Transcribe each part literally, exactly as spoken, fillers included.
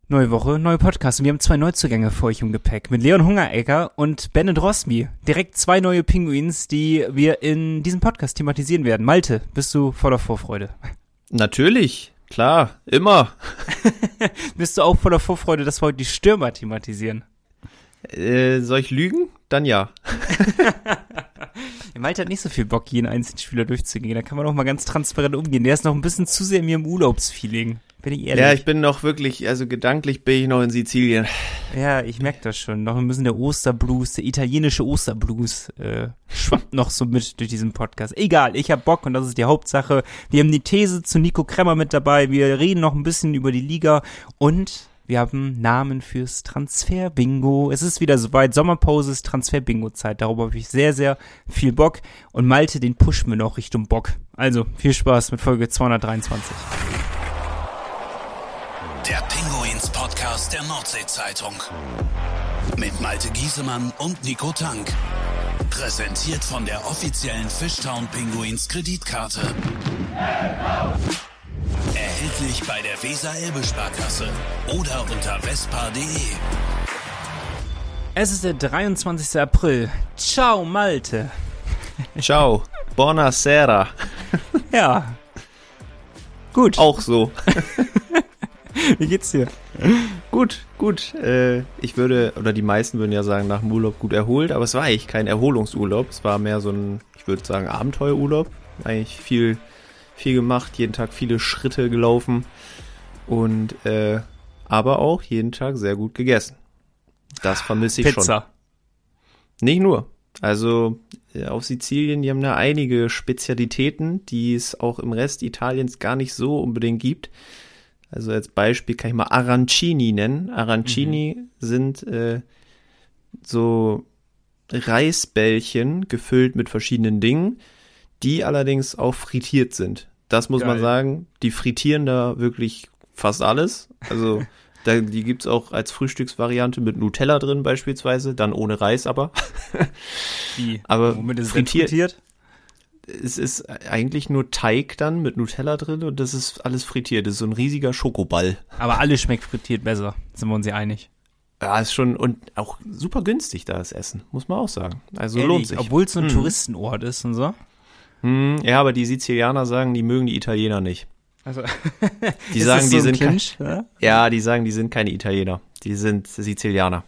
Neue Woche, neue Podcast. Und wir haben zwei Neuzugänge für euch im Gepäck. Mit Leon Hungeregger und Bennett Rosmi. Direkt zwei neue Pinguins, die wir in diesem Podcast thematisieren werden. Malte, bist du voller Vorfreude? Natürlich, klar, immer. Bist du auch voller Vorfreude, dass wir heute die Stürmer thematisieren? Äh, soll ich lügen? Dann ja. Malte hat nicht so viel Bock, jeden einzelnen Spieler durchzugehen. Da kann man auch mal ganz transparent umgehen. Der ist noch ein bisschen zu sehr in mir im Urlaubsfeeling. Bin ich ehrlich. Ja, ich bin noch wirklich, also gedanklich bin ich noch in Sizilien. Ja, ich merke das schon. Noch ein bisschen der Osterblues, der italienische Osterblues äh, schwappt noch so mit durch diesen Podcast. Egal, ich hab Bock und das ist die Hauptsache. Wir haben die These zu Nico Kremmer mit dabei. Wir reden noch ein bisschen über die Liga und wir haben Namen fürs Transfer-Bingo. Es ist wieder soweit. Sommerpause ist Transfer-Bingo-Zeit. Darüber habe ich sehr, sehr viel Bock. Und Malte, den pushen wir noch Richtung Bock. Also, viel Spaß mit Folge zweihundertdreiundzwanzig. Der Pinguins-Podcast der Nordsee-Zeitung. Mit Malte Giesemann und Nico Tank. Präsentiert von der offiziellen Fishtown Pinguins Kreditkarte. Erhältlich bei der Weser-Elbe-Sparkasse oder unter vespa punkt de. Es ist der dreiundzwanzigster April. Ciao, Malte. Ciao, buonasera. Ja. Gut. Auch so. Wie geht's dir? Gut, gut. Äh, ich würde, oder die meisten würden ja sagen, nach dem Urlaub gut erholt, aber es war eigentlich kein Erholungsurlaub. Es war mehr so ein, ich würde sagen, Abenteuerurlaub. Eigentlich viel, viel gemacht, jeden Tag viele Schritte gelaufen und äh, aber auch jeden Tag sehr gut gegessen. Das vermisse ich Pizza. schon. Nicht nur. Also auf Sizilien, die haben da einige Spezialitäten, die es auch im Rest Italiens gar nicht so unbedingt gibt. Also als Beispiel kann ich mal Arancini nennen. Arancini mhm. sind äh, so Reisbällchen gefüllt mit verschiedenen Dingen, die allerdings auch frittiert sind. Das muss Geil. man sagen, die frittieren da wirklich fast alles. Also da, die gibt's auch als Frühstücksvariante mit Nutella drin beispielsweise, dann ohne Reis aber. Wie? Aber womit ist es frittiert? frittiert? Es ist eigentlich nur Teig dann mit Nutella drin und das ist alles frittiert. Das ist so ein riesiger Schokoball. Aber alles schmeckt frittiert besser, sind wir uns ja einig. Ja, ist schon, und auch super günstig da das Essen, muss man auch sagen. Also Ehrlich, lohnt sich. Obwohl es so ein hm. Touristenort ist und so. Hm, ja, aber die Sizilianer sagen, die mögen die Italiener nicht. Also, die sagen, so die sind Clinch, ke- ja? ja, die sagen, die sind keine Italiener. Die sind Sizilianer.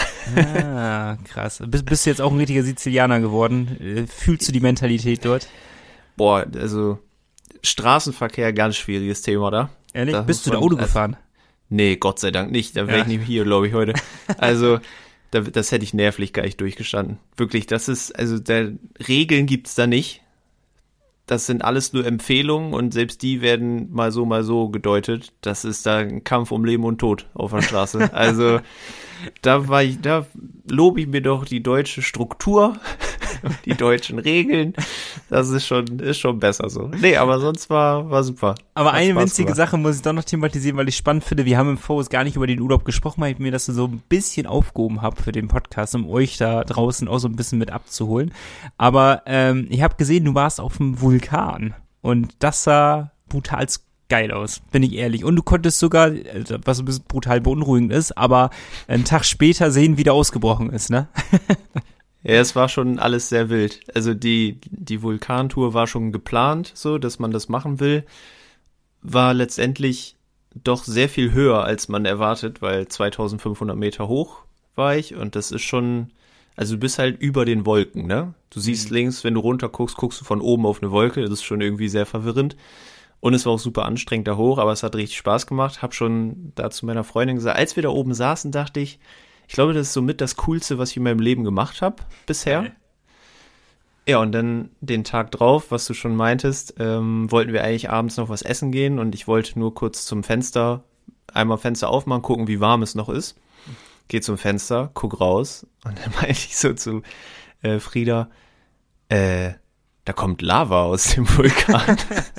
Ah, krass. Bist, bist du jetzt auch ein richtiger Sizilianer geworden? Fühlst du die Mentalität dort? Boah, also Straßenverkehr, ganz schwieriges Thema da. Ehrlich? Da Bist du da man, Auto also, gefahren? Nee, Gott sei Dank nicht. Da wäre Ja. ich nicht hier, glaube ich, heute. Also, da, das hätte ich nervlich gar nicht durchgestanden. Wirklich, das ist, also da, Regeln gibt's da nicht. Das sind alles nur Empfehlungen und selbst die werden mal so, mal so gedeutet. Das ist da ein Kampf um Leben und Tod auf der Straße. Also da war ich, da lobe ich mir doch die deutsche Struktur, die deutschen Regeln. Das ist schon, ist schon besser so. Nee, aber sonst war, war super. Aber Hat eine Spaß winzige gemacht. Sache muss ich doch noch thematisieren, weil ich spannend finde. Wir haben im Voraus gar nicht über den Urlaub gesprochen, weil ich mir das so ein bisschen aufgehoben habe für den Podcast, um euch da draußen auch so ein bisschen mit abzuholen. Aber ähm, ich habe gesehen, du warst auf dem Vulkan und das sah brutal geil aus, bin ich ehrlich. Und du konntest sogar, was ein bisschen brutal beunruhigend ist, aber einen Tag später sehen, wie der ausgebrochen ist, ne? Ja, es war schon alles sehr wild. Also die, die Vulkantour war schon geplant, so, dass man das machen will. War letztendlich doch sehr viel höher, als man erwartet, weil zweitausendfünfhundert Meter hoch war ich und das ist schon, also du bist halt über den Wolken, ne? Du siehst mhm. links, wenn du runter guckst, guckst du von oben auf eine Wolke, das ist schon irgendwie sehr verwirrend. Und es war auch super anstrengend da hoch, aber es hat richtig Spaß gemacht. Hab schon da zu meiner Freundin gesagt, als wir da oben saßen, dachte ich, ich glaube, das ist somit das Coolste, was ich in meinem Leben gemacht habe bisher. Okay. Ja, und dann den Tag drauf, was du schon meintest, ähm, wollten wir eigentlich abends noch was essen gehen und ich wollte nur kurz zum Fenster, einmal Fenster aufmachen, gucken, wie warm es noch ist. Geh zum Fenster, guck raus und dann meinte ich so zu äh, Frieda, äh, da kommt Lava aus dem Vulkan.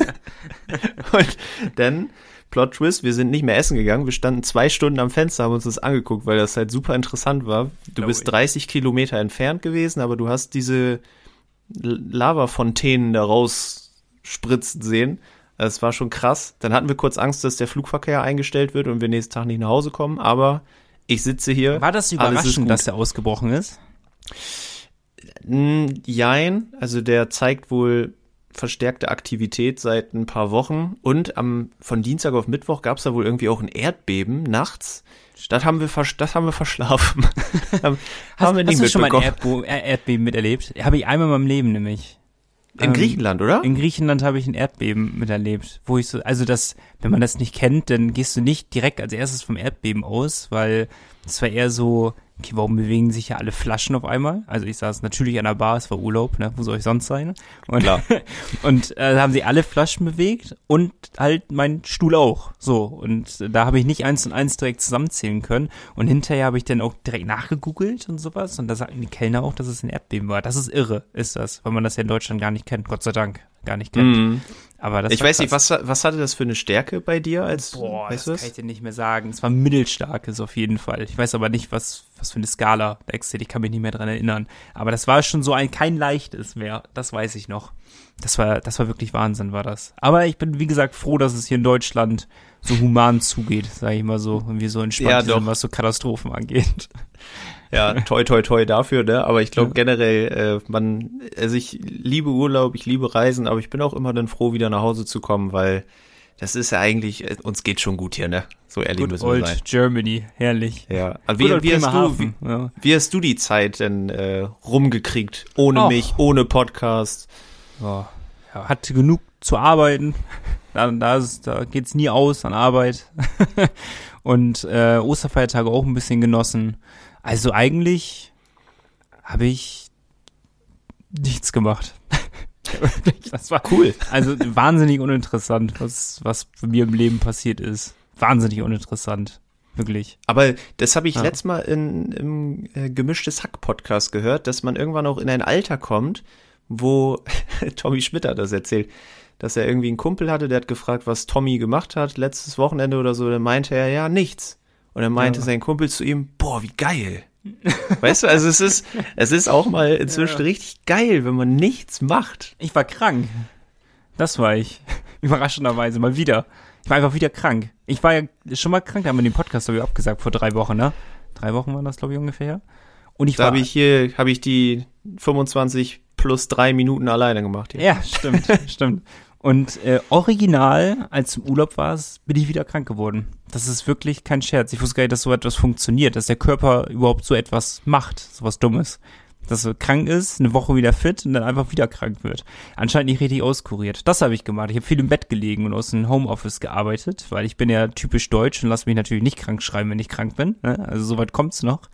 Und dann, Plot Twist, wir sind nicht mehr essen gegangen, wir standen zwei Stunden am Fenster, haben uns das angeguckt, weil das halt super interessant war. Du Glaube bist dreißig ich. Kilometer entfernt gewesen, aber du hast diese Lavafontänen da rausspritzen sehen, Das war schon krass. Dann hatten wir kurz Angst, dass der Flugverkehr eingestellt wird und wir nächsten Tag nicht nach Hause kommen, aber ich sitze hier. War das überraschend, dass der ausgebrochen ist? Jein, also der zeigt wohl verstärkte Aktivität seit ein paar Wochen und am von Dienstag auf Mittwoch gab es da wohl irgendwie auch ein Erdbeben nachts. Das haben wir, vers- das haben wir verschlafen. haben hast, wir nicht hast du schon mal ein mitbekommen. Erdbo- Erdbeben miterlebt? Habe ich einmal in meinem Leben nämlich. In ähm, Griechenland, oder? In Griechenland habe ich ein Erdbeben miterlebt, wo ich so, also das, wenn man das nicht kennt, dann gehst du nicht direkt als erstes vom Erdbeben aus, weil es war eher so, okay, warum bewegen sich ja alle Flaschen auf einmal? Also ich saß natürlich an der Bar, es war Urlaub, ne? Wo soll ich sonst sein? Und, Klar. und äh, haben sie alle Flaschen bewegt und halt mein Stuhl auch. So, und da habe ich nicht eins und eins direkt zusammenzählen können. Und hinterher habe ich dann auch direkt nachgegoogelt und sowas. Und da sagten die Kellner auch, dass es ein Erdbeben war. Das ist irre, ist das, weil man das ja in Deutschland gar nicht kennt, Gott sei Dank gar nicht kennt. Mhm. Aber das ich war weiß nicht, krass. was, was hatte das für eine Stärke bei dir? Als, Boah, weißt das du kann das? ich dir nicht mehr sagen. Es war mittelstarkes auf jeden Fall. Ich weiß aber nicht, was, was für eine Skala da existiert. Ich kann mich nicht mehr dran erinnern. Aber das war schon so ein, kein leichtes mehr. Das weiß ich noch. Das war, das war wirklich Wahnsinn, war das. Aber ich bin, wie gesagt, froh, dass es hier in Deutschland so human zugeht, sage ich mal so. Und wir so entspannt Ja, sind, doch. was so Katastrophen angeht. Ja, toi, toi, toi dafür, ne? Aber ich glaube Ja. generell, äh, man, also ich liebe Urlaub, ich liebe Reisen, aber ich bin auch immer dann froh, wieder nach Hause zu kommen, weil das ist ja eigentlich, äh, uns geht schon gut hier, ne? So ehrlich Good müssen wir old sein. Germany, herrlich. Ja. Also Good wie, old wie, hast du, wie, Bremerhaven, ja. wie hast du die Zeit denn äh, rumgekriegt? Ohne Och. mich, ohne Podcast? Ja, ja, hat genug zu arbeiten. Da, da, ist, da geht's nie aus an Arbeit. Und äh, Osterfeiertage auch ein bisschen genossen. Also eigentlich habe ich nichts gemacht. Das war Cool. also wahnsinnig uninteressant, was, was bei mir im Leben passiert ist. Wahnsinnig uninteressant. Wirklich. Aber das habe ich Ja. letztes Mal in, im äh, Gemischtes Hack-Podcast gehört, dass man irgendwann auch in ein Alter kommt, wo Tommy Schmidt hat das erzählt, dass er irgendwie einen Kumpel hatte, der hat gefragt, was Tommy gemacht hat letztes Wochenende oder so. Dann meinte er, ja, nichts. Und dann meinte Ja. sein Kumpel zu ihm, boah, wie geil. Weißt du, also es ist, es ist auch mal inzwischen Ja. richtig geil, wenn man nichts macht. Ich war krank. Das war ich. Überraschenderweise mal wieder. Ich war einfach wieder krank. Ich war ja schon mal krank, da haben wir den Podcast glaube ich abgesagt vor drei Wochen, ne? Drei Wochen waren das, glaube ich, ungefähr. Und ich Da war. habe ich hier, habe ich die fünfundzwanzig plus drei Minuten alleine gemacht hier. Ja, stimmt, stimmt. Und äh, original, als du im Urlaub warst, bin ich wieder krank geworden. Das ist wirklich kein Scherz. Ich wusste gar nicht, dass so etwas funktioniert, dass der Körper überhaupt so etwas macht, so was Dummes. Dass er krank ist, eine Woche wieder fit und dann einfach wieder krank wird. Anscheinend nicht richtig auskuriert. Das habe ich gemacht. Ich habe viel im Bett gelegen und aus dem Homeoffice gearbeitet, weil ich bin ja typisch deutsch und lasse mich natürlich nicht krank schreiben, wenn ich krank bin. Ne? Also soweit kommt's noch.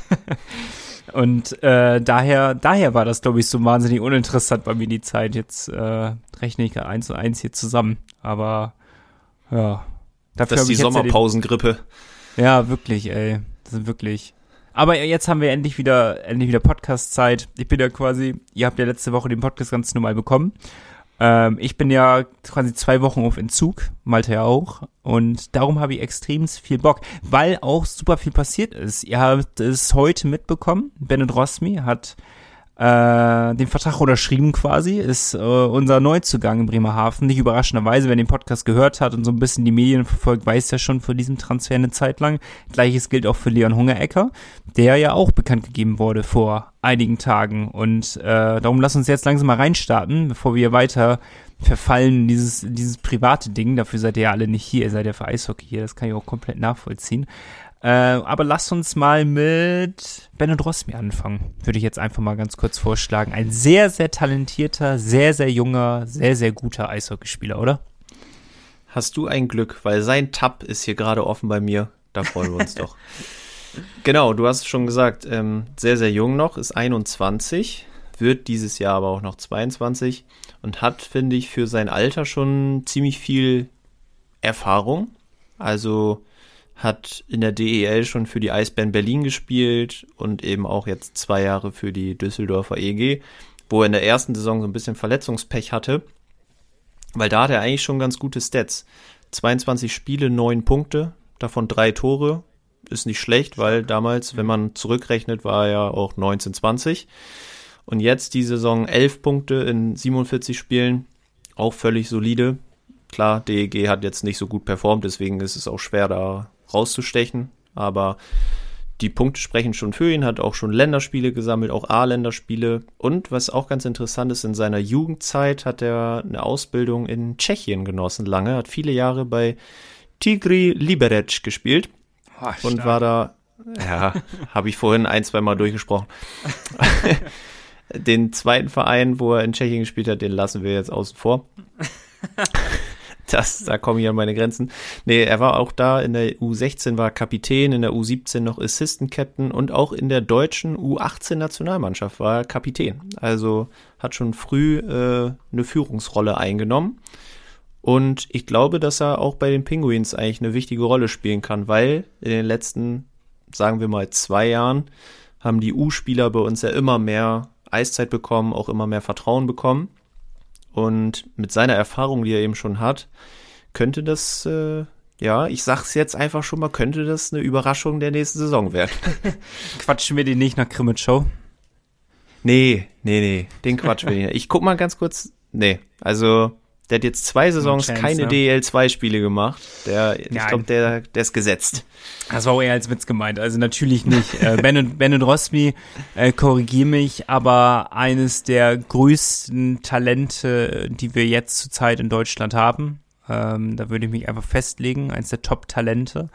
Und äh, daher, daher war das, glaube ich, so wahnsinnig uninteressant bei mir die Zeit. Jetzt äh, rechne ich eins und eins hier zusammen. Aber ja, dafür Das ist habe die ich jetzt ja den- Sommerpausengrippe. ja, wirklich, ey. Das ist wirklich. Aber jetzt haben wir endlich wieder, endlich wieder Podcast-Zeit. Ich bin ja quasi, ihr habt ja letzte Woche den Podcast ganz normal bekommen. Ähm, ich bin ja quasi zwei Wochen auf Entzug, Malte ja auch. Und darum habe ich extrem viel Bock, weil auch super viel passiert ist. Ihr habt es heute mitbekommen. Bennett Rosmi hat äh, den Vertrag unterschrieben quasi, ist äh, unser Neuzugang in Bremerhaven. Nicht überraschenderweise, wer den Podcast gehört hat und so ein bisschen die Medien verfolgt, weiß ja schon von diesem Transfer eine Zeit lang. Gleiches gilt auch für Leon Hungerecker, der ja auch bekannt gegeben wurde vor einigen Tagen. Und äh, darum lass uns jetzt langsam mal reinstarten, bevor wir weiter verfallen in dieses, dieses private Ding. Dafür seid ihr ja alle nicht hier, ihr seid ja für Eishockey hier, das kann ich auch komplett nachvollziehen. Äh, aber lasst uns mal mit Bennett Rosmi anfangen, würde ich jetzt einfach mal ganz kurz vorschlagen. Ein sehr, sehr talentierter, sehr, sehr junger, sehr, sehr guter Eishockeyspieler, oder? Hast du ein Glück, weil sein Tab ist hier gerade offen bei mir. Da freuen wir uns doch. Genau, du hast es schon gesagt, ähm, sehr, sehr jung noch, ist einundzwanzig, wird dieses Jahr aber auch noch zweiundzwanzig und hat, finde ich, für sein Alter schon ziemlich viel Erfahrung. Also hat in der D E L schon für die Eisbären Berlin gespielt und eben auch jetzt zwei Jahre für die Düsseldorfer E G, wo er in der ersten Saison so ein bisschen Verletzungspech hatte, weil da hat er eigentlich schon ganz gute Stats. zweiundzwanzig Spiele, neun Punkte, davon drei Tore, ist nicht schlecht, weil damals, wenn man zurückrechnet, war er ja auch neunzehn zwanzig. Und jetzt die Saison elf Punkte in siebenundvierzig Spielen, auch völlig solide. Klar, D E G hat jetzt nicht so gut performt, deswegen ist es auch schwer, da rauszustechen. Aber die Punkte sprechen schon für ihn, hat auch schon Länderspiele gesammelt, auch A-Länderspiele. Und was auch ganz interessant ist, in seiner Jugendzeit hat er eine Ausbildung in Tschechien genossen lange, hat viele Jahre bei Tigri Liberec gespielt oh, und war da, ja, habe ich vorhin ein, zwei Mal durchgesprochen. Den zweiten Verein, wo er in Tschechien gespielt hat, den lassen wir jetzt außen vor. Das, da komme ich an meine Grenzen. Nee, er war auch da in der U sechzehn, war Kapitän, in der U siebzehn noch Assistant Captain und auch in der deutschen U achtzehn Nationalmannschaft war er Kapitän. Also hat schon früh äh, eine Führungsrolle eingenommen. Und ich glaube, dass er auch bei den Penguins eigentlich eine wichtige Rolle spielen kann, weil in den letzten, sagen wir mal, zwei Jahren haben die U-Spieler bei uns ja immer mehr Eiszeit bekommen, auch immer mehr Vertrauen bekommen. Und mit seiner Erfahrung, die er eben schon hat, könnte das, äh, ja, ich sag's jetzt einfach schon mal, könnte das eine Überraschung der nächsten Saison werden. Quatschen wir den nicht nach Krimitschau? Nee, nee, nee, den quatschen wir nicht. Ich guck mal ganz kurz, nee, also der hat jetzt zwei Saisons Chance, keine ne? D E L zwei Spiele gemacht. Der, ich glaube, der, der ist gesetzt. Das war auch eher als Witz gemeint, also natürlich nicht. äh, Ben, Ben Rosmi, äh, korrigier mich, aber eines der größten Talente, die wir jetzt zurzeit in Deutschland haben, ähm, da würde ich mich einfach festlegen, eines der Top-Talente.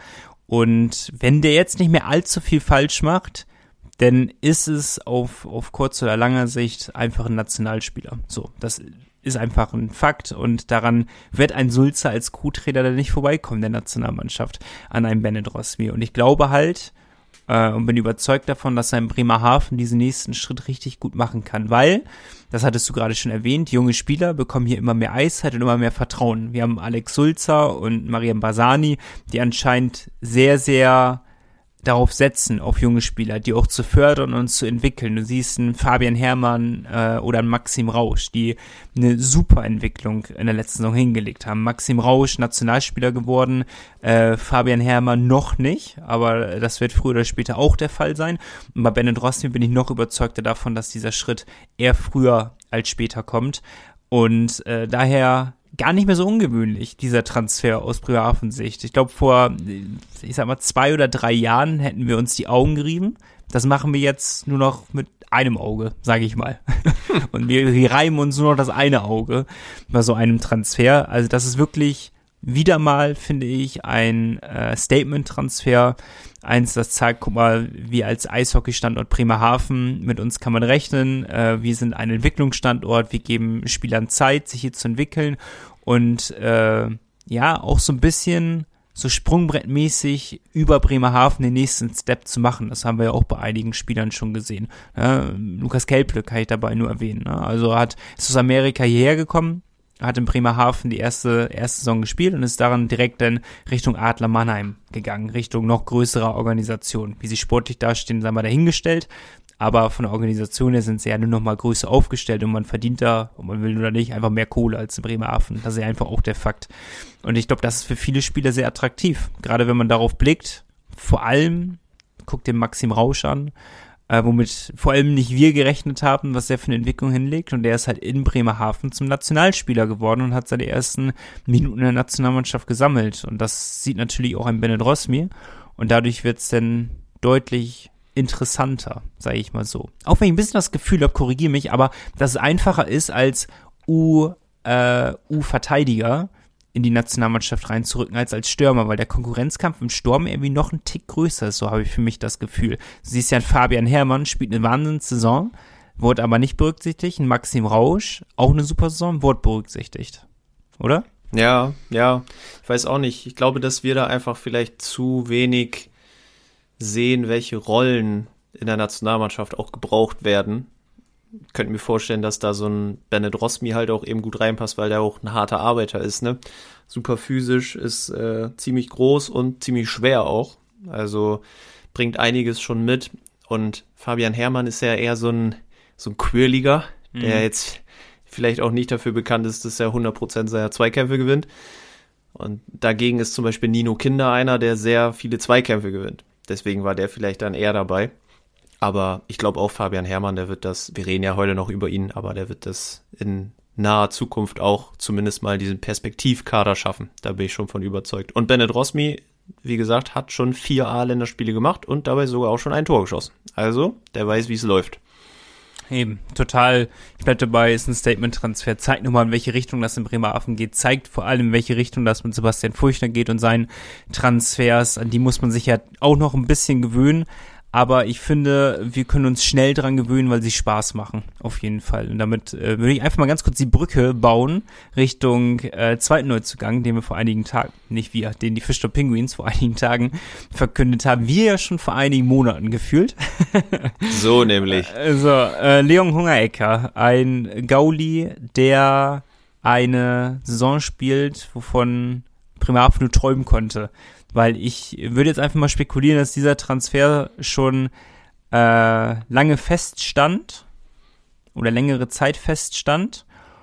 Und wenn der jetzt nicht mehr allzu viel falsch macht, dann ist es auf, auf kurz oder langer Sicht einfach ein Nationalspieler. So, das ist einfach ein Fakt und daran wird ein Sulzer als Co-Trainer dann nicht vorbeikommen, der Nationalmannschaft, an einem Bennett Rosmi. Und ich glaube halt äh, und bin überzeugt davon, dass er in Bremerhaven diesen nächsten Schritt richtig gut machen kann, weil, das hattest du gerade schon erwähnt, junge Spieler bekommen hier immer mehr Eiszeit und immer mehr Vertrauen. Wir haben Alex Sulzer und Mariam Barsani, die anscheinend sehr, sehr darauf setzen, auf junge Spieler, die auch zu fördern und zu entwickeln. Du siehst einen Fabian Herrmann äh, oder einen Maxim Rausch, die eine super Entwicklung in der letzten Saison hingelegt haben. Maxim Rausch, Nationalspieler geworden, äh, Fabian Herrmann noch nicht, aber das wird früher oder später auch der Fall sein. Und bei Bennett Rosmi bin ich noch überzeugter davon, dass dieser Schritt eher früher als später kommt. Und äh, daher gar nicht mehr so ungewöhnlich, dieser Transfer aus Bremerhaven-Sicht. Ich glaube, vor, ich sag mal, zwei oder drei Jahren hätten wir uns die Augen gerieben. Das machen wir jetzt nur noch mit einem Auge, sage ich mal. Und wir, wir reiben uns nur noch das eine Auge bei so einem Transfer. Also das ist wirklich wieder mal, finde ich, ein äh, Statement-Transfer. Eins, das zeigt, guck mal, wir als Eishockey-Standort Bremerhaven, mit uns kann man rechnen. Äh, wir sind ein Entwicklungsstandort, wir geben Spielern Zeit, sich hier zu entwickeln. Und äh, ja, auch so ein bisschen so sprungbrettmäßig über Bremerhaven den nächsten Step zu machen. Das haben wir ja auch bei einigen Spielern schon gesehen. Ja, Lukas Kelple kann ich dabei nur erwähnen. Ne? Also hat, ist aus Amerika hierher gekommen, hat in Bremerhaven die erste, erste Saison gespielt und ist daran direkt dann Richtung Adler Mannheim gegangen, Richtung noch größerer Organisation. Wie sie sportlich dastehen, sagen wir dahingestellt, aber von der Organisation her sind sie ja nur noch mal größer aufgestellt und man verdient da, ob man will oder nicht, einfach mehr Kohle als in Bremerhaven. Das ist ja einfach auch der Fakt. Und ich glaube, das ist für viele Spieler sehr attraktiv, gerade wenn man darauf blickt. Vor allem, guckt den Maxim Rausch an, Äh, womit vor allem nicht wir gerechnet haben, was der für eine Entwicklung hinlegt. Und der ist halt in Bremerhaven zum Nationalspieler geworden und hat seine ersten Minuten in der Nationalmannschaft gesammelt. Und das sieht natürlich auch ein Bennett Rosmi. Und dadurch wird es dann deutlich interessanter, sage ich mal so. Auch wenn ich ein bisschen das Gefühl habe, korrigiere mich, aber dass es einfacher ist, als U, äh, U-Verteidiger in die Nationalmannschaft reinzurücken als als Stürmer, weil der Konkurrenzkampf im Sturm irgendwie noch ein Tick größer ist, so habe ich für mich das Gefühl. Du siehst ja, ein Fabian Herrmann spielt eine Wahnsinnssaison, wurde aber nicht berücksichtigt, ein Maxim Rausch, auch eine super Saison, wurde berücksichtigt, oder? Ja, ja, ich weiß auch nicht. Ich glaube, dass wir da einfach vielleicht zu wenig sehen, welche Rollen in der Nationalmannschaft auch gebraucht werden. Ich könnte mir vorstellen, dass da so ein Bennett Rosmi halt auch eben gut reinpasst, weil der auch ein harter Arbeiter ist, ne? Super physisch, ist äh, ziemlich groß und ziemlich schwer auch. Also bringt einiges schon mit. Und Fabian Herrmann ist ja eher so ein, so ein Quirliger, mhm. der jetzt vielleicht auch nicht dafür bekannt ist, dass er hundert Prozent seiner Zweikämpfe gewinnt. Und dagegen ist zum Beispiel Nino Kinder einer, der sehr viele Zweikämpfe gewinnt. Deswegen war der vielleicht dann eher dabei. Aber ich glaube auch Fabian Herrmann, der wird das, wir reden ja heute noch über ihn, aber der wird das in naher Zukunft auch zumindest mal diesen Perspektivkader schaffen. Da bin ich schon von überzeugt. Und Bennett Rosmi, wie gesagt, hat schon vier A-Länderspiele gemacht und dabei sogar auch schon ein Tor geschossen. Also, der weiß, wie es läuft. Eben, total, ich bleib dabei, ist ein Statement-Transfer, zeigt nochmal, in welche Richtung das in Bremerhaven geht, zeigt vor allem, in welche Richtung das mit Sebastian Furchtner geht und seinen Transfers, an die muss man sich ja auch noch ein bisschen gewöhnen, aber ich finde, wir können uns schnell dran gewöhnen, weil sie Spaß machen, auf jeden Fall. Und damit äh, würde ich einfach mal ganz kurz die Brücke bauen Richtung äh, zweiten Neuzugang, den wir vor einigen Tagen, nicht wir, den die Fischtown Penguins vor einigen Tagen verkündet haben. Wir ja schon vor einigen Monaten gefühlt. So nämlich. So, äh, Leon Hungerecker, ein Gauli, der eine Saison spielt, wovon Bremerhaven nur träumen konnte. Weil ich würde jetzt einfach mal spekulieren, dass dieser Transfer schon äh, lange feststand oder längere Zeit feststand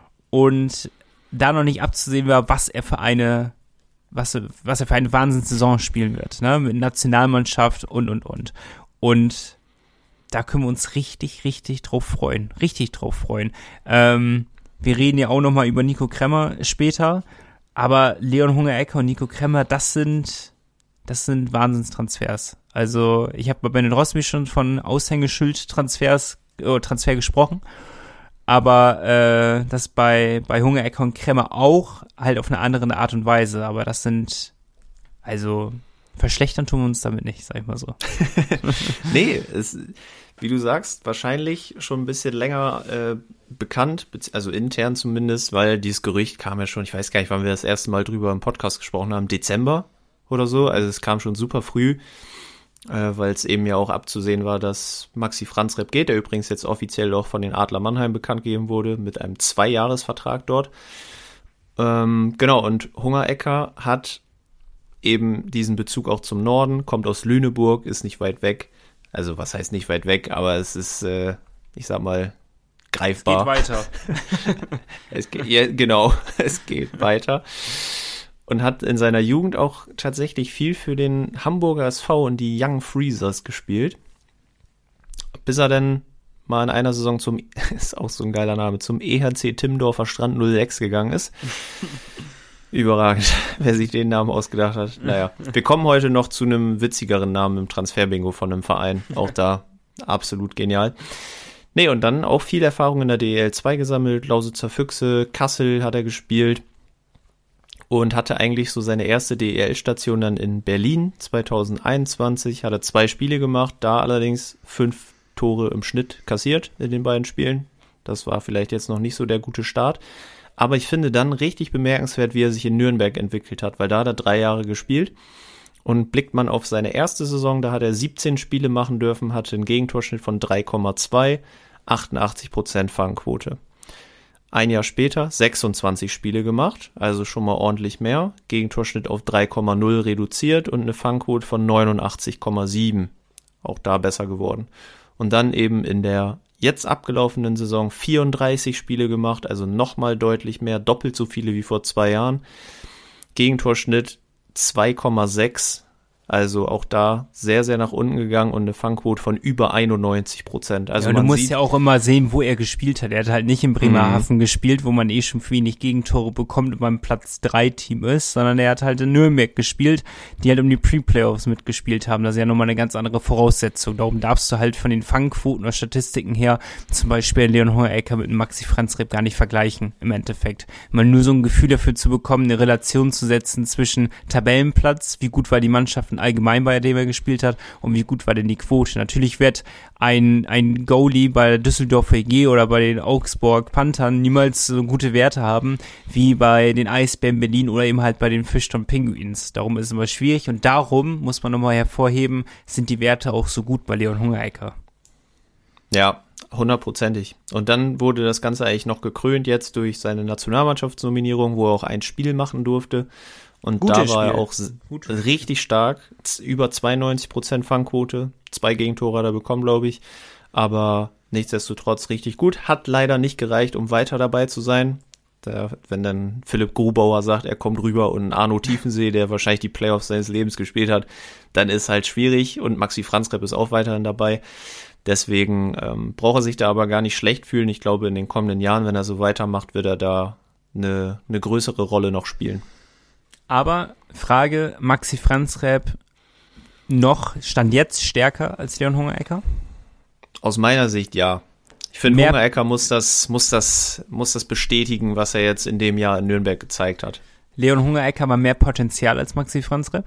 und da noch nicht abzusehen war, was er für eine was, was er für eine Wahnsinnssaison spielen wird, ne? Mit Nationalmannschaft und, und, und. Und da können wir uns richtig, richtig drauf freuen. Richtig drauf freuen. Ähm, wir reden ja auch nochmal über Nico Kremmer später, aber Leon Hungerecker und Nico Kremmer, das sind Das sind Wahnsinnstransfers. Also ich habe bei Bennett Rosmi schon von Aushängeschild-Transfers äh, Transfer gesprochen, aber äh, das bei bei Hungerecker und Kremmer auch, halt auf eine andere Art und Weise. Aber das sind, also verschlechtern tun wir uns damit nicht, sag ich mal so. Nee, es, wie du sagst, wahrscheinlich schon ein bisschen länger äh, bekannt, also intern zumindest, weil dieses Gerücht kam ja schon, ich weiß gar nicht, wann wir das erste Mal drüber im Podcast gesprochen haben, Dezember oder so, also es kam schon super früh, äh, weil es eben ja auch abzusehen war, dass Maxi Franzreb geht, der übrigens jetzt offiziell auch von den Adler Mannheim bekannt gegeben wurde, mit einem Zweijahresvertrag dort. Ähm, genau, und Hungerecker hat eben diesen Bezug auch zum Norden, kommt aus Lüneburg, ist nicht weit weg, also was heißt nicht weit weg, aber es ist, äh, ich sag mal, greifbar. Es geht weiter. es geht, ja, genau, es geht weiter. Und hat in seiner Jugend auch tatsächlich viel für den Hamburger S V und die Young Freezers gespielt. Bis er dann mal in einer Saison zum, ist auch so ein geiler Name, zum E H C Timmendorfer Strand null sechs gegangen ist. Überragend, wer sich den Namen ausgedacht hat. Naja, wir kommen heute noch zu einem witzigeren Namen im Transferbingo von einem Verein. Auch da absolut genial. Nee, und dann auch viel Erfahrung in der D E L zwei gesammelt. Lausitzer Füchse, Kassel hat er gespielt. Und hatte eigentlich so seine erste D E L-Station dann in Berlin zwanzig einundzwanzig, hat er zwei Spiele gemacht, da allerdings fünf Tore im Schnitt kassiert in den beiden Spielen. Das war vielleicht jetzt noch nicht so der gute Start. Aber ich finde dann richtig bemerkenswert, wie er sich in Nürnberg entwickelt hat, weil da hat er drei Jahre gespielt. Und blickt man auf seine erste Saison, da hat er siebzehn Spiele machen dürfen, hatte einen Gegentorschnitt von drei Komma zwei, achtundachtzig Prozent Fangquote. Ein Jahr später sechsundzwanzig Spiele gemacht, also schon mal ordentlich mehr. Gegentorschnitt auf drei Komma null reduziert und eine Fangquote von neunundachtzig Komma sieben. Auch da besser geworden. Und dann eben in der jetzt abgelaufenen Saison vierunddreißig Spiele gemacht, also nochmal deutlich mehr, doppelt so viele wie vor zwei Jahren. Gegentorschnitt zwei Komma sechs, also auch da sehr, sehr nach unten gegangen und eine Fangquote von über einundneunzig Prozent. Also ja, man du musst sieht, ja auch immer sehen, wo er gespielt hat. Er hat halt nicht in Bremerhaven mhm. gespielt, wo man eh schon wenig Gegentore bekommt und beim Platz drei Team ist, sondern er hat halt in Nürnberg gespielt, die halt um die Pre-Playoffs mitgespielt haben. Das ist ja nochmal eine ganz andere Voraussetzung. Darum darfst du halt von den Fangquoten oder Statistiken her zum Beispiel Leon Hungerecker mit Maxi Franzreb gar nicht vergleichen, im Endeffekt. Mal nur so ein Gefühl dafür zu bekommen, eine Relation zu setzen zwischen Tabellenplatz, wie gut war die Mannschaft allgemein, bei dem er gespielt hat, und wie gut war denn die Quote. Natürlich wird ein ein Goalie bei der Düsseldorfer E G oder bei den Augsburg Panthern niemals so gute Werte haben, wie bei den Eisbären Berlin oder eben halt bei den Fischtown Penguins. Darum ist es immer schwierig und darum muss man nochmal hervorheben, sind die Werte auch so gut bei Leon Hungerecker. Ja, hundertprozentig. Und dann wurde das Ganze eigentlich noch gekrönt jetzt durch seine Nationalmannschaftsnominierung, wo er auch ein Spiel machen durfte. Und Gutes da war Spiel. er auch Gut. richtig stark, über zweiundneunzig Prozent Fangquote, zwei Gegentore hat er bekommen, glaube ich, aber nichtsdestotrotz richtig gut, hat leider nicht gereicht, um weiter dabei zu sein. Da, wenn dann Philipp Grubauer sagt, er kommt rüber und Arno Tiefensee, der wahrscheinlich die Playoffs seines Lebens gespielt hat, dann ist halt schwierig und Maxi Franzreb ist auch weiterhin dabei. Deswegen ähm, braucht er sich da aber gar nicht schlecht fühlen. Ich glaube, in den kommenden Jahren, wenn er so weitermacht, wird er da eine, eine größere Rolle noch spielen. Aber Frage, Maxi Franzreb noch, stand jetzt stärker als Leon Hungerecker? Aus meiner Sicht ja. Ich finde, Mehr- Hungerecker muss das, muss das, muss das bestätigen, was er jetzt in dem Jahr in Nürnberg gezeigt hat. Leon Hungerecker war mehr Potenzial als Maxi Franzreb?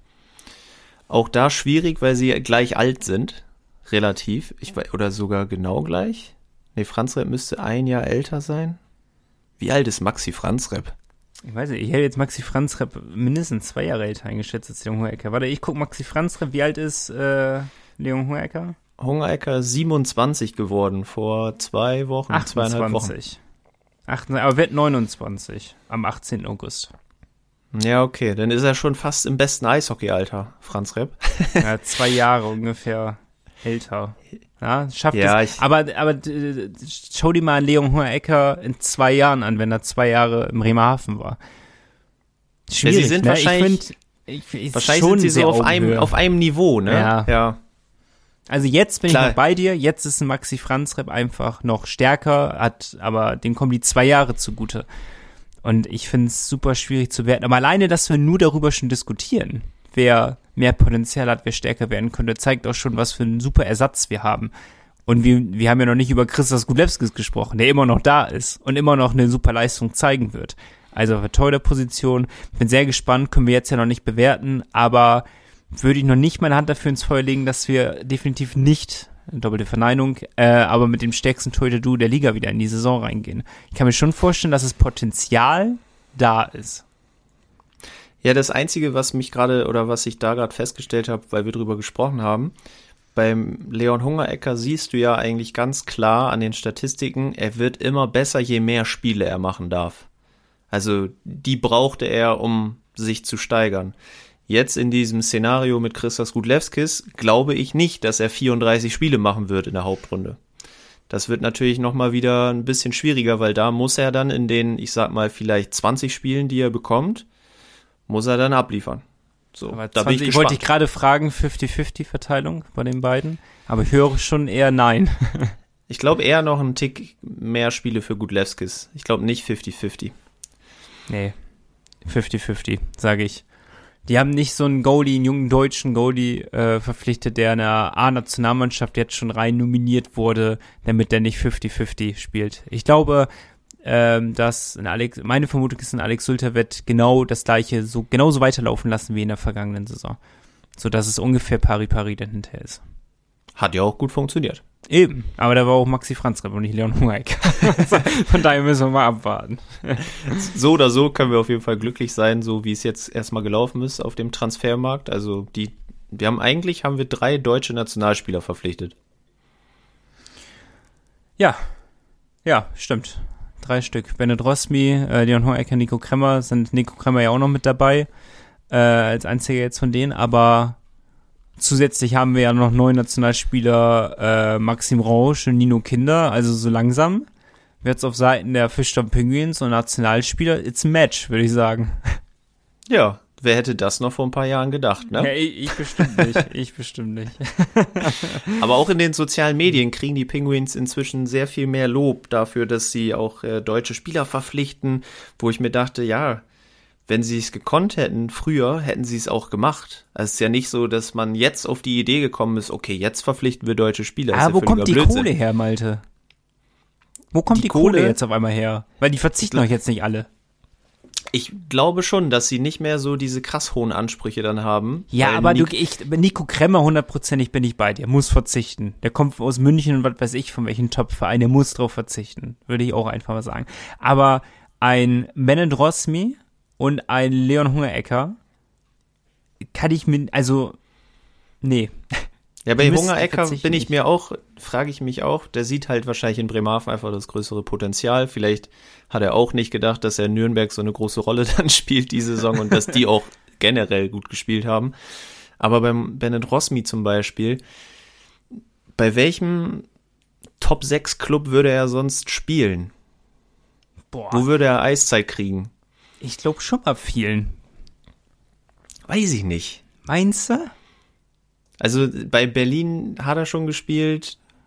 Auch da schwierig, weil sie gleich alt sind. Relativ. Ich weiß, oder sogar genau gleich. Nee, Franzreb müsste ein Jahr älter sein. Wie alt ist Maxi Franzreb? Ich weiß nicht, ich hätte jetzt Maxi Franzreb mindestens zwei Jahre älter eingeschätzt als Leon Hungerecker. Warte, ich gucke Maxi Franzreb, wie alt ist äh, Leon Hungerecker? Hungerecker siebenundzwanzig geworden vor zwei Wochen, zweieinhalb Wochen. achtundzwanzig. achtundzwanzig, aber wird neunundzwanzig am achtzehnten August. Ja, okay, dann ist er schon fast im besten Eishockey-Alter, Franzreb. Ja, zwei Jahre ungefähr älter. Ja, schafft Ja, es. ich- Aber, aber äh, schau dir mal Leon Hungerecker in zwei Jahren an, wenn er zwei Jahre im Bremerhaven war. Schwierig, sie sind ne? wahrscheinlich- ich find, ich, ich, Wahrscheinlich schon sind sie so sehr auf einem, Augenhöhe. auf einem Niveau, ne? Ja. ja. Also jetzt bin Klar. ich noch bei dir, jetzt ist ein Maxi Franzreb einfach noch stärker, hat aber dem kommen die zwei Jahre zugute. Und ich finde es super schwierig zu werten. Aber alleine, dass wir nur darüber schon diskutieren, wer mehr Potenzial hat, wer stärker werden könnte, zeigt auch schon, was für einen super Ersatz wir haben. Und wir, wir haben ja noch nicht über Christos Gudlewskis gesprochen, der immer noch da ist und immer noch eine super Leistung zeigen wird. Also auf der Torhüterposition, bin sehr gespannt, können wir jetzt ja noch nicht bewerten, aber würde ich noch nicht meine Hand dafür ins Feuer legen, dass wir definitiv nicht, doppelte Verneinung, äh, aber mit dem stärksten Torhüter-Duo der Liga wieder in die Saison reingehen. Ich kann mir schon vorstellen, dass das Potenzial da ist. Ja, das Einzige, was mich gerade oder was ich da gerade festgestellt habe, weil wir drüber gesprochen haben, beim Leon Hungerecker siehst du ja eigentlich ganz klar an den Statistiken, er wird immer besser, je mehr Spiele er machen darf. Also die brauchte er, um sich zu steigern. Jetzt in diesem Szenario mit Christos Gudlewskis glaube ich nicht, dass er vierunddreißig Spiele machen wird in der Hauptrunde. Das wird natürlich nochmal wieder ein bisschen schwieriger, weil da muss er dann in den, ich sag mal, vielleicht zwanzig Spielen, die er bekommt, muss er dann abliefern. So, Aber da bin ich zwanzig, gespannt. wollte ich gerade fragen, fünfzig fünfzig Verteilung bei den beiden, aber ich höre schon eher nein. Ich glaube eher noch einen Tick mehr Spiele für Gudlewskis. Ich glaube nicht fünfzig fünfzig. Nee, fünfzig fünfzig, sage ich. Die haben nicht so einen Goalie, einen jungen deutschen Goalie äh, verpflichtet, der in der A-Nationalmannschaft jetzt schon rein nominiert wurde, damit der nicht fünfzig fünfzig spielt. Ich glaube, ähm, dass ein Alex, meine Vermutung ist, ein Alex Sülter wird genau das gleiche, so genauso weiterlaufen lassen wie in der vergangenen Saison. So dass es ungefähr pari-pari dann hinterher ist. Hat ja auch gut funktioniert. Eben, aber da war auch Maxi Franzreb und nicht Leon Hungerecker. Von daher müssen wir mal abwarten. So oder so können wir auf jeden Fall glücklich sein, so wie es jetzt erstmal gelaufen ist auf dem Transfermarkt. Also die, wir haben eigentlich haben wir drei deutsche Nationalspieler verpflichtet. Ja, ja, stimmt. Drei Stück. Bennett Rosmi, äh, Leon Hungerecker, Nico Kremmer, sind Nico Kremmer ja auch noch mit dabei, äh, als einziger jetzt von denen, aber zusätzlich haben wir ja noch neun Nationalspieler, äh, Maxim Rausch und Nino Kinder, also so langsam wird's auf Seiten der Fischtown Penguins und Nationalspieler, it's a match, würde ich sagen. Ja, wer hätte das noch vor ein paar Jahren gedacht, ne? Ja, ich, ich bestimmt nicht, ich bestimmt nicht. Aber auch in den sozialen Medien kriegen die Penguins inzwischen sehr viel mehr Lob dafür, dass sie auch äh, deutsche Spieler verpflichten, wo ich mir dachte, ja, wenn sie es gekonnt hätten früher, hätten sie es auch gemacht. Also es ist ja nicht so, dass man jetzt auf die Idee gekommen ist, okay, jetzt verpflichten wir deutsche Spieler. Aber ja wo kommt die Blödsinn. Kohle her, Malte? Wo kommt die, Die Kohle, Kohle? jetzt auf einmal her? Weil die verzichten doch jetzt nicht alle. Ich glaube schon, dass sie nicht mehr so diese krass hohen Ansprüche dann haben. Ja, weil aber Nik- du, ich, Nico Kremmer hundertprozentig bin ich bei dir, muss verzichten. Der kommt aus München und was weiß ich, von welchem Top-Verein, der muss drauf verzichten. Würde ich auch einfach mal sagen. Aber ein Bennett Rosmi und ein Leon Hungerecker kann ich mir, also, nee. Ja, bei Die müssen Hungerecker verzichten bin ich nicht. mir auch, frage ich mich auch, der sieht halt wahrscheinlich in Bremerhaven einfach das größere Potenzial. Vielleicht hat er auch nicht gedacht, dass er in Nürnberg so eine große Rolle dann spielt die Saison und dass die auch generell gut gespielt haben. Aber beim Bennett Rosmi zum Beispiel, bei welchem Top sechs Club würde er sonst spielen? Boah, Wo würde er Eiszeit kriegen? ich glaube schon mal vielen. Weiß ich nicht. Meinst du? Also bei Berlin hat er schon gespielt.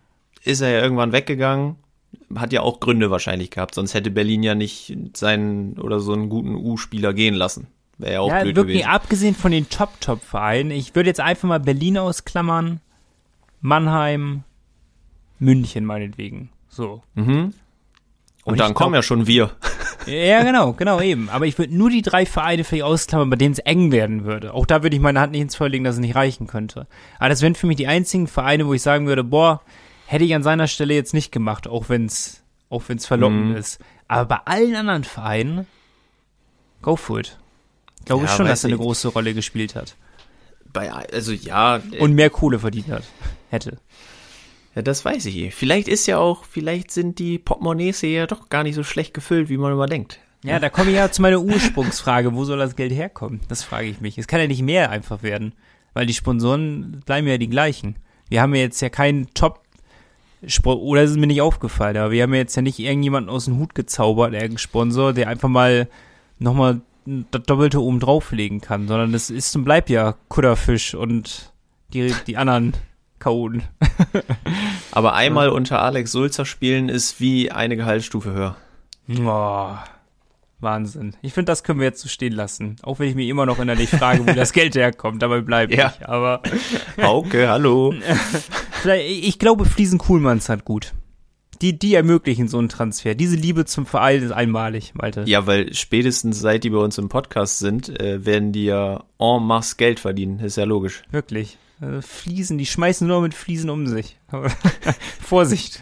ist er ja irgendwann weggegangen. Hat ja auch Gründe wahrscheinlich gehabt, sonst hätte Berlin ja nicht seinen oder so einen guten U-Spieler gehen lassen. Wäre ja auch ja, blöd wirklich, gewesen. Abgesehen von den Top-Top-Vereinen, ich würde jetzt einfach mal Berlin ausklammern, Mannheim, München meinetwegen. So. Mhm. Und, Und dann glaub, kommen ja schon wir. Ja, genau, genau, eben. Aber ich würde nur die drei Vereine für die ausklammern, bei denen es eng werden würde. Auch da würde ich meine Hand nicht ins Feuer legen, dass es nicht reichen könnte. Aber das wären für mich die einzigen Vereine, wo ich sagen würde, boah, hätte ich an seiner Stelle jetzt nicht gemacht, auch wenn es auch wenn's verlockend mhm. ist. Aber bei allen anderen Vereinen, go for it. Glaube ich ja, schon, dass er eine ich. große Rolle gespielt hat. Bei, also ja. Und mehr Kohle verdient hat. Hätte. Ja, das weiß ich eh. Vielleicht ist ja auch, vielleicht sind die Portemonnaies ja doch gar nicht so schlecht gefüllt, wie man immer denkt. Ja, da komme ich ja zu meiner Ursprungsfrage. Wo soll das Geld herkommen? Das frage ich mich. Es kann ja nicht mehr einfach werden. Weil die Sponsoren bleiben ja die gleichen. Wir haben ja jetzt ja keinen Top- oder ist es mir nicht aufgefallen, aber wir haben ja jetzt ja nicht irgendjemanden aus dem Hut gezaubert, irgendeinen Sponsor, der einfach mal nochmal das Doppelte oben drauflegen kann, sondern das ist und bleibt ja Kutterfisch und die, die anderen Chaoten. Aber einmal unter Alex Sulzer spielen ist wie eine Gehaltsstufe höher. Boah, Wahnsinn. Ich finde, das können wir jetzt so stehen lassen. Auch wenn ich mich immer noch innerlich frage, wo das Geld herkommt, dabei bleibe ja. ich. Aber Hauke, hallo. Vielleicht, ich glaube, Fliesen-Kuhlmanns hat gut. Die, die ermöglichen so einen Transfer. Diese Liebe zum Verein ist einmalig, Malte. Ja, weil spätestens seit die bei uns im Podcast sind, äh, werden die ja en masse Geld verdienen. Ist ja logisch. Wirklich. Also Fliesen, die schmeißen nur mit Fliesen um sich. Vorsicht.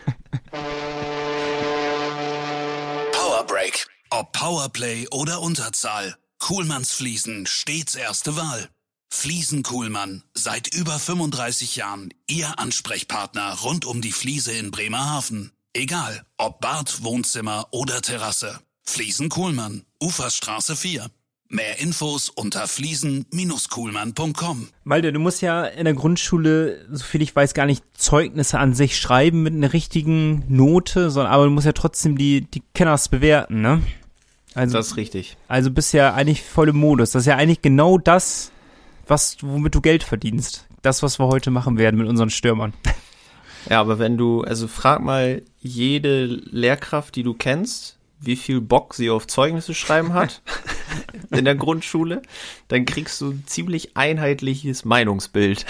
Powerbreak. Ob Powerplay oder Unterzahl. Kuhlmanns Fliesen stets erste Wahl. Fliesen Kuhlmann, seit über fünfunddreißig Jahren Ihr Ansprechpartner rund um die Fliese in Bremerhaven. Egal, ob Bad, Wohnzimmer oder Terrasse. Fliesen Kuhlmann, Uferstraße vier. Mehr Infos unter fliesen Bindestrich kuhlmann Punkt com. Malte, du musst ja in der Grundschule, soviel ich weiß, gar nicht Zeugnisse an sich schreiben mit einer richtigen Note, sondern aber du musst ja trotzdem die, die Kenners bewerten, ne? Also, das ist richtig. Also bist ja eigentlich voll im Modus. Das ist ja eigentlich genau das, was, womit du Geld verdienst. Das, was wir heute machen werden mit unseren Stürmern. Ja, aber wenn du, also frag mal jede Lehrkraft, die du kennst, wie viel Bock sie auf Zeugnisse schreiben hat in der Grundschule, dann kriegst du ein ziemlich einheitliches Meinungsbild.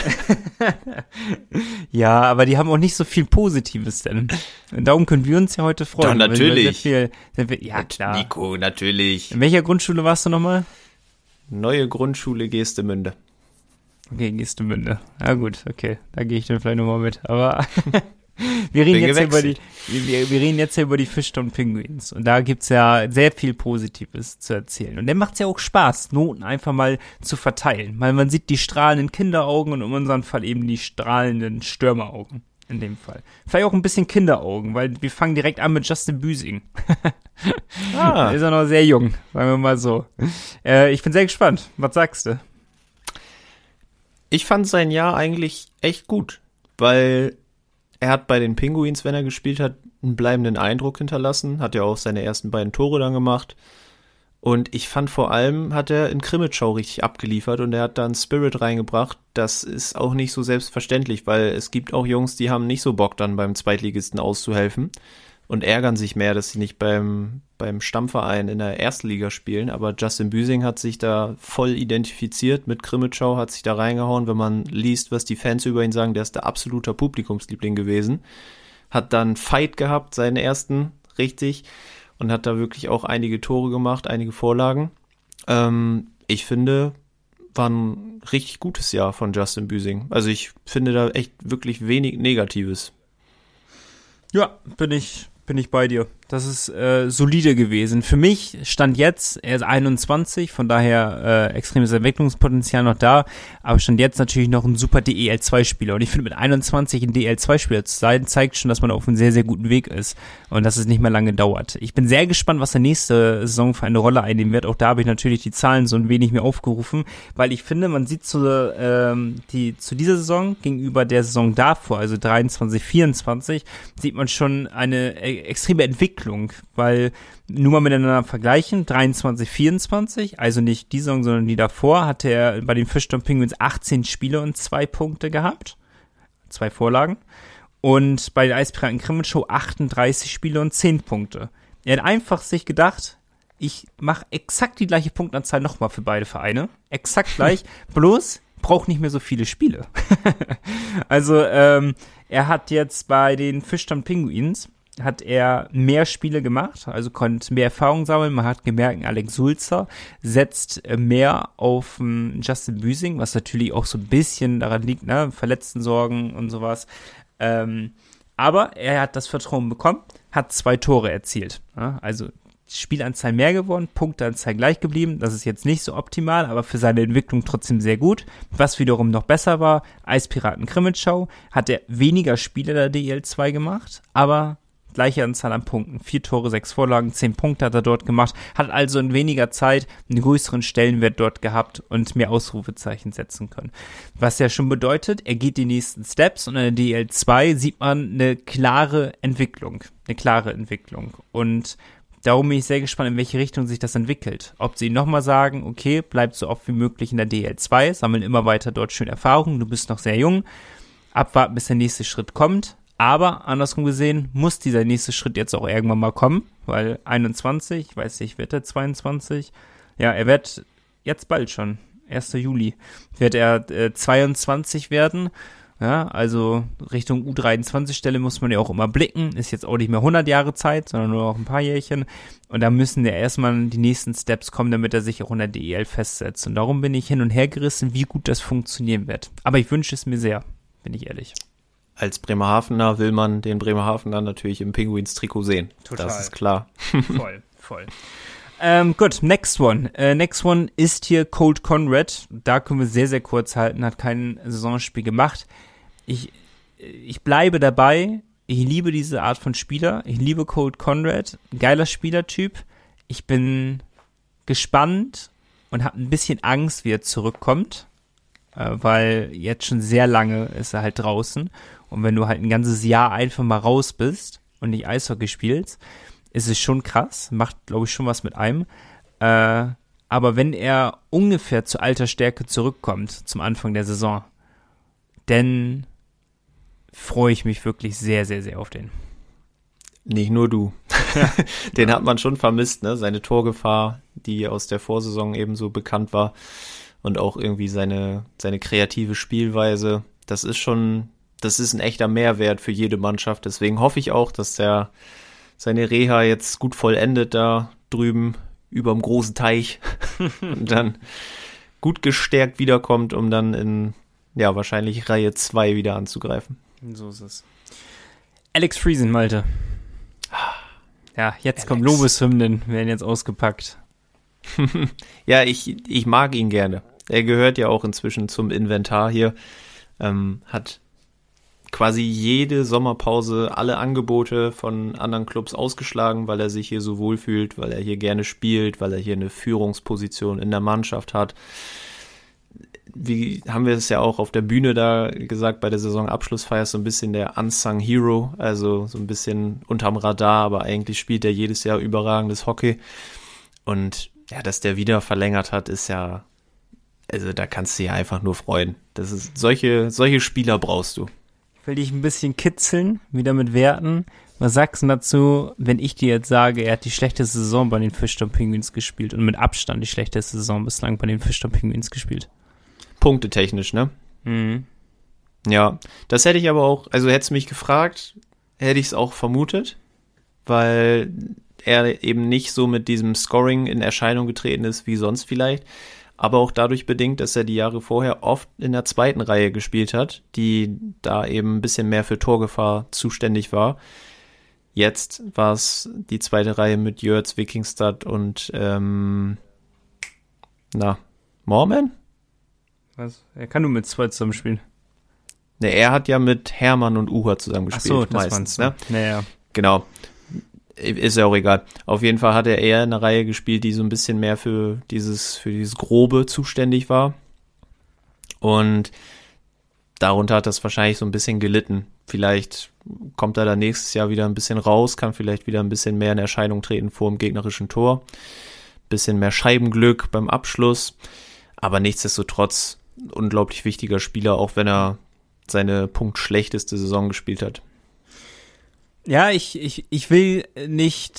Ja, aber die haben auch nicht so viel Positives denn. Und darum können wir uns ja heute freuen. Ja, natürlich. Sehr viel, sehr viel, ja, klar. Nico, natürlich. In welcher Grundschule warst du nochmal? Neue Grundschule Geestemünde. Okay, Geestemünde. Ja gut, okay. Da gehe ich dann vielleicht nochmal mit. Aber wir reden Bin jetzt ja über die, gewechselt. wir, wir reden jetzt ja über die Fishtown Penguins. Und da gibt's ja sehr viel Positives zu erzählen. Und dann macht's ja auch Spaß, Noten einfach mal zu verteilen. Weil man sieht die strahlenden Kinderaugen und in unserem Fall eben die strahlenden Stürmeraugen. In dem Fall. Vielleicht auch ein bisschen Kinderaugen, weil wir fangen direkt an mit Justin Büsing. Ah. Ist er noch sehr jung, sagen wir mal so. Äh, ich bin sehr gespannt. Was sagst du? Ich fand sein Jahr eigentlich echt gut, weil er hat bei den Penguins, wenn er gespielt hat, einen bleibenden Eindruck hinterlassen, hat ja auch seine ersten beiden Tore dann gemacht. Und ich fand vor allem, hat er in Krimitschau richtig abgeliefert und er hat da einen Spirit reingebracht. Das ist auch nicht so selbstverständlich, weil es gibt auch Jungs, die haben nicht so Bock, dann beim Zweitligisten auszuhelfen und ärgern sich mehr, dass sie nicht beim, beim Stammverein in der ersten Liga spielen. Aber Justin Büsing hat sich da voll identifiziert mit Krimitschau, hat sich da reingehauen. Wenn man liest, was die Fans über ihn sagen, der ist der absolute Publikumsliebling gewesen. Hat dann Fight gehabt, seinen ersten, richtig. Und hat da wirklich auch einige Tore gemacht, einige Vorlagen. Ähm, ich finde, war ein richtig gutes Jahr von Justin Büsing. Also ich finde da echt wirklich wenig Negatives. Ja, bin ich, bin ich bei dir. Das ist äh, solide gewesen. Für mich stand jetzt, er ist einundzwanzig, von daher äh, extremes Entwicklungspotenzial noch da, aber stand jetzt natürlich noch ein super D E L zwei Spieler. Und ich finde, mit einundzwanzig ein D E L zwei Spieler zu sein, zeigt schon, dass man auf einem sehr, sehr guten Weg ist und dass es nicht mehr lange dauert. Ich bin sehr gespannt, was der nächste Saison für eine Rolle einnehmen wird. Auch da habe ich natürlich die Zahlen so ein wenig mir aufgerufen, weil ich finde, man sieht zu, ähm, die, zu dieser Saison gegenüber der Saison davor, also dreiundzwanzig, vierundzwanzig, sieht man schon eine äh, extreme Entwicklung. Weil, nur mal miteinander vergleichen, dreiundzwanzig, vierundzwanzig, also nicht die Saison, sondern die davor, hatte er bei den Fishtown Penguins achtzehn Spiele und zwei Punkte gehabt, zwei Vorlagen. Und bei der Eispiraten Krimmelshow achtunddreißig Spiele und zehn Punkte. Er hat einfach sich gedacht, ich mache exakt die gleiche Punktanzahl nochmal für beide Vereine. Exakt gleich, bloß braucht nicht mehr so viele Spiele. Also ähm, er hat jetzt bei den Fischtown Penguins hat er mehr Spiele gemacht, also konnte mehr Erfahrung sammeln. Man hat gemerkt, Alex Sulzer setzt mehr auf ähm, Justin Büsing, was natürlich auch so ein bisschen daran liegt, ne, Verletztensorgen und sowas. Ähm, aber er hat das Vertrauen bekommen, hat zwei Tore erzielt. Ja, also Spielanzahl mehr geworden, Punkteanzahl gleich geblieben. Das ist jetzt nicht so optimal, aber für seine Entwicklung trotzdem sehr gut. Was wiederum noch besser war, Eispiraten Krimitschau hat er weniger Spiele in der D E L zwei gemacht, aber gleiche Anzahl an Punkten. Vier Tore, sechs Vorlagen, zehn Punkte hat er dort gemacht, hat also in weniger Zeit einen größeren Stellenwert dort gehabt und mehr Ausrufezeichen setzen können. Was ja schon bedeutet, er geht die nächsten Steps und in der D E L zwei sieht man eine klare Entwicklung. Eine klare Entwicklung. Und darum bin ich sehr gespannt, in welche Richtung sich das entwickelt. Ob sie nochmal sagen, okay, bleib so oft wie möglich in der D E L zwei, sammeln immer weiter dort schön Erfahrungen, du bist noch sehr jung, abwarten, bis der nächste Schritt kommt. Aber andersrum gesehen muss dieser nächste Schritt jetzt auch irgendwann mal kommen, weil einundzwanzig, ich weiß nicht, wird er zweiundzwanzig? Ja, er wird jetzt bald schon, erster Juli, wird er äh, zweiundzwanzig werden. Ja, also Richtung U dreiundzwanzig Stelle muss man ja auch immer blicken. Ist jetzt auch nicht mehr hundert Jahre Zeit, sondern nur noch ein paar Jährchen. Und da müssen ja erstmal die nächsten Steps kommen, damit er sich auch in der D E L festsetzt. Und darum bin ich hin und her gerissen, wie gut das funktionieren wird. Aber ich wünsche es mir sehr, bin ich ehrlich. Als Bremerhavener will man den Bremerhavener natürlich im Penguins-Trikot sehen. Total. Das ist klar. Voll, voll. Ähm, gut, next one. Äh, next one ist hier Colt Conrad. Da können wir sehr, sehr kurz halten. Hat kein Saisonspiel gemacht. Ich, ich bleibe dabei. Ich liebe diese Art von Spieler. Ich liebe Colt Conrad. Geiler Spielertyp. Ich bin gespannt und habe ein bisschen Angst, wie er zurückkommt. Äh, weil jetzt schon sehr lange ist er halt draußen. Und wenn du halt ein ganzes Jahr einfach mal raus bist und nicht Eishockey spielst, ist es schon krass. Macht, glaube ich, schon was mit einem. Äh, aber wenn er ungefähr zu alter Stärke zurückkommt, zum Anfang der Saison, dann freue ich mich wirklich sehr, sehr, sehr auf den. Nicht nur du. Den hat man schon vermisst, ne? Seine Torgefahr, die aus der Vorsaison eben so bekannt war. Und auch irgendwie seine, seine kreative Spielweise. Das ist schon, das ist ein echter Mehrwert für jede Mannschaft. Deswegen hoffe ich auch, dass der seine Reha jetzt gut vollendet da drüben überm großen Teich und dann gut gestärkt wiederkommt, um dann in, ja, wahrscheinlich Reihe zwei wieder anzugreifen. So ist es. Alex Friesen, Malte. Ja, jetzt Alex. kommen Lobeshymnen, werden jetzt ausgepackt. Ja, ich, ich mag ihn gerne. Er gehört ja auch inzwischen zum Inventar hier, ähm, hat quasi jede Sommerpause alle Angebote von anderen Clubs ausgeschlagen, weil er sich hier so wohl fühlt, weil er hier gerne spielt, weil er hier eine Führungsposition in der Mannschaft hat. Wie haben wir es ja auch auf der Bühne da gesagt, bei der Saisonabschlussfeier, so ein bisschen der Unsung Hero, also so ein bisschen unterm Radar, aber eigentlich spielt er jedes Jahr überragendes Hockey. Und ja, dass der wieder verlängert hat, ist ja, also da kannst du dich einfach nur freuen. Das ist, solche, solche Spieler brauchst du. Ich will dich ein bisschen kitzeln, wieder mit Werten. Was sagst du dazu, wenn ich dir jetzt sage, er hat die schlechteste Saison bei den Fischtown Penguins gespielt und mit Abstand die schlechteste Saison bislang bei den Fischtown Penguins gespielt? Punktetechnisch, ne? Mhm. Ja, das hätte ich aber auch, also hättest du mich gefragt, hätte ich es auch vermutet, weil er eben nicht so mit diesem Scoring in Erscheinung getreten ist wie sonst vielleicht, aber auch dadurch bedingt, dass er die Jahre vorher oft in der zweiten Reihe gespielt hat, die da eben ein bisschen mehr für Torgefahr zuständig war. Jetzt war es die zweite Reihe mit Jörz, Wikingstad und ähm, na, Moorman? Was? Er kann nur mit zwei zusammenspielen. Ne, er hat ja mit Hermann und Uher zusammen gespielt. Ach so, das meistens, ne? Naja. Genau. Ist ja auch egal. Auf jeden Fall hat er eher eine Reihe gespielt, die so ein bisschen mehr für dieses, für dieses Grobe zuständig war. Und darunter hat das wahrscheinlich so ein bisschen gelitten. Vielleicht kommt er da nächstes Jahr wieder ein bisschen raus, kann vielleicht wieder ein bisschen mehr in Erscheinung treten vor dem gegnerischen Tor. Bisschen mehr Scheibenglück beim Abschluss. Aber nichtsdestotrotz unglaublich wichtiger Spieler, auch wenn er seine punktschlechteste Saison gespielt hat. Ja, ich, ich, ich will nicht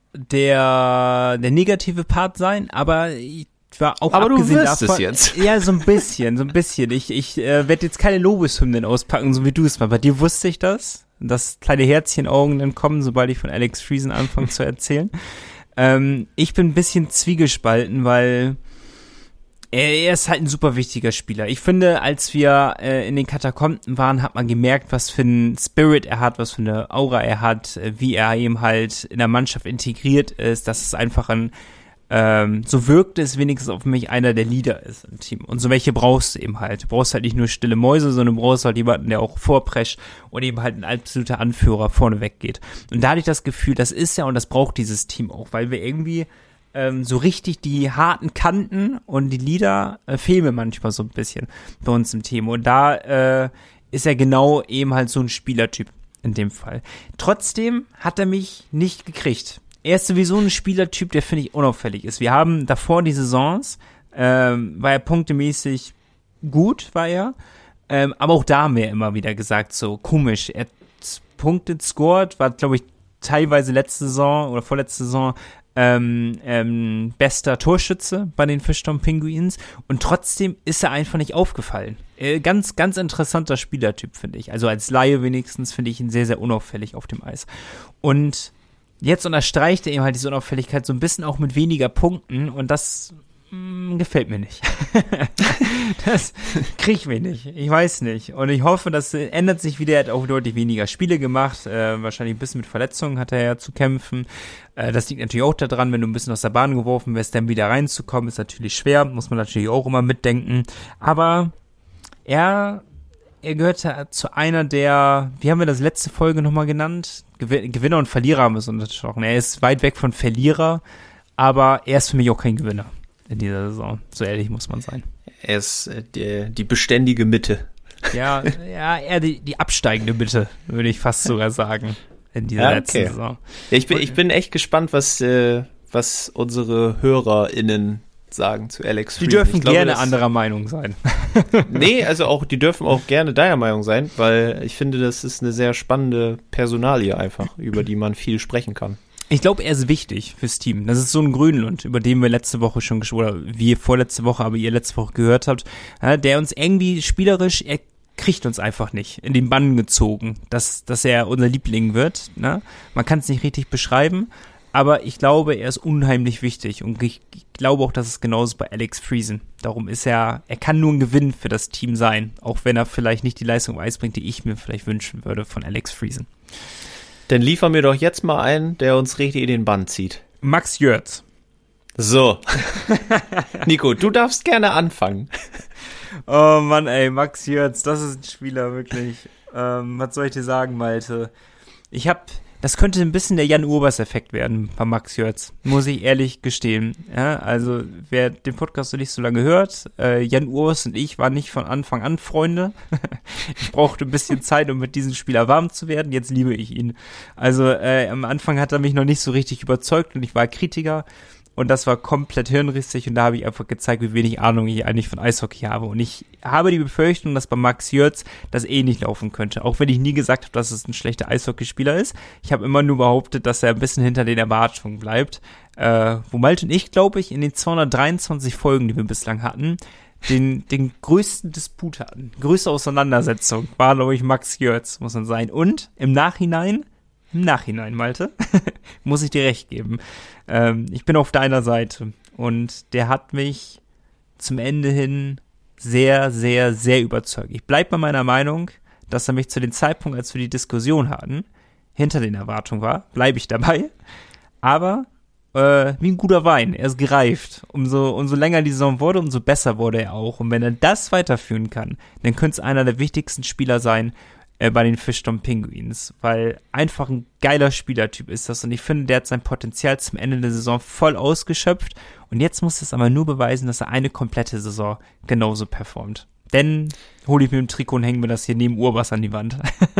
der, der negative Part sein, aber ich war auch aber abgesehen du wirst davon, es jetzt. Ja, so ein bisschen, so ein bisschen. Ich, ich äh, werde jetzt keine Lobeshymnen auspacken, so wie du es mal. Bei dir wusste ich das, dass kleine Herzchenaugen dann kommen, sobald ich von Alex Friesen anfange zu erzählen. Ähm, ich bin ein bisschen zwiegespalten, weil er, er ist halt ein super wichtiger Spieler. Ich finde, als wir äh, in den Katakomben waren, hat man gemerkt, was für einen Spirit er hat, was für eine Aura er hat, äh, wie er eben halt in der Mannschaft integriert ist, dass es einfach ein, ähm, so wirkt es wenigstens auf mich, einer der Leader ist im Team. Und so welche brauchst du eben halt. Du brauchst halt nicht nur stille Mäuse, sondern du brauchst halt jemanden, der auch vorprescht und eben halt ein absoluter Anführer vorne weggeht. Und da hatte ich das Gefühl, das ist ja und das braucht dieses Team auch, weil wir irgendwie ähm, so richtig die harten Kanten und die Leader äh, fehlen mir manchmal so ein bisschen bei uns im Team. Und da äh, ist er genau eben halt so ein Spielertyp in dem Fall. Trotzdem hat er mich nicht gekriegt. Er ist sowieso ein Spielertyp, der, finde ich, unauffällig ist. Wir haben davor die Saisons, ähm, war er punktemäßig gut, war er, ähm, aber auch da haben wir immer wieder gesagt, so komisch, er punktet, scored, war, glaube ich, teilweise letzte Saison oder vorletzte Saison ähm, ähm, bester Torschütze bei den Fischtown Penguins und trotzdem ist er einfach nicht aufgefallen. Äh, ganz, ganz interessanter Spielertyp, finde ich. Also als Laie wenigstens finde ich ihn sehr, sehr unauffällig auf dem Eis. Und jetzt unterstreicht er eben halt diese Unauffälligkeit so ein bisschen auch mit weniger Punkten und das mh, gefällt mir nicht. Das kriegt mir nicht. Ich weiß nicht. Und ich hoffe, das ändert sich wieder. Er hat auch deutlich weniger Spiele gemacht. Äh, wahrscheinlich ein bisschen mit Verletzungen hat er ja zu kämpfen. Äh, das liegt natürlich auch daran, wenn du ein bisschen aus der Bahn geworfen wirst, dann wieder reinzukommen, ist natürlich schwer. Muss man natürlich auch immer mitdenken. Aber er... Er gehört zu einer der, wie haben wir das letzte Folge nochmal genannt? Gewinner und Verlierer haben wir es untersprochen. Er ist weit weg von Verlierer, aber er ist für mich auch kein Gewinner in dieser Saison. So ehrlich muss man sein. Er ist äh, die, die beständige Mitte. Ja, ja, eher die, die absteigende Mitte, würde ich fast sogar sagen, in dieser ja, letzten okay. Saison. Ja, ich bin, ich bin echt gespannt, was, äh, was unsere HörerInnen sagen zu Alex Die Friesen. dürfen ich glaube, gerne das, anderer Meinung sein. Nee, also auch, die dürfen auch gerne deiner Meinung sein, weil ich finde, das ist eine sehr spannende Personalie einfach, über die man viel sprechen kann. Ich glaube, er ist wichtig fürs Team. Das ist so ein Grönlund, über den wir letzte Woche schon gesprochen, oder wir vorletzte Woche, aber ihr letzte Woche gehört habt, ja, der uns irgendwie spielerisch, er kriegt uns einfach nicht in den Bann gezogen, dass, dass er unser Liebling wird. Ne? Man kann es nicht richtig beschreiben, aber ich glaube, er ist unheimlich wichtig und ich, ich glaube auch, dass es genauso bei Alex Friesen. Darum ist er, er kann nur ein Gewinn für das Team sein, auch wenn er vielleicht nicht die Leistung auf Eis bringt, die ich mir vielleicht wünschen würde von Alex Friesen. Dann liefern wir doch jetzt mal einen, der uns richtig in den Bann zieht. Max Jörz. So. Nico, du darfst gerne anfangen. Oh Mann, ey, Max Jörz, das ist ein Spieler, wirklich. Ähm, was soll ich dir sagen, Malte? Ich hab, das könnte ein bisschen der Jan Urbas-Effekt werden bei Max Jörz, muss ich ehrlich gestehen. Ja, also, wer den Podcast noch nicht so lange hört, äh, Jan Urbas und ich waren nicht von Anfang an Freunde. Ich brauchte ein bisschen Zeit, um mit diesem Spieler warm zu werden. Jetzt liebe ich ihn. Also, äh, am Anfang hat er mich noch nicht so richtig überzeugt und ich war Kritiker. Und das war komplett hirnrissig und da habe ich einfach gezeigt, wie wenig Ahnung ich eigentlich von Eishockey habe. Und ich habe die Befürchtung, dass bei Max Jörz das eh nicht laufen könnte. Auch wenn ich nie gesagt habe, dass es ein schlechter Eishockeyspieler ist. Ich habe immer nur behauptet, dass er ein bisschen hinter den Erwartungen bleibt. Äh, wo Malte und ich, glaube ich, in den zweihundertdreiundzwanzig Folgen, die wir bislang hatten, den, den größten Disput hatten. Größte Auseinandersetzung war, glaube ich, Max Jörz, muss man sein. Und im Nachhinein... Im Nachhinein, Malte, muss ich dir recht geben. Ähm, ich bin auf deiner Seite und der hat mich zum Ende hin sehr, sehr, sehr überzeugt. Ich bleib bei meiner Meinung, dass er mich zu dem Zeitpunkt, als wir die Diskussion hatten, hinter den Erwartungen war. Bleibe ich dabei. Aber äh, wie ein guter Wein, er ist gereift. Umso, umso länger die Saison wurde, umso besser wurde er auch. Und wenn er das weiterführen kann, dann könnte es einer der wichtigsten Spieler sein, bei den Fischtown Penguins, weil einfach ein geiler Spielertyp ist das und ich finde, der hat sein Potenzial zum Ende der Saison voll ausgeschöpft und jetzt muss es aber nur beweisen, dass er eine komplette Saison genauso performt. Denn hole ich mir ein Trikot und hänge mir das hier neben Urbas an die Wand.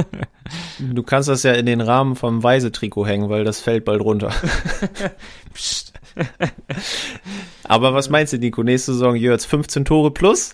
Du kannst das ja in den Rahmen vom Weise-Trikot hängen, weil das fällt bald runter. Psst. Aber was meinst du, Nico? Nächste Saison Jörz fünfzehn Tore plus?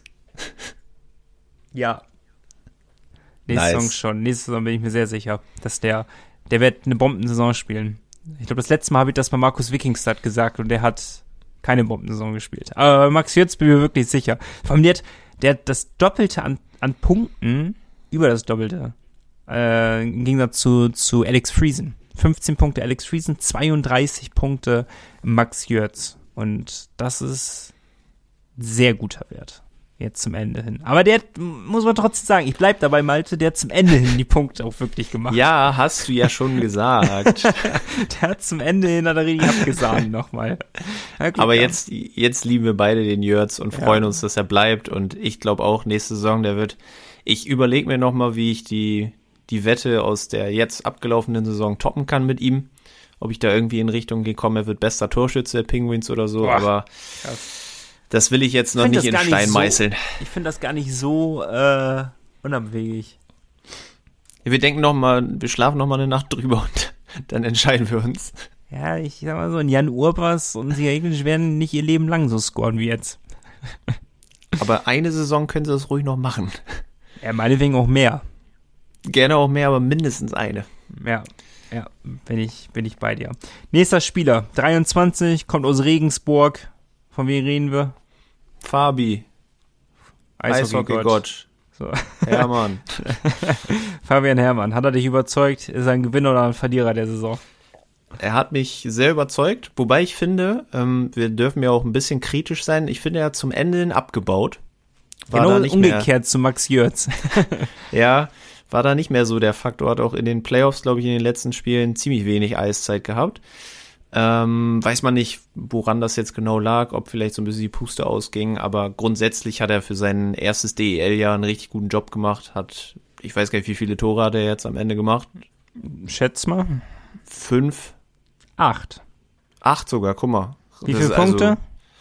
Ja. Nächste Nice. Saison schon. Nächste Saison bin ich mir sehr sicher, dass der der wird eine Bombensaison spielen. Ich glaube, das letzte Mal habe ich das bei Markus Wikingstad gesagt und der hat keine Bombensaison gespielt. Aber Max Jürz bin ich mir wirklich sicher. Vor allem, der hat, der hat das Doppelte an, an Punkten, über das Doppelte, äh, im Gegensatz zu, zu Alex Friesen. fünfzehn Punkte Alex Friesen, zweiunddreißig Punkte Max Jürz. Und das ist sehr guter Wert. Jetzt zum Ende hin. Aber der, muss man trotzdem sagen, ich bleib dabei, Malte, der hat zum Ende hin die Punkte auch wirklich gemacht. Ja, hast du ja schon gesagt. Der hat zum Ende hin, hat er richtig abgesahnt nochmal. Okay, aber ja. jetzt, jetzt lieben wir beide den Jürz und freuen ja. uns, dass er bleibt. Und ich glaube auch, nächste Saison, der wird, ich überlege mir nochmal, wie ich die, die Wette aus der jetzt abgelaufenen Saison toppen kann mit ihm. Ob ich da irgendwie in Richtung gekommen, er wird bester Torschütze der Penguins oder so, Boah, aber krass. Das will ich jetzt noch ich nicht in Stein so, meißeln. Ich finde das gar nicht so äh, unabwegig. Wir denken noch mal, wir schlafen noch mal eine Nacht drüber und dann entscheiden wir uns. Ja, ich sag mal so, ein Jan Urbas und sie Englisch werden nicht ihr Leben lang so scoren wie jetzt. Aber eine Saison können sie das ruhig noch machen. Ja, meinetwegen auch mehr. Gerne auch mehr, aber mindestens eine. Ja, ja, bin ich, bin ich bei dir. Nächster Spieler, dreiundzwanzig, kommt aus Regensburg. Von wem reden wir? Fabi. Eishockey-Gott. So. Hermann. Fabian Hermann. Hat er dich überzeugt? Ist er ein Gewinner oder ein Verlierer der Saison? Er hat mich sehr überzeugt. Wobei ich finde, ähm, wir dürfen ja auch ein bisschen kritisch sein. Ich finde, er hat zum Ende hin abgebaut. War genau da nicht umgekehrt mehr, zu Max Jürz. Ja, war da nicht mehr so der Faktor. Hat auch in den Playoffs, glaube ich, in den letzten Spielen ziemlich wenig Eiszeit gehabt. Ähm, weiß man nicht, woran das jetzt genau lag, ob vielleicht so ein bisschen die Puste ausging, aber grundsätzlich hat er für sein erstes D E L-Jahr einen richtig guten Job gemacht, hat, ich weiß gar nicht, wie viele Tore hat er jetzt am Ende gemacht? Schätz mal. Fünf? Acht. Acht sogar, guck mal. Wie viele Punkte?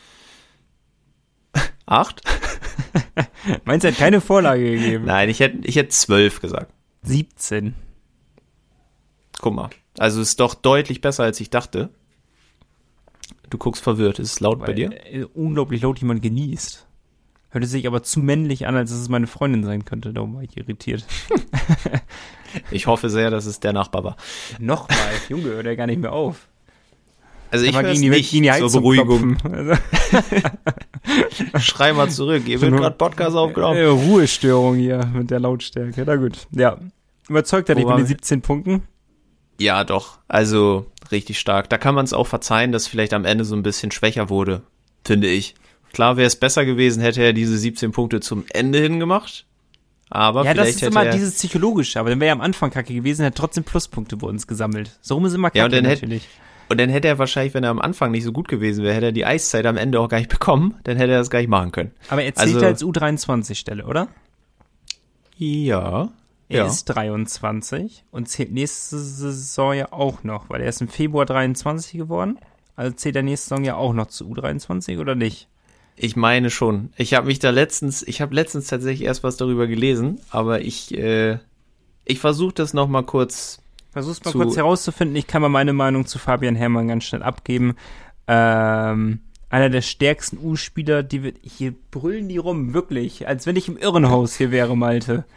Also Acht? Meinst du, er hat keine Vorlage gegeben? Nein, ich hätte ich hätte zwölf gesagt. siebzehn. Guck mal. Also ist doch deutlich besser, als ich dachte. Du guckst verwirrt. Ist es laut Weil, bei dir? Äh, unglaublich laut jemand genießt. Hörte sich aber zu männlich an, als dass es meine Freundin sein könnte. Darum war ich irritiert. Ich hoffe sehr, dass es der Nachbar war. Nochmal. Junge, hört er gar nicht mehr auf. Also ich höre gegen die, nicht gegen die Heizung zur Beruhigung. Also. Schrei mal zurück. Ihr wird gerade Podcast aufgenommen. Äh, Ruhestörung hier mit der Lautstärke. Na gut. Ja. Überzeugt er dich mit den siebzehn Punkten? Ja, doch. Also richtig stark. Da kann man es auch verzeihen, dass vielleicht am Ende so ein bisschen schwächer wurde, finde ich. Klar wäre es besser gewesen, hätte er diese siebzehn Punkte zum Ende hin gemacht. Aber ja, vielleicht das ist hätte immer er dieses Psychologische. Aber dann wäre er am Anfang kacke gewesen, hätte trotzdem Pluspunkte bei uns gesammelt. So rum ist immer kacke, ja, und dann natürlich. Hätte, und dann hätte er wahrscheinlich, wenn er am Anfang nicht so gut gewesen wäre, hätte er die Eiszeit am Ende auch gar nicht bekommen. Dann hätte er das gar nicht machen können. Aber er zählt also, als U dreiundzwanzig-Stelle, oder? Ja. Er ja. ist dreiundzwanzig und zählt nächste Saison ja auch noch, weil er ist im Februar dreiundzwanzig geworden. Also zählt er nächste Saison ja auch noch zu U dreiundzwanzig, oder nicht? Ich meine schon. Ich habe mich da letztens, ich habe letztens tatsächlich erst was darüber gelesen, aber ich, äh, ich versuche das noch mal kurz Versuch's mal kurz herauszufinden. Ich kann mal meine Meinung zu Fabian Hermann ganz schnell abgeben. Ähm, einer der stärksten U-Spieler, die wir, hier brüllen die rum, wirklich, als wenn ich im Irrenhaus hier wäre, Malte.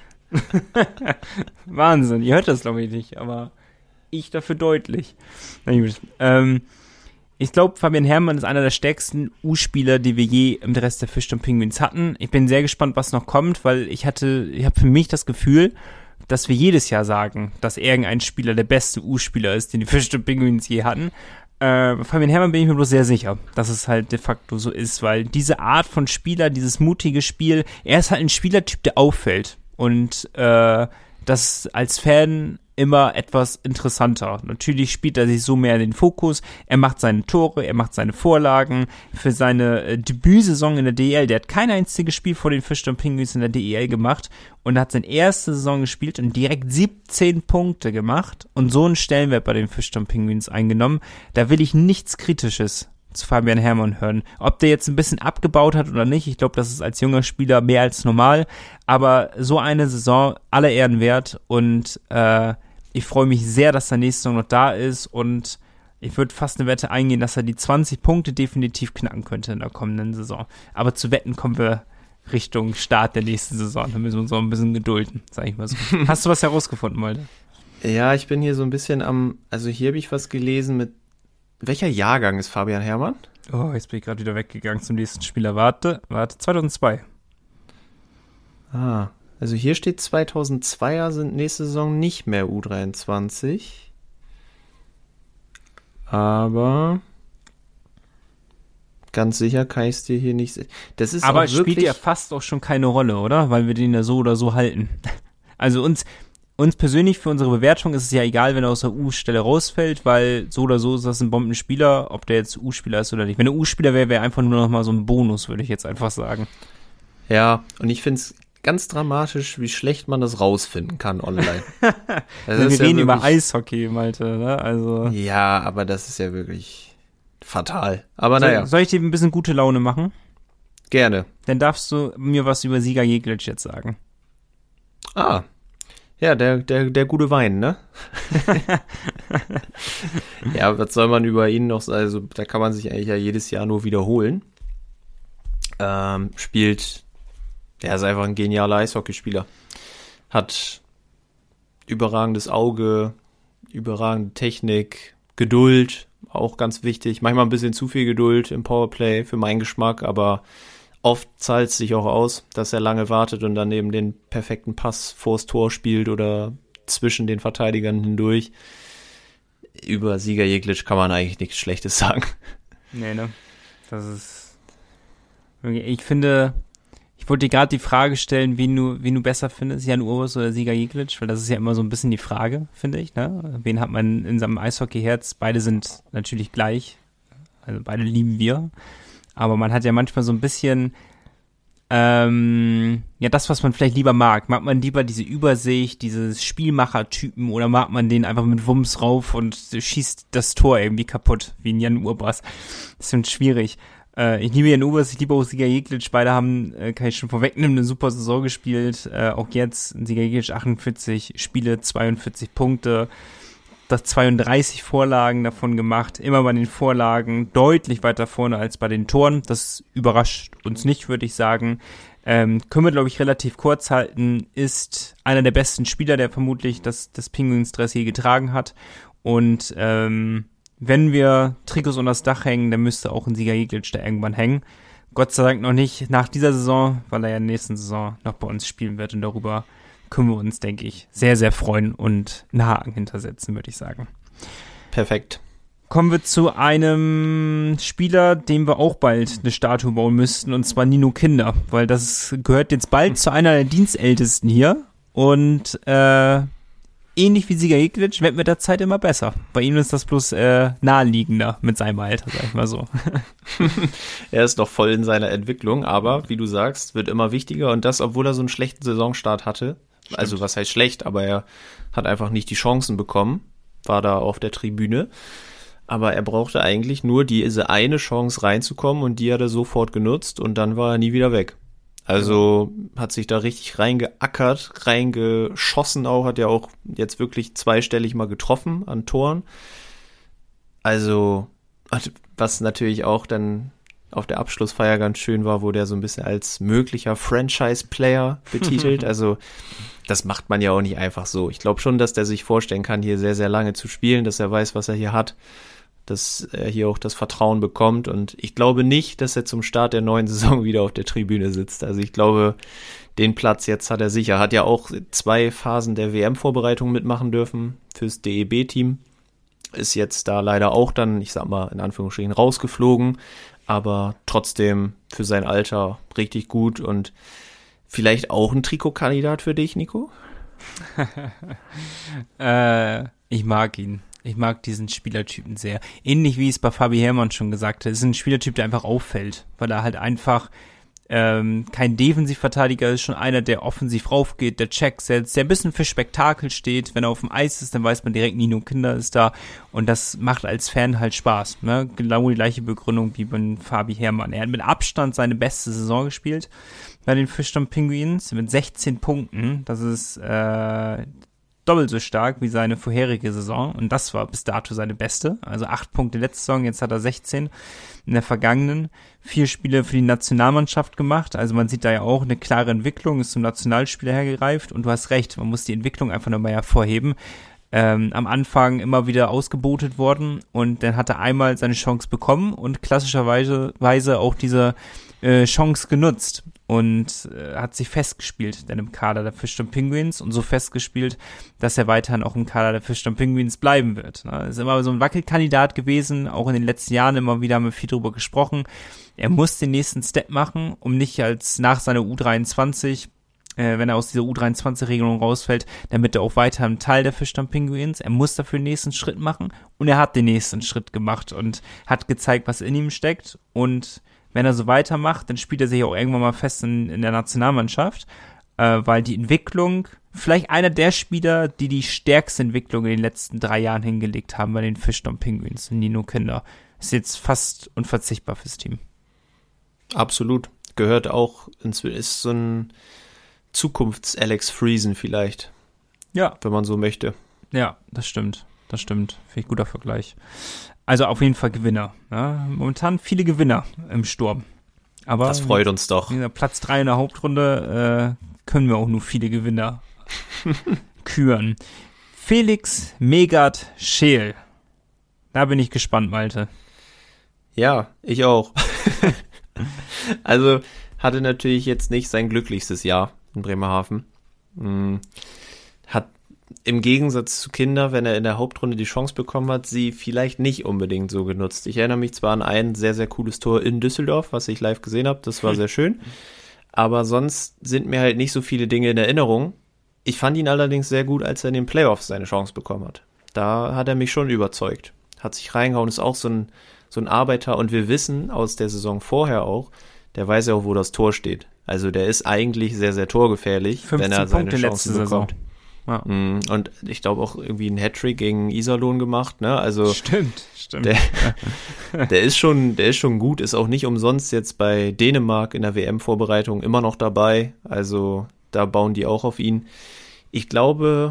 Wahnsinn, ihr hört das glaube ich nicht, aber ich dafür deutlich. Ähm, ich glaube, Fabian Hermann ist einer der stärksten U-Spieler, die wir je im Rest der Fischtown Penguins hatten. Ich bin sehr gespannt, was noch kommt, weil ich hatte, ich habe für mich das Gefühl, dass wir jedes Jahr sagen, dass irgendein Spieler der beste U-Spieler ist, den die Fischtown Penguins je hatten. Äh, Fabian Hermann bin ich mir bloß sehr sicher, dass es halt de facto so ist, weil diese Art von Spieler, dieses mutige Spiel, er ist halt ein Spielertyp, der auffällt. Und äh, das ist als Fan immer etwas interessanter. Natürlich spielt er sich so mehr in den Fokus. Er macht seine Tore, er macht seine Vorlagen. Für seine äh, Debütsaison in der D E L, der hat kein einziges Spiel vor den Fischtown Penguins in der D E L gemacht und hat seine erste Saison gespielt und direkt siebzehn Punkte gemacht und so einen Stellenwert bei den Fischtown Penguins eingenommen. Da will ich nichts Kritisches zu Fabian Hermann hören. Ob der jetzt ein bisschen abgebaut hat oder nicht, ich glaube, das ist als junger Spieler mehr als normal, aber so eine Saison, alle Ehren wert und äh, ich freue mich sehr, dass er nächste Saison noch da ist und ich würde fast eine Wette eingehen, dass er die zwanzig Punkte definitiv knacken könnte in der kommenden Saison. Aber zu Wetten kommen wir Richtung Start der nächsten Saison. Da müssen wir uns auch ein bisschen gedulden, sag ich mal so. Hast du was herausgefunden, Malte? Ja, ich bin hier so ein bisschen am, also hier habe ich was gelesen mit, welcher Jahrgang ist Fabian Herrmann? Oh, jetzt bin ich gerade wieder weggegangen zum nächsten Spieler. Warte, warte, zweitausendzwei. Ah, also hier steht zweitausendzweier sind nächste Saison nicht mehr U dreiundzwanzig. Aber ganz sicher kann ich es dir hier nicht sehen. Das ist Aber auch es wirklich, spielt ja fast auch schon keine Rolle, oder? Weil wir den ja so oder so halten. Also uns, uns persönlich für unsere Bewertung ist es ja egal, wenn er aus der U-Stelle rausfällt, weil so oder so ist das ein Bombenspieler, ob der jetzt U-Spieler ist oder nicht. Wenn er U-Spieler wäre, wäre einfach nur noch mal so ein Bonus, würde ich jetzt einfach sagen. Ja, und ich finde es ganz dramatisch, wie schlecht man das rausfinden kann online. Das wir ist reden ja über wirklich, Eishockey, Malte, ne? Also. ja, aber das ist ja wirklich fatal. Aber Soll, naja, soll ich dir ein bisschen gute Laune machen? gerne. Dann darfst du mir was über Sieger Jeglic jetzt sagen. Ah, ja, der, der, der gute Wein, ne? Ja, was soll man über ihn noch sagen? Also, da kann man sich eigentlich ja jedes Jahr nur wiederholen. Ähm, spielt, der ist einfach ein genialer Eishockeyspieler. Hat überragendes Auge, überragende Technik, Geduld, auch ganz wichtig. Manchmal ein bisschen zu viel Geduld im Powerplay für meinen Geschmack, aber oft zahlt es sich auch aus, dass er lange wartet und dann eben den perfekten Pass vors Tor spielt oder zwischen den Verteidigern hindurch. Über Sieger Jeglic kann man eigentlich nichts Schlechtes sagen. Nee, ne? Das ist. Ich finde, ich wollte dir gerade die Frage stellen, wen du, wen du besser findest, Jan Urbas oder Sieger Jeglic, weil das ist ja immer so ein bisschen die Frage, finde ich, ne? Wen hat man in seinem Eishockeyherz? Beide sind natürlich gleich. Also beide lieben wir. Aber man hat ja manchmal so ein bisschen, ähm, ja, das, was man vielleicht lieber mag. Mag man lieber diese Übersicht, dieses Spielmacher-Typen oder mag man den einfach mit Wumms rauf und schießt das Tor irgendwie kaputt, wie ein Jan Urbas? Das ist schon schwierig. Äh, ich liebe Jan Urbas, ich liebe auch Sieger Jeglic. Beide haben, äh, kann ich schon vorwegnehmen, eine super Saison gespielt. Äh, auch jetzt, Sieger Jeglic achtundvierzig Spiele, zweiundvierzig Punkte. Das zweiunddreißig Vorlagen davon gemacht, immer bei den Vorlagen deutlich weiter vorne als bei den Toren. Das überrascht uns nicht, würde ich sagen. Ähm, können wir, glaube ich, relativ kurz halten. Ist einer der besten Spieler, der vermutlich das, das Penguins-Dress je getragen hat. Und ähm, wenn wir Trikots unter das Dach hängen, dann müsste auch ein Sieger Jeglic da irgendwann hängen. Gott sei Dank noch nicht nach dieser Saison, weil er ja in der nächsten Saison noch bei uns spielen wird und darüber können wir uns, denke ich, sehr, sehr freuen und einen Haken hintersetzen, würde ich sagen. Perfekt. Kommen wir zu einem Spieler, dem wir auch bald eine Statue bauen müssten, und zwar Nino Kinder, weil das gehört jetzt bald zu einer der Dienstältesten hier und äh, ähnlich wie Sieger Jeglic wird mit der Zeit immer besser. Bei ihm ist das bloß äh, naheliegender mit seinem Alter, sag ich mal so. Er ist noch voll in seiner Entwicklung, aber wie du sagst, wird immer wichtiger und das, obwohl er so einen schlechten Saisonstart hatte. Stimmt. Also was heißt schlecht, aber er hat einfach nicht die Chancen bekommen, war da auf der Tribüne. Aber er brauchte eigentlich nur diese eine Chance reinzukommen und die hat er sofort genutzt und dann war er nie wieder weg. Also hat sich da richtig reingeackert, reingeschossen auch, hat ja auch jetzt wirklich zweistellig mal getroffen an Toren. Also, was natürlich auch dann auf der Abschlussfeier ganz schön war, wurde er so ein bisschen als möglicher Franchise-Player betitelt. Also, das macht man ja auch nicht einfach so. Ich glaube schon, dass der sich vorstellen kann, hier sehr, sehr lange zu spielen, dass er weiß, was er hier hat, dass er hier auch das Vertrauen bekommt. Und ich glaube nicht, dass er zum Start der neuen Saison wieder auf der Tribüne sitzt. Also ich glaube, den Platz jetzt hat er sicher. Hat ja auch zwei Phasen der W M-Vorbereitung mitmachen dürfen fürs D E B-Team. Ist jetzt da leider auch dann, ich sag mal, in Anführungsstrichen rausgeflogen. Aber trotzdem für sein Alter richtig gut und vielleicht auch ein Trikotkandidat für dich, Nico? äh, ich mag ihn. Ich mag diesen Spielertypen sehr. Ähnlich wie ich es bei Fabi Herrmann schon gesagt habe. Es ist ein Spielertyp, der einfach auffällt, weil er halt einfach ähm, kein Defensivverteidiger ist, schon einer, der offensiv raufgeht, der Check setzt, der ein bisschen für Spektakel steht. Wenn er auf dem Eis ist, dann weiß man direkt, Nino Kinder ist da. Und das macht als Fan halt Spaß. Ne? Genau die gleiche Begründung wie bei Fabi Herrmann. Er hat mit Abstand seine beste Saison gespielt bei den Fischtown Penguins mit sechzehn Punkten. Das ist äh, doppelt so stark wie seine vorherige Saison und das war bis dato seine beste, also acht Punkte letzte Saison, jetzt hat er sechzehn in der vergangenen, vier Spiele für die Nationalmannschaft gemacht, also man sieht da ja auch eine klare Entwicklung, ist zum Nationalspieler hergereift und du hast recht, man muss die Entwicklung einfach nochmal hervorheben. ähm, am Anfang immer wieder ausgebotet worden und dann hat er einmal seine Chance bekommen und klassischerweise Weise auch diese äh, Chance genutzt und äh, hat sich festgespielt dann im Kader der Fischtown Penguins und so festgespielt, dass er weiterhin auch im Kader der Fischtown Penguins bleiben wird. Ne? Ist immer so ein Wackelkandidat gewesen, auch in den letzten Jahren immer wieder haben wir viel drüber gesprochen. Er muss den nächsten Step machen, um nicht als nach seiner U dreiundzwanzig, äh, wenn er aus dieser U dreiundzwanzig-Regelung rausfällt, damit er auch weiterhin Teil der Fischtown Penguins. Er muss dafür den nächsten Schritt machen und er hat den nächsten Schritt gemacht und hat gezeigt, was in ihm steckt und wenn er so weitermacht, dann spielt er sich auch irgendwann mal fest in, in der Nationalmannschaft, äh, weil die Entwicklung, vielleicht einer der Spieler, die die stärkste Entwicklung in den letzten drei Jahren hingelegt haben bei den Fischtown Penguins, Nino Kinder, ist jetzt fast unverzichtbar fürs Team. Absolut. Gehört auch, ist so ein Zukunfts-Alex Friesen vielleicht. Ja. Wenn man so möchte. Ja, das stimmt. Das stimmt. Finde ich guter Vergleich. Also auf jeden Fall Gewinner. Ja? Momentan viele Gewinner im Sturm. Aber das freut uns doch. Platz drei in der Hauptrunde äh, können wir auch nur viele Gewinner küren. Felix Magath Scheel. Da bin ich gespannt, Malte. Ja, ich auch. Also hatte natürlich jetzt nicht sein glücklichstes Jahr in Bremerhaven. Hm. Hat im Gegensatz zu Kinder, wenn er in der Hauptrunde die Chance bekommen hat, sie vielleicht nicht unbedingt so genutzt. Ich erinnere mich zwar an ein sehr, sehr cooles Tor in Düsseldorf, was ich live gesehen habe, das war sehr schön, aber sonst sind mir halt nicht so viele Dinge in Erinnerung. Ich fand ihn allerdings sehr gut, als er in den Playoffs seine Chance bekommen hat. Da hat er mich schon überzeugt. Hat sich reingehauen, ist auch so ein, so ein Arbeiter und wir wissen aus der Saison vorher auch, der weiß ja auch, wo das Tor steht. Also der ist eigentlich sehr, sehr torgefährlich, wenn er seine Punkte Chancen bekommt. Saison. Ja. Und ich glaube auch irgendwie einen Hattrick gegen Iserlohn gemacht, ne? Also stimmt, stimmt. Der, der ist schon, der ist schon gut, ist auch nicht umsonst jetzt bei Dänemark in der W M-Vorbereitung immer noch dabei. Also da bauen die auch auf ihn. Ich glaube,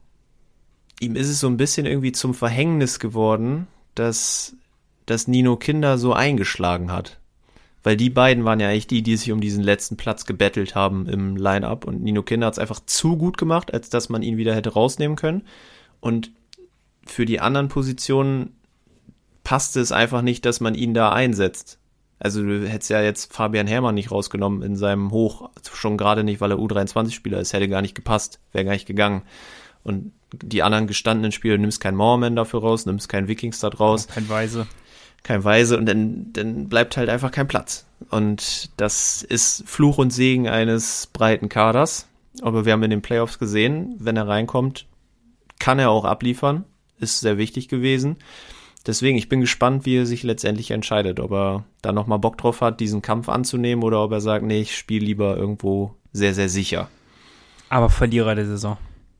ihm ist es so ein bisschen irgendwie zum Verhängnis geworden, dass, dass Nino Kinder so eingeschlagen hat. Weil die beiden waren ja eigentlich die, die sich um diesen letzten Platz gebettelt haben im Line-Up. Und Nino Kinder hat es einfach zu gut gemacht, als dass man ihn wieder hätte rausnehmen können. Und für die anderen Positionen passte es einfach nicht, dass man ihn da einsetzt. Also du hättest ja jetzt Fabian Herrmann nicht rausgenommen in seinem Hoch. Schon gerade nicht, weil er U dreiundzwanzig-Spieler ist. Hätte gar nicht gepasst. Wäre gar nicht gegangen. Und die anderen gestandenen Spieler, nimmst keinen Moorman dafür raus, nimmst keinen Wikingstad raus. Kein Weise. Kein Weise und dann, dann bleibt halt einfach kein Platz. Und das ist Fluch und Segen eines breiten Kaders. Aber wir haben in den Playoffs gesehen, wenn er reinkommt, kann er auch abliefern. Ist sehr wichtig gewesen. Deswegen, ich bin gespannt, wie er sich letztendlich entscheidet. Ob er da nochmal Bock drauf hat, diesen Kampf anzunehmen oder ob er sagt, nee, ich spiele lieber irgendwo sehr, sehr sicher. Aber Verlierer der Saison.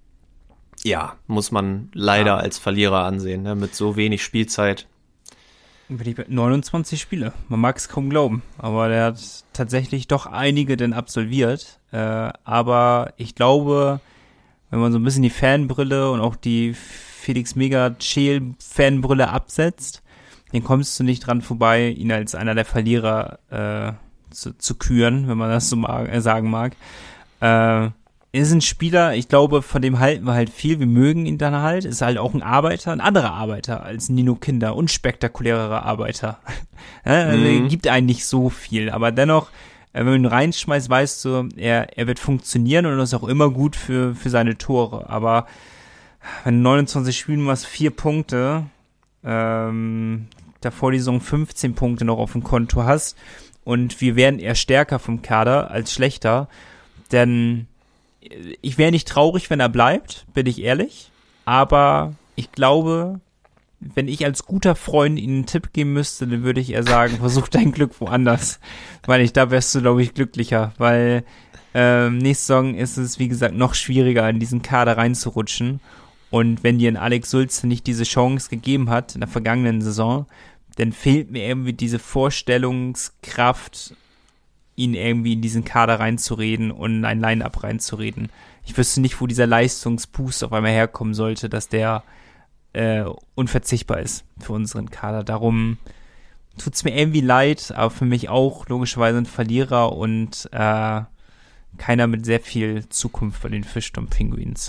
Ja, muss man leider ja. als Verlierer ansehen, ne? Mit so wenig Spielzeit. neunundzwanzig Spiele, man mag es kaum glauben, aber der hat tatsächlich doch einige denn absolviert, äh, aber ich glaube, wenn man so ein bisschen die Fanbrille und auch die Felix Magath Scheel Fanbrille absetzt, dann kommst du nicht dran vorbei, ihn als einer der Verlierer äh, zu, zu küren, wenn man das so mag, äh, sagen mag. Äh, ist ein Spieler, ich glaube, von dem halten wir halt viel, wir mögen ihn dann halt, ist halt auch ein Arbeiter, ein anderer Arbeiter als Nino Kinder, unspektakulärer Arbeiter. ja, mhm. Gibt einen nicht so viel, aber dennoch, wenn du ihn reinschmeißt, weißt du, er, er wird funktionieren und ist auch immer gut für, für seine Tore, aber wenn du neunundzwanzig Spielen machst, vier Punkte, ähm, davor die Saison fünfzehn Punkte noch auf dem Konto hast und wir werden eher stärker vom Kader als schlechter, denn ich wäre nicht traurig, wenn er bleibt, bin ich ehrlich, aber ich glaube, wenn ich als guter Freund Ihnen einen Tipp geben müsste, dann würde ich eher sagen, versuch dein Glück woanders, weil ich, da wärst du, glaube ich, glücklicher, weil ähm, nächste Saison ist es, wie gesagt, noch schwieriger, in diesen Kader reinzurutschen und wenn dir ein Alex Sulze nicht diese Chance gegeben hat in der vergangenen Saison, dann fehlt mir irgendwie diese Vorstellungskraft, ihn irgendwie in diesen Kader reinzureden und in ein Line-Up reinzureden. Ich wüsste nicht, wo dieser Leistungsboost auf einmal herkommen sollte, dass der äh, unverzichtbar ist für unseren Kader. Darum tut's mir irgendwie leid, aber für mich auch logischerweise ein Verlierer und äh, keiner mit sehr viel Zukunft bei den Fischtown Penguins.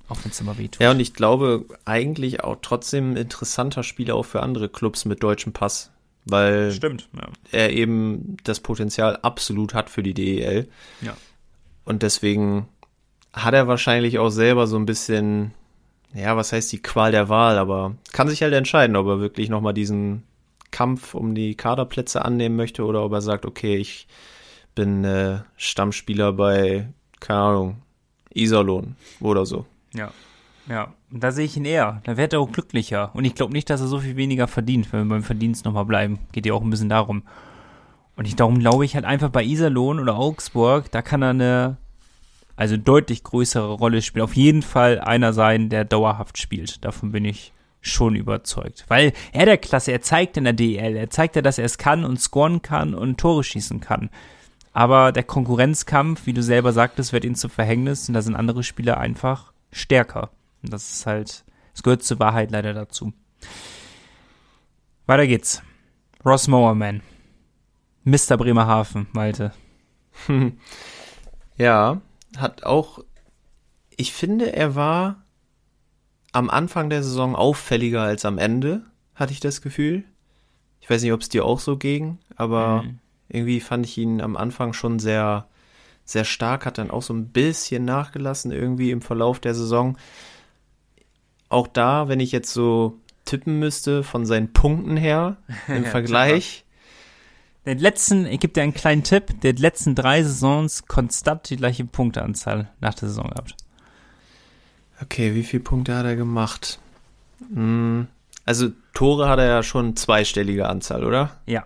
Auch wenn es immer wehtut. Ja, und ich glaube, eigentlich auch trotzdem ein interessanter Spieler auch für andere Clubs mit deutschem Pass, weil Stimmt, ja. er eben das Potenzial absolut hat für die D E L. Ja. Und deswegen hat er wahrscheinlich auch selber so ein bisschen, ja, was heißt die Qual der Wahl, aber kann sich halt entscheiden, ob er wirklich nochmal diesen Kampf um die Kaderplätze annehmen möchte oder ob er sagt, okay, ich bin äh, Stammspieler bei, keine Ahnung, Iserlohn oder so. Ja, ja. Und da sehe ich ihn eher. Da wird er auch glücklicher. Und ich glaube nicht, dass er so viel weniger verdient, wenn wir beim Verdienst nochmal bleiben. Geht ja auch ein bisschen darum. Und ich darum glaube ich halt einfach bei Iserlohn oder Augsburg, da kann er eine, also deutlich größere Rolle spielen. Auf jeden Fall einer sein, der dauerhaft spielt. Davon bin ich schon überzeugt. Weil er der Klasse, er zeigt in der D E L, er zeigt ja, dass er es kann und scoren kann und Tore schießen kann. Aber der Konkurrenzkampf, wie du selber sagtest, wird ihm zum Verhängnis und da sind andere Spieler einfach stärker. Und das ist halt, es gehört zur Wahrheit leider dazu. Weiter geht's. Ross Mowerman. Mister Bremerhaven, Malte. Ja, hat auch, ich finde, er war am Anfang der Saison auffälliger als am Ende, hatte ich das Gefühl. Ich weiß nicht, ob es dir auch so ging, aber mhm. irgendwie fand ich ihn am Anfang schon sehr, sehr stark, hat dann auch so ein bisschen nachgelassen irgendwie im Verlauf der Saison. Auch da, wenn ich jetzt so tippen müsste von seinen Punkten her im Vergleich. Den letzten, ich gebe dir einen kleinen Tipp, der letzten drei Saisons konstant die gleiche Punkteanzahl nach der Saison gehabt. Okay, wie viele Punkte hat er gemacht? Hm, also Tore hat er ja schon zweistellige Anzahl, oder? Ja.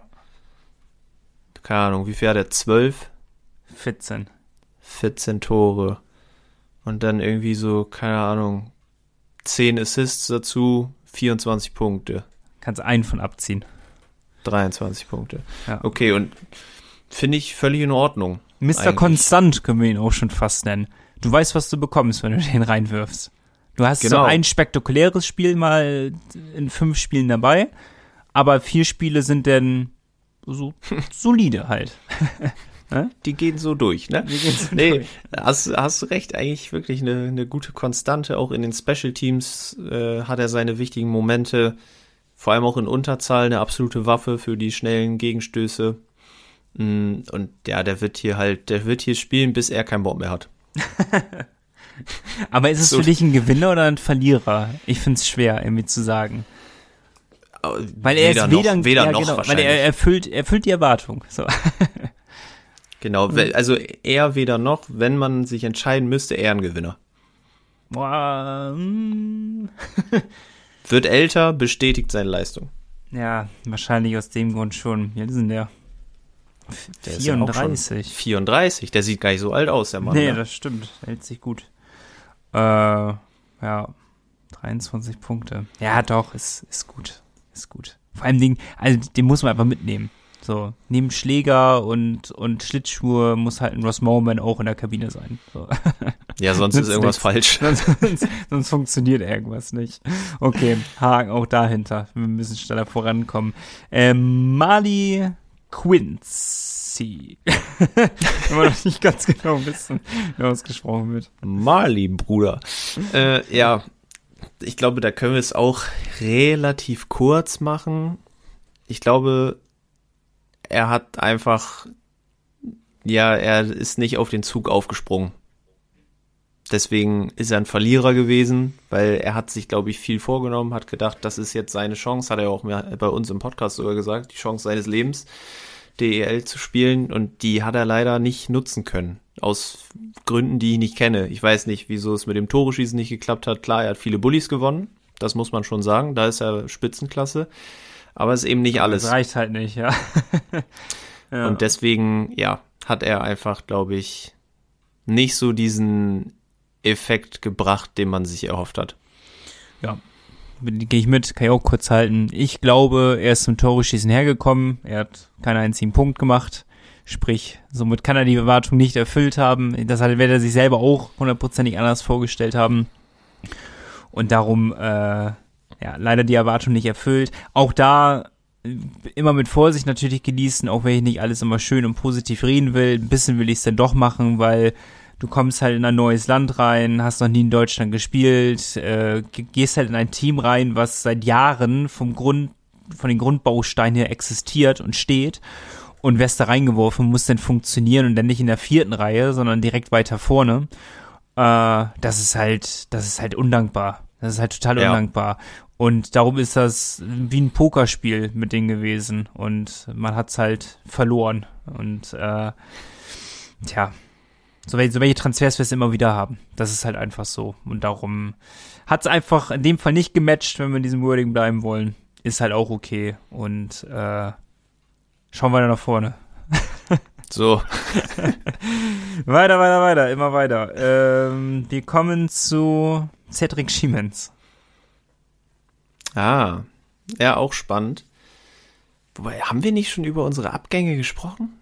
Keine Ahnung, wie viel hat er? zwölf? vierzehn. vierzehn Tore. Und dann irgendwie so, keine Ahnung, zehn Assists dazu, vierundzwanzig Punkte. Kannst einen von abziehen. dreiundzwanzig Punkte. Ja. Okay, und finde ich völlig in Ordnung. Mister Eigentlich. Konstant können wir ihn auch schon fast nennen. Du weißt, was du bekommst, wenn du den reinwirfst. Du hast genau. so ein spektakuläres Spiel mal in fünf Spielen dabei, aber vier Spiele sind dann so solide halt. Die gehen so durch, ne? Die gehen so nee, durch. Hast, hast du recht, eigentlich wirklich eine, eine gute Konstante. Auch in den Special Teams äh, hat er seine wichtigen Momente. Vor allem auch in Unterzahl eine absolute Waffe für die schnellen Gegenstöße. Und ja, der wird hier halt, der wird hier spielen, bis er keinen Bock mehr hat. Aber ist es so für dich ein Gewinner oder ein Verlierer? Ich finde es schwer, irgendwie zu sagen. Weil er weder ist weder, noch, weder ja, noch genau, wahrscheinlich. Weil er erfüllt, erfüllt die Erwartung. So. Genau, also eher weder noch, wenn man sich entscheiden müsste, eher ein Gewinner. Boah, mm. Wird älter, bestätigt seine Leistung. Ja, wahrscheinlich aus dem Grund schon. Wie alt ist denn der? Der vierunddreißig. Ist ja vierunddreißig, der sieht gar nicht so alt aus, der Mann. Nee, ne? das stimmt, der hält sich gut. Äh, ja, dreiundzwanzig Punkte. Ja, doch, ist, ist gut, ist gut. Vor allem, den, also den muss man einfach mitnehmen. So, neben Schläger und, und Schlittschuhe muss halt ein Ross Mowerman auch in der Kabine sein. So. Ja, sonst ist irgendwas falsch. Sonst, sonst, sonst funktioniert irgendwas nicht. Okay, Haken auch dahinter. Wir müssen schneller vorankommen. Ähm, Mali Quincy. Wenn wir noch nicht ganz genau wissen, wie ausgesprochen wird. Mali, Bruder. äh, ja, ich glaube, da können wir es auch relativ kurz machen. Ich glaube, er hat einfach, ja, er ist nicht auf den Zug aufgesprungen. Deswegen ist er ein Verlierer gewesen, weil er hat sich, glaube ich, viel vorgenommen, hat gedacht, das ist jetzt seine Chance, hat er auch bei uns im Podcast sogar gesagt, die Chance seines Lebens, D E L zu spielen, und die hat er leider nicht nutzen können. Aus Gründen, die ich nicht kenne. Ich weiß nicht, wieso es mit dem Tore-Schießen nicht geklappt hat. Klar, er hat viele Bullies gewonnen, das muss man schon sagen, da ist er Spitzenklasse. Aber es ist eben nicht alles. Das reicht halt nicht, ja. Ja. Und deswegen, ja, hat er einfach, glaube ich, nicht so diesen Effekt gebracht, den man sich erhofft hat. Ja, gehe ich mit, kann ich auch kurz halten. Ich glaube, er ist zum Tore-Schießen hergekommen, er hat keinen einzigen Punkt gemacht, sprich, somit kann er die Erwartung nicht erfüllt haben. Das wird er sich selber auch hundertprozentig anders vorgestellt haben. Und darum, äh, ja, leider die Erwartung nicht erfüllt. Auch da immer mit Vorsicht natürlich genießen, auch wenn ich nicht alles immer schön und positiv reden will. Ein bisschen will ich es dann doch machen, weil du kommst halt in ein neues Land rein, hast noch nie in Deutschland gespielt, äh, gehst halt in ein Team rein, was seit Jahren vom Grund, von den Grundbausteinen her existiert und steht und wirst da reingeworfen, muss dann funktionieren und dann nicht in der vierten Reihe, sondern direkt weiter vorne. Äh, das ist halt, das ist halt undankbar. Das ist halt total Ja. undankbar. Und darum ist das wie ein Pokerspiel mit denen gewesen. Und man hat's halt verloren. Und äh, tja, so welche, so welche Transfers wir es immer wieder haben. Das ist halt einfach so. Und darum hat's einfach in dem Fall nicht gematcht, wenn wir in diesem Wording bleiben wollen. Ist halt auch okay. Und äh, schauen wir dann nach vorne. So. Weiter, weiter, weiter, immer weiter. Ähm, wir kommen zu Cedric Schiemens. Ah, ja, auch spannend. Wobei, haben wir nicht schon über unsere Abgänge gesprochen?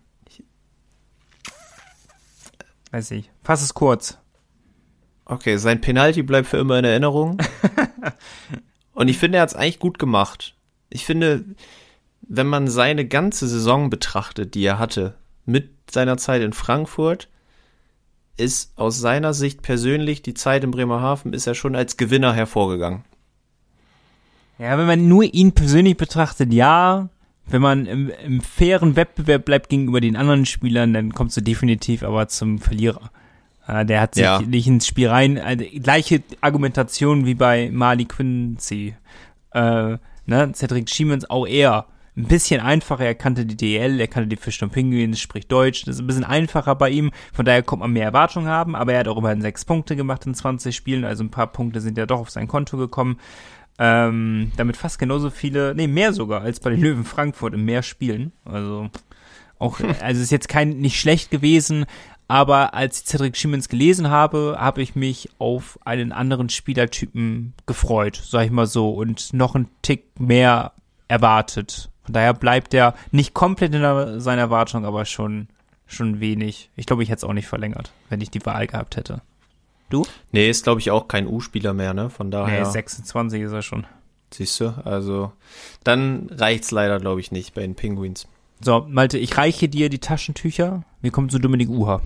Weiß ich. Fass es kurz. Okay, sein Penalty bleibt für immer in Erinnerung. Und ich finde, er hat es eigentlich gut gemacht. Ich finde, wenn man seine ganze Saison betrachtet, die er hatte, mit seiner Zeit in Frankfurt, ist aus seiner Sicht persönlich die Zeit in Bremerhaven, ist er schon als Gewinner hervorgegangen. Ja, wenn man nur ihn persönlich betrachtet, ja. Wenn man im, im fairen Wettbewerb bleibt gegenüber den anderen Spielern, dann kommst du definitiv aber zum Verlierer. Äh, der hat sich Ja. nicht ins Spiel rein, äh, gleiche Argumentation wie bei Marley Quincy. Äh, ne, Cedric Schiemens auch eher. Ein bisschen einfacher, er kannte die D L, er kannte die Fischton Penguins, spricht Deutsch, das ist ein bisschen einfacher bei ihm, von daher kommt man mehr Erwartungen haben, aber er hat auch immerhin sechs Punkte gemacht in zwanzig Spielen, also ein paar Punkte sind ja doch auf sein Konto gekommen, ähm, damit fast genauso viele, nee, mehr sogar, als bei den Löwen Frankfurt in mehr Spielen, also auch, also ist jetzt kein, nicht schlecht gewesen, aber als ich Cedric Schiemens gelesen habe, habe ich mich auf einen anderen Spielertypen gefreut, sag ich mal so, und noch einen Tick mehr erwartet. Von daher bleibt er nicht komplett in der, seiner Erwartung, aber schon, schon wenig. Ich glaube, ich hätte es auch nicht verlängert, wenn ich die Wahl gehabt hätte. Du? Nee, ist glaube ich auch kein U-Spieler mehr, ne? Von daher. Nee, sechsundzwanzig ist er schon. Siehst du, also dann reicht's leider, glaube ich, nicht bei den Penguins. So, Malte, ich reiche dir die Taschentücher. Wir kommen zu Dominik Uha.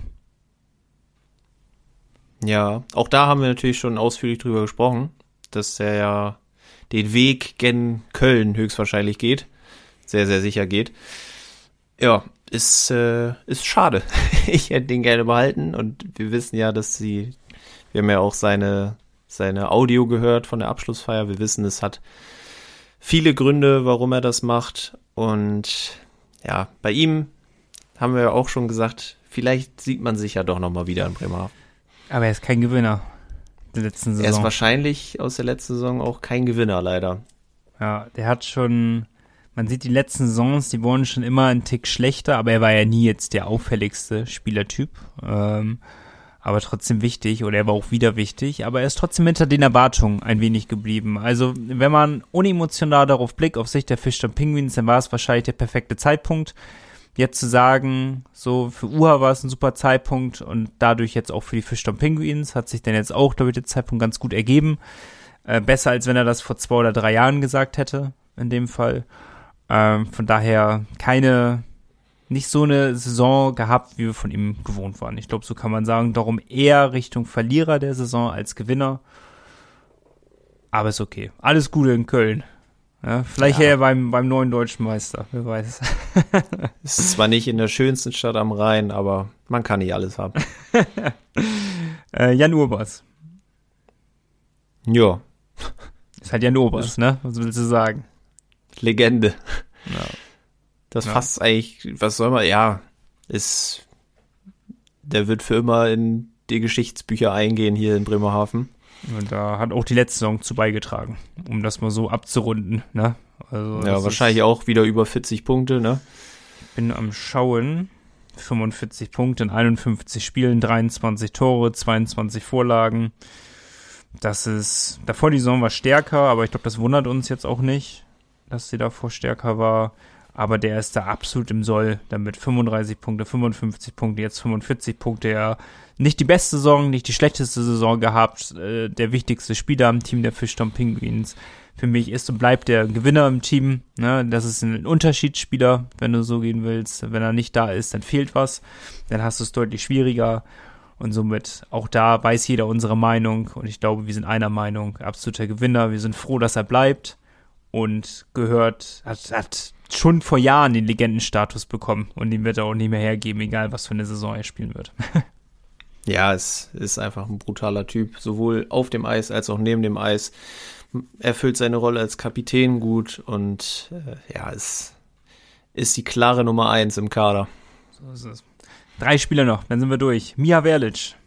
Ja, auch da haben wir natürlich schon ausführlich drüber gesprochen, dass er ja den Weg gen Köln höchstwahrscheinlich geht. Sehr, sehr sicher geht. Ja, ist, äh, ist schade. Ich hätte den gerne behalten und wir wissen ja, dass sie, wir haben ja auch seine, seine Audio gehört von der Abschlussfeier. Wir wissen, es hat viele Gründe, warum er das macht und ja, bei ihm haben wir ja auch schon gesagt, vielleicht sieht man sich ja doch nochmal wieder in Bremerhaven. Aber er ist kein Gewinner der letzten Saison. Er ist wahrscheinlich aus der letzten Saison auch kein Gewinner, leider. Ja, der hat schon, man sieht die letzten Saisons, die wurden schon immer einen Tick schlechter, aber er war ja nie jetzt der auffälligste Spielertyp. Ähm, aber trotzdem wichtig, oder er war auch wieder wichtig, aber er ist trotzdem hinter den Erwartungen ein wenig geblieben. Also, wenn man unemotional darauf blickt, auf Sicht der Fischton Penguins, dann war es wahrscheinlich der perfekte Zeitpunkt. Jetzt zu sagen, so für Uha war es ein super Zeitpunkt und dadurch jetzt auch für die Fischton Penguins hat sich dann jetzt auch, glaube ich, der Zeitpunkt ganz gut ergeben. Äh, besser, als wenn er das vor zwei oder drei Jahren gesagt hätte, in dem Fall. Ähm, von daher keine, nicht so eine Saison gehabt, wie wir von ihm gewohnt waren. Ich glaube, so kann man sagen, darum eher Richtung Verlierer der Saison als Gewinner. Aber ist okay. Alles Gute in Köln. Ja, vielleicht ja. eher beim, beim neuen deutschen Meister, wer weiß. Ist zwar nicht in der schönsten Stadt am Rhein, aber man kann nicht alles haben. äh, Jan Urbas. Ja. Ist halt Jan Urbas, ne? Was willst du sagen? Legende. Ja. Das ja. fasst eigentlich, was soll man, ja, ist, der wird für immer in die Geschichtsbücher eingehen hier in Bremerhaven. Und da hat auch die letzte Saison zu beigetragen, um das mal so abzurunden, ne? Also ja, wahrscheinlich auch wieder über vierzig Punkte, ne? Ich bin am Schauen. fünfundvierzig Punkte in einundfünfzig Spielen, dreiundzwanzig Tore, zweiundzwanzig Vorlagen. Das ist, davor die Saison war stärker, aber ich glaube, das wundert uns jetzt auch nicht, dass sie davor stärker war. Aber der ist da absolut im Soll, damit fünfunddreißig Punkte, fünfundfünfzig Punkte, jetzt fünfundvierzig Punkte. Ja, nicht die beste Saison, nicht die schlechteste Saison gehabt. Äh, der wichtigste Spieler im Team der Fischton Penguins. Für mich ist und bleibt der Gewinner im Team. Ne? Das ist ein Unterschiedsspieler, wenn du so gehen willst. Wenn er nicht da ist, dann fehlt was. Dann hast du es deutlich schwieriger. Und somit, auch da weiß jeder unsere Meinung. Und ich glaube, wir sind einer Meinung. Absoluter Gewinner. Wir sind froh, dass er bleibt. Und gehört, hat, hat schon vor Jahren den Legendenstatus bekommen. Und den wird er auch nicht mehr hergeben, egal was für eine Saison er spielen wird. Ja, es ist einfach ein brutaler Typ. Sowohl auf dem Eis als auch neben dem Eis. Er erfüllt seine Rolle als Kapitän gut. Und äh, ja, es ist die klare Nummer eins im Kader. So ist es. Drei Spieler noch, dann sind wir durch. Miha Verlic.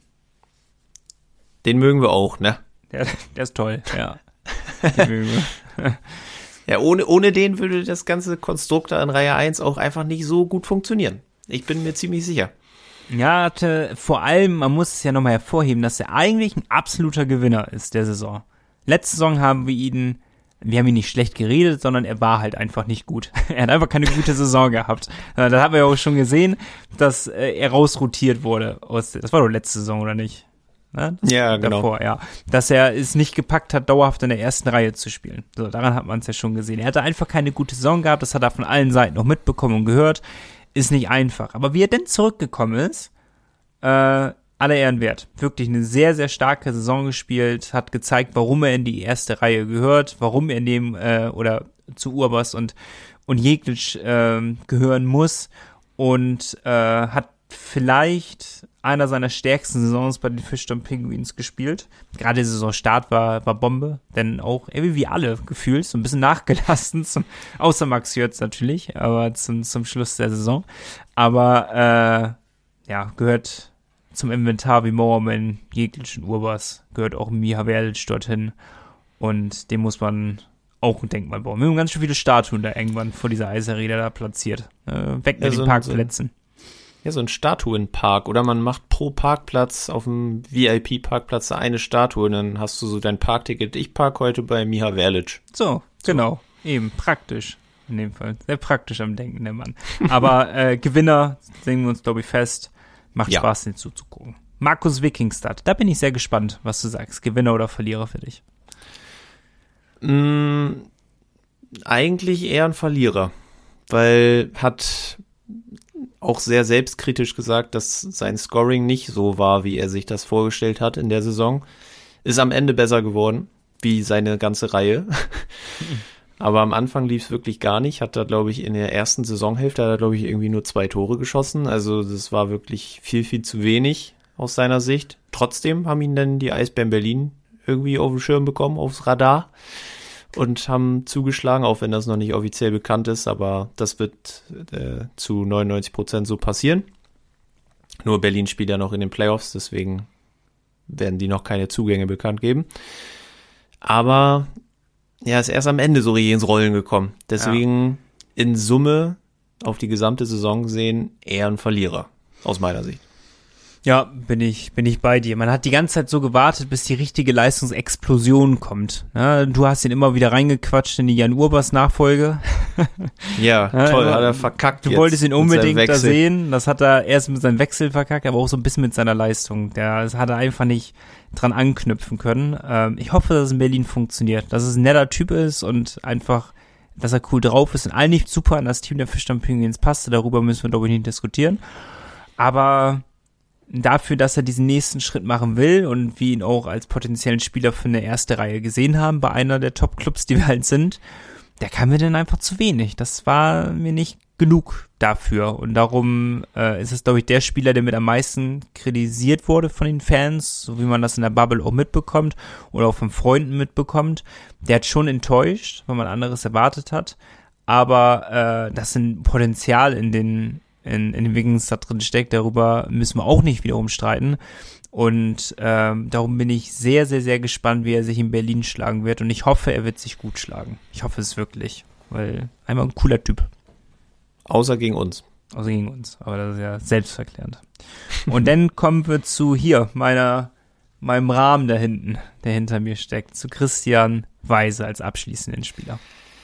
Den mögen wir auch, ne? Der, der ist toll, ja. Den mögen wir. Ja, ohne, ohne den würde das ganze Konstrukt da in Reihe eins auch einfach nicht so gut funktionieren. Ich bin mir ziemlich sicher. Ja, hatte, vor allem, man muss es ja nochmal hervorheben, dass er eigentlich ein absoluter Gewinner ist der Saison. Letzte Saison haben wir ihn Wir haben ihn nicht schlecht geredet, sondern er war halt einfach nicht gut. Er hat einfach keine gute Saison gehabt. Da haben wir ja auch schon gesehen, dass äh, er rausrotiert wurde. Aus, das war doch letzte Saison, oder nicht? Ne? Ja, genau. Davor, ja. Dass er es nicht gepackt hat, dauerhaft in der ersten Reihe zu spielen. So, daran hat man es ja schon gesehen. Er hatte einfach keine gute Saison gehabt, das hat er von allen Seiten noch mitbekommen und gehört. Ist nicht einfach. Aber wie er denn zurückgekommen ist, äh, aller Ehren wert. Wirklich eine sehr, sehr starke Saison gespielt, hat gezeigt, warum er in die erste Reihe gehört, warum er neben äh, oder zu Urbas und und Jeglic äh, gehören muss und äh, hat vielleicht einer seiner stärksten Saisons bei den Fischtown Penguins gespielt. Gerade der Saisonstart war war Bombe, denn auch irgendwie wie alle gefühlt so ein bisschen nachgelassen, zum, außer Max Jörz natürlich, aber zum zum Schluss der Saison. Aber äh, ja, gehört zum Inventar wie Mowerman, Jeglic und Urbas, gehört auch Miha Verlic dorthin. Und dem muss man auch ein Denkmal bauen. Wir haben ganz schön viele Statuen da irgendwann vor dieser Eisarena da platziert. Äh, weg mit ja, den so Parkplätzen. So ja, so ein Statuenpark. Oder man macht pro Parkplatz auf dem V I P-Parkplatz eine Statue und dann hast du so dein Parkticket. Ich park heute bei Miha Verlic. So, genau. So. Eben, praktisch. In dem Fall. Sehr praktisch am Denken, der Mann. Aber äh, Gewinner, singen wir uns, glaube ich, fest. Macht ja. Spaß, den zuzugucken. Markus Wikingstad, da bin ich sehr gespannt, was du sagst. Gewinner oder Verlierer für dich? Mm, eigentlich eher ein Verlierer, weil hat auch sehr selbstkritisch gesagt, dass sein Scoring nicht so war, wie er sich das vorgestellt hat in der Saison. Ist am Ende besser geworden, wie seine ganze Reihe. Aber am Anfang lief es wirklich gar nicht. Hat da, glaube ich, in der ersten Saisonhälfte hat er, glaube ich, irgendwie nur zwei Tore geschossen. Also das war wirklich viel, viel zu wenig aus seiner Sicht. Trotzdem haben ihn dann die Eisbären Berlin irgendwie auf den Schirm bekommen, aufs Radar und haben zugeschlagen, auch wenn das noch nicht offiziell bekannt ist. Aber das wird äh, zu neunundneunzig Prozent so passieren. Nur Berlin spielt ja noch in den Playoffs, deswegen werden die noch keine Zugänge bekannt geben. Aber ja, ist erst am Ende so richtig ins Rollen gekommen. Deswegen ja. In Summe auf die gesamte Saison gesehen eher ein Verlierer, aus meiner Sicht. Ja, bin ich, bin ich bei dir. Man hat die ganze Zeit so gewartet, bis die richtige Leistungsexplosion kommt. Ja, du hast ihn immer wieder reingequatscht in die Jan Urbas Nachfolge. Ja, ja toll, hat er verkackt. Du wolltest ihn unbedingt da sehen. Das hat er erst mit seinem Wechsel verkackt, aber auch so ein bisschen mit seiner Leistung. Der, das hat er einfach nicht dran anknüpfen können. Ähm, ich hoffe, dass es in Berlin funktioniert, dass es ein netter Typ ist und einfach, dass er cool drauf ist und eigentlich super an das Team der Fischtown Penguins passte. Darüber müssen wir, glaube ich, nicht diskutieren. Aber dafür, dass er diesen nächsten Schritt machen will und wir ihn auch als potenziellen Spieler für eine erste Reihe gesehen haben bei einer der Top-Clubs, die wir halt sind, der kam mir dann einfach zu wenig. Das war mir nicht genug dafür und darum äh, ist es, glaube ich, der Spieler, der mit am meisten kritisiert wurde von den Fans, so wie man das in der Bubble auch mitbekommt oder auch von Freunden mitbekommt. Der hat schon enttäuscht, weil man anderes erwartet hat, aber äh, das ein Potenzial in den in, in den Wiggins da drin steckt, darüber müssen wir auch nicht wiederum streiten. Und ähm, darum bin ich sehr, sehr, sehr gespannt, wie er sich in Berlin schlagen wird. Und ich hoffe, er wird sich gut schlagen. Ich hoffe es wirklich, weil einmal ein cooler Typ. Außer gegen uns. Außer gegen uns, aber das ist ja selbstverklärend. Und dann kommen wir zu hier, meiner, meinem Rahmen da hinten, der hinter mir steckt, zu Christian Weise als abschließenden Spieler.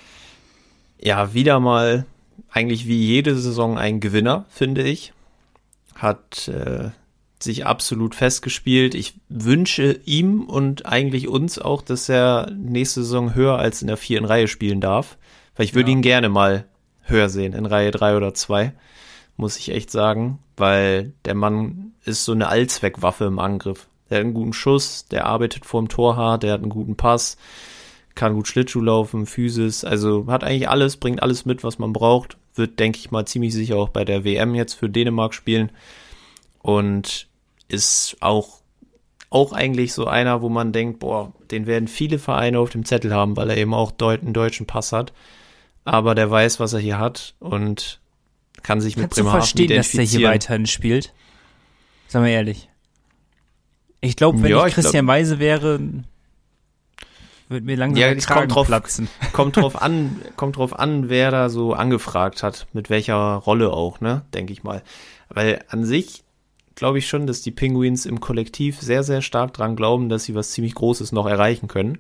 Ja, wieder mal eigentlich wie jede Saison ein Gewinner, finde ich. Hat äh, sich absolut festgespielt. Ich wünsche ihm und eigentlich uns auch, dass er nächste Saison höher als in der vierten Reihe spielen darf. Weil ich würde ja. ihn gerne mal höher sehen, in Reihe drei oder zwei. muss ich echt sagen, weil der Mann ist so eine Allzweckwaffe im Angriff. Der hat einen guten Schuss, der arbeitet vorm Tor hart, der hat einen guten Pass, kann gut Schlittschuh laufen, Physis, also hat eigentlich alles, bringt alles mit, was man braucht. Wird, denke ich mal, ziemlich sicher auch bei der W M jetzt für Dänemark spielen und ist auch, auch eigentlich so einer, wo man denkt, boah, den werden viele Vereine auf dem Zettel haben, weil er eben auch deut- einen deutschen Pass hat. Aber der weiß, was er hier hat und kann sich mit Bremerhaven identifizieren. Kannst du verstehen, dass der hier weiterhin spielt? Sag mal ehrlich. Ich glaube, wenn ja, ich Christian glaub, Weise wäre, würde mir langsam ja, der Kragen kommt drauf, platzen. Kommt drauf an, kommt drauf an, wer da so angefragt hat, mit welcher Rolle auch, ne, denke ich mal. Weil an sich glaube ich schon, dass die Penguins im Kollektiv sehr, sehr stark dran glauben, dass sie was ziemlich Großes noch erreichen können.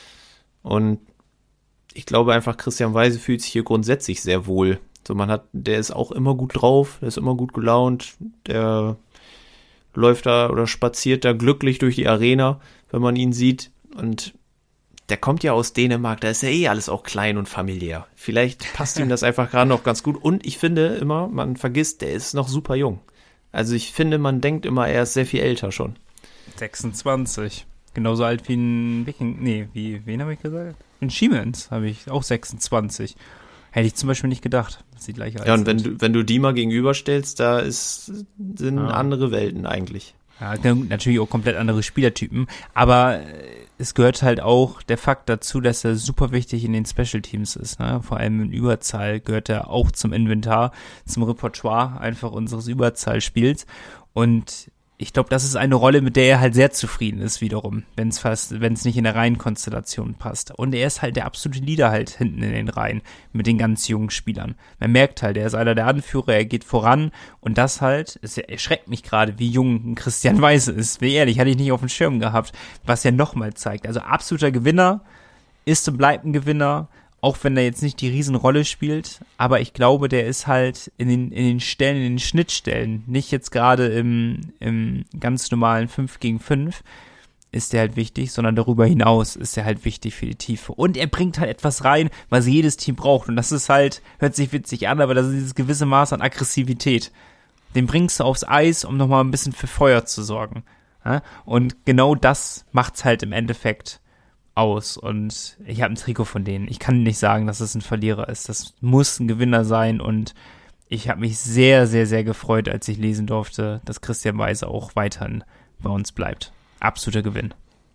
Und ich glaube einfach, Christian Weise fühlt sich hier grundsätzlich sehr wohl. So, man hat, der ist auch immer gut drauf, der ist immer gut gelaunt, der läuft da oder spaziert da glücklich durch die Arena, wenn man ihn sieht. Und der kommt ja aus Dänemark, da ist ja eh alles auch klein und familiär. Vielleicht passt ihm das einfach gerade noch ganz gut. Und ich finde immer, man vergisst, der ist noch super jung. Also ich finde, man denkt immer, er ist sehr viel älter schon. sechsundzwanzig. Genauso alt wie ein Viking. Nee, wie, wen habe ich gesagt? Ein Schiemens habe ich, auch sechsundzwanzig. Hätte ich zum Beispiel nicht gedacht, dass sie gleich alt sind. Ja, und wenn du, wenn du die mal gegenüberstellst, da ist, sind ah. andere Welten eigentlich. Ja, natürlich auch komplett andere Spielertypen, aber es gehört halt auch der Fakt dazu, dass er super wichtig in den Special Teams ist, ne? Vor allem in Überzahl gehört er auch zum Inventar, zum Repertoire einfach unseres Überzahlspiels und ich glaube, das ist eine Rolle, mit der er halt sehr zufrieden ist wiederum, wenn es fast, wenn es nicht in der Reihenkonstellation passt. Und er ist halt der absolute Leader halt hinten in den Reihen mit den ganz jungen Spielern. Man merkt halt, er ist einer der Anführer, er geht voran und das halt, es erschreckt mich gerade, wie jung Christian Weise ist. Wie ehrlich, hatte ich nicht auf dem Schirm gehabt, was er nochmal zeigt. Also absoluter Gewinner, ist und bleibt ein Gewinner, auch wenn er jetzt nicht die Riesenrolle spielt, aber ich glaube, der ist halt in den, in den Stellen, in den Schnittstellen, nicht jetzt gerade im, im ganz normalen fünf gegen fünf ist der halt wichtig, sondern darüber hinaus ist er halt wichtig für die Tiefe. Und er bringt halt etwas rein, was jedes Team braucht. Und das ist halt, hört sich witzig an, aber das ist dieses gewisse Maß an Aggressivität. Den bringst du aufs Eis, um nochmal ein bisschen für Feuer zu sorgen. Ja? Und genau das macht's halt im Endeffekt aus und ich habe ein Trikot von denen. Ich kann nicht sagen, dass es ein Verlierer ist. Das muss ein Gewinner sein und ich habe mich sehr, sehr, sehr gefreut, als ich lesen durfte, dass Christian Weise auch weiterhin bei uns bleibt. Absoluter Gewinn.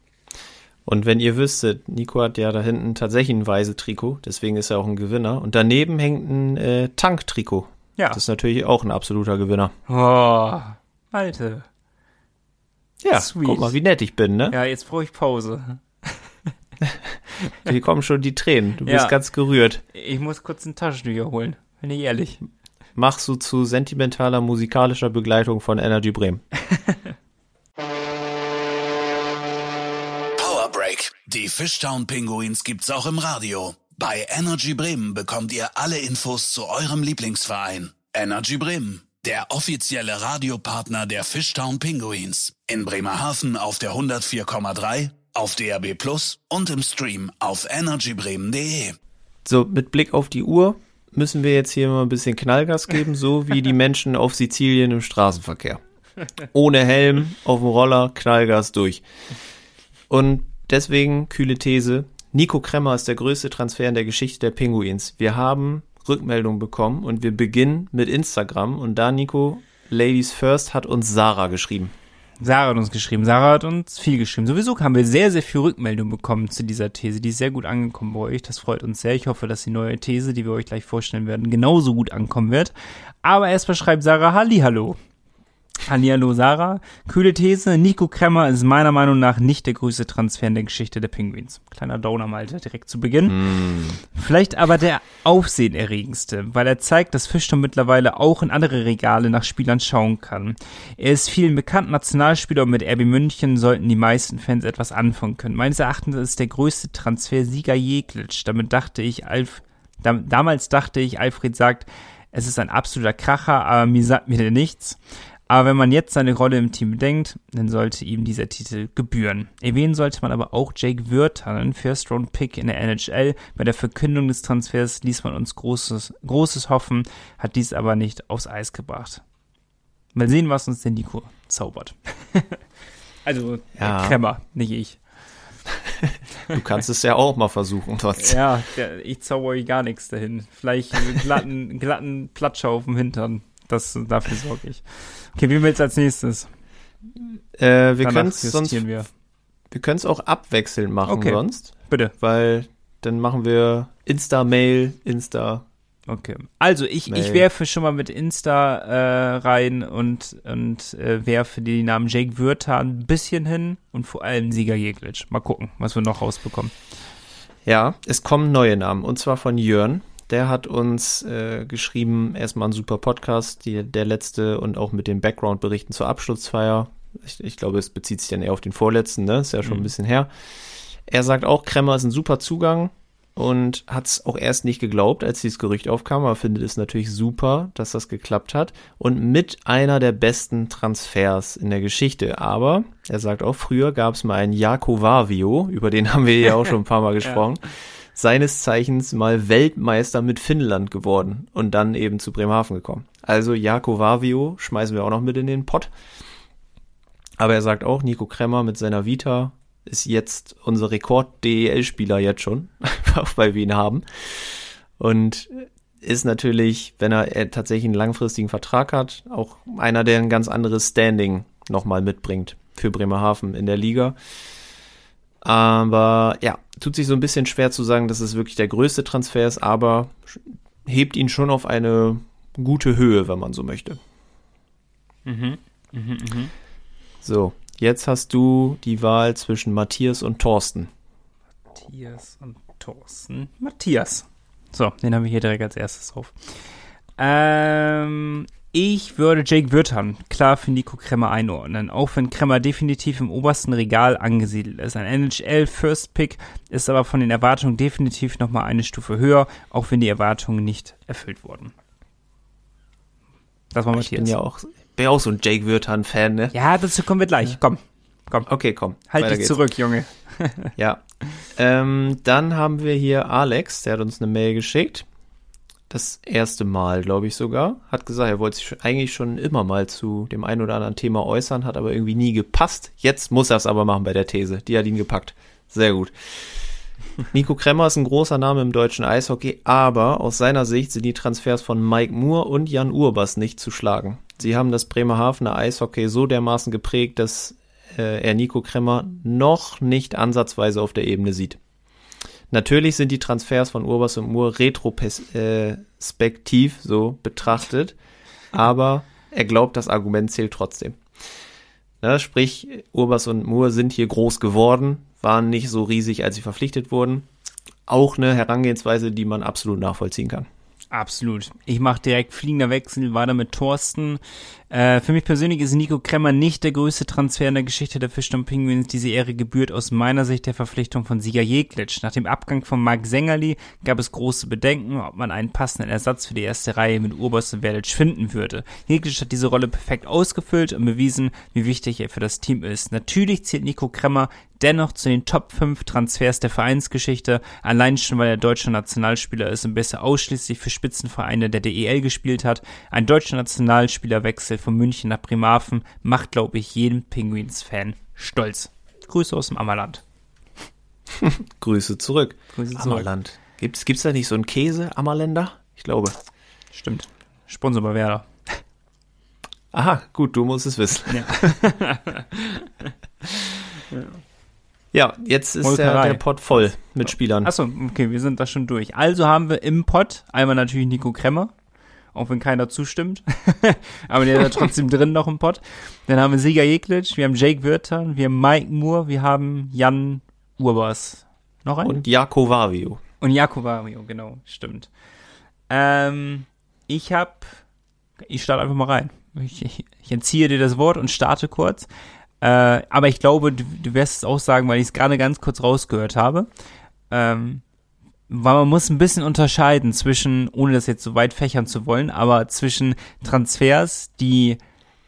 Und wenn ihr wüsstet, Nico hat ja da hinten tatsächlich ein Weise-Trikot, deswegen ist er auch ein Gewinner und daneben hängt ein äh, Tank-Trikot. Ja. Das ist natürlich auch ein absoluter Gewinner. Oh, Alter. Ja, sweet. Guck mal, wie nett ich bin, ne? Ja, jetzt brauche ich Pause. Hier kommen schon die Tränen. Du bist ja ganz gerührt. Ich muss kurz ein Taschentücher holen, bin ich ehrlich. Machst du zu sentimentaler musikalischer Begleitung von Energy Bremen. Power Break. Die Fishtown Penguins gibt's auch im Radio. Bei Energy Bremen bekommt ihr alle Infos zu eurem Lieblingsverein. Energy Bremen, der offizielle Radiopartner der Fishtown Penguins. In Bremerhaven auf der hundertvier Komma drei, auf D A B Plus und im Stream auf energy bremen punkt de. So, mit Blick auf die Uhr müssen wir jetzt hier mal ein bisschen Knallgas geben, so wie die Menschen auf Sizilien im Straßenverkehr. Ohne Helm, auf dem Roller, Knallgas durch. Und deswegen, kühle These, Nico Kremmer ist der größte Transfer in der Geschichte der Penguins. Wir haben Rückmeldungen bekommen und wir beginnen mit Instagram. Und da, Nico, Ladies First, hat uns Sarah geschrieben. Sarah hat uns geschrieben. Sarah hat uns viel geschrieben. Sowieso haben wir sehr, sehr viel Rückmeldung bekommen zu dieser These. Die ist sehr gut angekommen bei euch. Das freut uns sehr. Ich hoffe, dass die neue These, die wir euch gleich vorstellen werden, genauso gut ankommen wird. Aber erstmal schreibt Sarah Hallihallo. Hallihallo Sarah. Kühle These. Nico Kremmer ist meiner Meinung nach nicht der größte Transfer in der Geschichte der Penguins. Kleiner Downer mal direkt zu Beginn. Mm. Vielleicht aber der aufsehenerregendste, weil er zeigt, dass Fishtown mittlerweile auch in andere Regale nach Spielern schauen kann. Er ist vielen bekannten Nationalspieler und mit R B München sollten die meisten Fans etwas anfangen können. Meines Erachtens ist der größte Transfer Sieger Jeglitsch. Damit dachte ich, Alf, da, damals dachte ich, Alfred sagt, es ist ein absoluter Kracher, aber mir sagt mir der nichts. Aber wenn man jetzt seine Rolle im Team bedenkt, dann sollte ihm dieser Titel gebühren. Erwähnen sollte man aber auch Jake Virtanen, First-Round-Pick in der N H L. Bei der Verkündung des Transfers ließ man uns großes, großes hoffen, hat dies aber nicht aufs Eis gebracht. Mal sehen, was uns der Nico zaubert. Also, ja. Kremmer, nicht ich. Du kannst es ja auch mal versuchen trotzdem. Ja, ich zauber euch gar nichts dahin. Vielleicht einen glatten, glatten Platscher auf dem Hintern. Das, dafür sorge ich. Okay, wie willst du als nächstes? Äh, wir können es sonst, wir, wir können es auch abwechselnd machen okay. sonst. Bitte. Weil dann machen wir Insta-Mail, Insta. Okay. Also ich, ich werfe schon mal mit Insta äh, rein und, und äh, werfe die Namen Jake Virtanen ein bisschen hin und vor allem Sieger Jeglitsch. Mal gucken, was wir noch rausbekommen. Ja, es kommen neue Namen und zwar von Jörn. Der hat uns äh, geschrieben, erstmal ein super Podcast, die, der letzte und auch mit den Background-Berichten zur Abschlussfeier. Ich, ich glaube, es bezieht sich dann eher auf den vorletzten, ne? Ist ja schon mhm. ein bisschen her. Er sagt auch, Kremmer ist ein super Zugang und hat es auch erst nicht geglaubt, als dieses Gerücht aufkam, aber findet es natürlich super, dass das geklappt hat und mit einer der besten Transfers in der Geschichte. Aber er sagt auch, früher gab es mal einen Jarkko Varvio, über den haben wir ja auch schon ein paar Mal gesprochen. Ja. Seines Zeichens mal Weltmeister mit Finnland geworden und dann eben zu Bremerhaven gekommen. Also Jarkko Varvio schmeißen wir auch noch mit in den Pott. Aber er sagt auch, Nico Kremmer mit seiner Vita ist jetzt unser Rekord-D E L-Spieler jetzt schon, weil wir ihn haben. Und ist natürlich, wenn er tatsächlich einen langfristigen Vertrag hat, auch einer, der ein ganz anderes Standing nochmal mitbringt für Bremerhaven in der Liga. Aber ja, tut sich so ein bisschen schwer zu sagen, dass es wirklich der größte Transfer ist, aber hebt ihn schon auf eine gute Höhe, wenn man so möchte. Mhm. Mhm, mhm. So, jetzt hast du die Wahl zwischen Matthias und Thorsten. Matthias und Thorsten. Matthias. So, den haben wir hier direkt als erstes drauf. Ähm, ich würde Jake Virtanen klar für Nico Kremmer einordnen, auch wenn Kremmer definitiv im obersten Regal angesiedelt ist. Ein N H L First Pick ist aber von den Erwartungen definitiv nochmal eine Stufe höher, auch wenn die Erwartungen nicht erfüllt wurden. Das war Matthias. Ich bin ja auch, bin auch so ein Jake Virtanen-Fan, ne? Ja, dazu kommen wir gleich. Komm, komm. Okay, komm. Halt dich geht's. Zurück, Junge. Ja. Ähm, dann haben wir hier Alex, der hat uns eine Mail geschickt. Das erste Mal, glaube ich sogar. Hat gesagt, er wollte sich eigentlich schon immer mal zu dem einen oder anderen Thema äußern, hat aber irgendwie nie gepasst. Jetzt muss er es aber machen bei der These. Die hat ihn gepackt. Sehr gut. Nico Kremmer ist ein großer Name im deutschen Eishockey, aber aus seiner Sicht sind die Transfers von Mike Moore und Jan Urbas nicht zu schlagen. Sie haben das Bremerhavener Eishockey so dermaßen geprägt, dass äh, er Nico Kremmer noch nicht ansatzweise auf der Ebene sieht. Natürlich sind die Transfers von Urbas und Moore retrospektiv so betrachtet, aber er glaubt, das Argument zählt trotzdem. Na, sprich, Urbas und Moore sind hier groß geworden, waren nicht so riesig, als sie verpflichtet wurden. Auch eine Herangehensweise, die man absolut nachvollziehen kann. Absolut. Ich mache direkt fliegender Wechsel weiter mit Thorsten. Äh, für mich persönlich ist Nico Kremmer nicht der größte Transfer in der Geschichte der Fischtown Penguins. Diese Ehre gebührt aus meiner Sicht der Verpflichtung von Sieger Jeglitsch. Nach dem Abgang von Mark Sängerli gab es große Bedenken, ob man einen passenden Ersatz für die erste Reihe mit Urbas und Verlic finden würde. Jeglitsch hat diese Rolle perfekt ausgefüllt und bewiesen, wie wichtig er für das Team ist. Natürlich zählt Nico Kremmer dennoch zu den Top fünf Transfers der Vereinsgeschichte, allein schon, weil er deutscher Nationalspieler ist und bisher ausschließlich für Spitzenvereine der D E L gespielt hat. Ein deutscher Nationalspielerwechsel von München nach Bremerhaven macht, glaube ich, jeden Penguins-Fan stolz. Grüße aus dem Ammerland. Grüße zurück. Grüße zurück. Ammerland. Gibt's, gibt's da nicht so einen Käse, Ammerländer? Ich glaube. Stimmt. Sponsor bei Werder. Aha, gut, du musst es wissen. Ja. Ja. Ja, jetzt ist der, der Pott voll mit Spielern. Achso, okay, wir sind da schon durch. Also haben wir im Pott einmal natürlich Nico Kremmer, auch wenn keiner zustimmt. Aber der ist ja trotzdem drin noch im Pott. Dann haben wir Sieger Jeglitsch, wir haben Jake Virtanen, wir haben Mike Moore, wir haben Jan Urbas. Noch ein? Und Jarkko Varvio. Und Jarkko Varvio, genau, stimmt. Ähm, ich hab, ich starte einfach mal rein. Ich, ich, ich entziehe dir das Wort und starte kurz. Äh, aber ich glaube, du, du wirst es auch sagen, weil ich es gerade ganz kurz rausgehört habe. Ähm, weil man muss ein bisschen unterscheiden zwischen, ohne das jetzt so weit fächern zu wollen, aber zwischen Transfers, die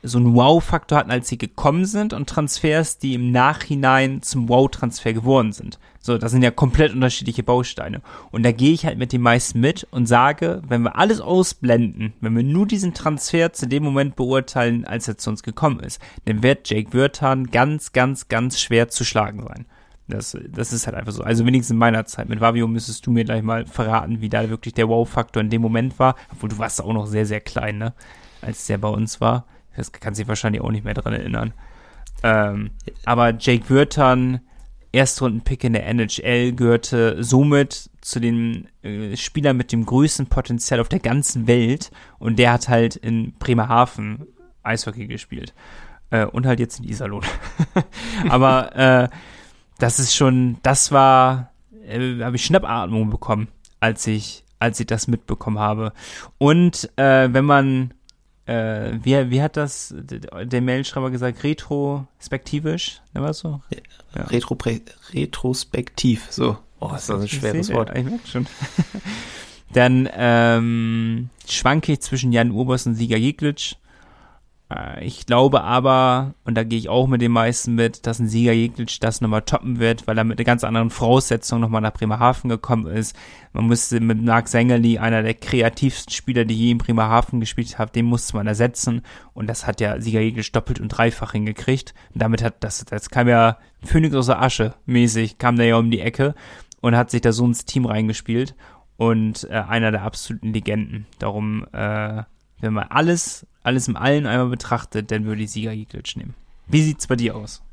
so einen Wow-Faktor hatten, als sie gekommen sind und Transfers, die im Nachhinein zum Wow-Transfer geworden sind. So, das sind ja komplett unterschiedliche Bausteine. Und da gehe ich halt mit den meisten mit und sage, wenn wir alles ausblenden, wenn wir nur diesen Transfer zu dem Moment beurteilen, als er zu uns gekommen ist, dann wird Jake Virtan ganz, ganz, ganz schwer zu schlagen sein. Das, das ist halt einfach so. Also wenigstens in meiner Zeit. Mit Wavio müsstest du mir gleich mal verraten, wie da wirklich der Wow-Faktor in dem Moment war. Obwohl, du warst auch noch sehr, sehr klein, ne? Als der bei uns war. Das kannst du dich wahrscheinlich auch nicht mehr dran erinnern. Ähm, aber Jake Virtan, Erstrunden-Pick in der N H L, gehörte somit zu den äh, Spielern mit dem größten Potenzial auf der ganzen Welt. Und der hat halt in Bremerhaven Eishockey gespielt. Äh, und halt jetzt in Iserlohn. aber äh, das ist schon, das war, äh, habe ich Schnappatmung bekommen, als ich, als ich das mitbekommen habe. Und äh, wenn man, äh, wie, wie hat das der Mailschreiber gesagt, retrospektivisch, ne, war das so? Ja. Retro, retrospektiv, so. Oh, ist das ein schweres Wort. Ich merke schon. Dann ähm, schwanke ich zwischen Jan Urbas und Sieger Jeglic. Ich glaube aber, und da gehe ich auch mit den meisten mit, dass ein Sieger Jeglic das nochmal toppen wird, weil er mit einer ganz anderen Voraussetzung nochmal nach Bremerhaven gekommen ist. Man musste mit Marc Sengerli, einer der kreativsten Spieler, die je in Bremerhaven gespielt hat, den musste man ersetzen. Und das hat ja Sieger Jeglic doppelt und dreifach hingekriegt. Und damit hat das, das kam ja Phönix aus der Asche mäßig, kam der ja um die Ecke und hat sich da so ins Team reingespielt. Und äh, einer der absoluten Legenden. Darum, äh, wenn man alles alles im Allen einmal betrachtet, dann würde ich Sieger Jeglic nehmen. Wie sieht's bei dir aus?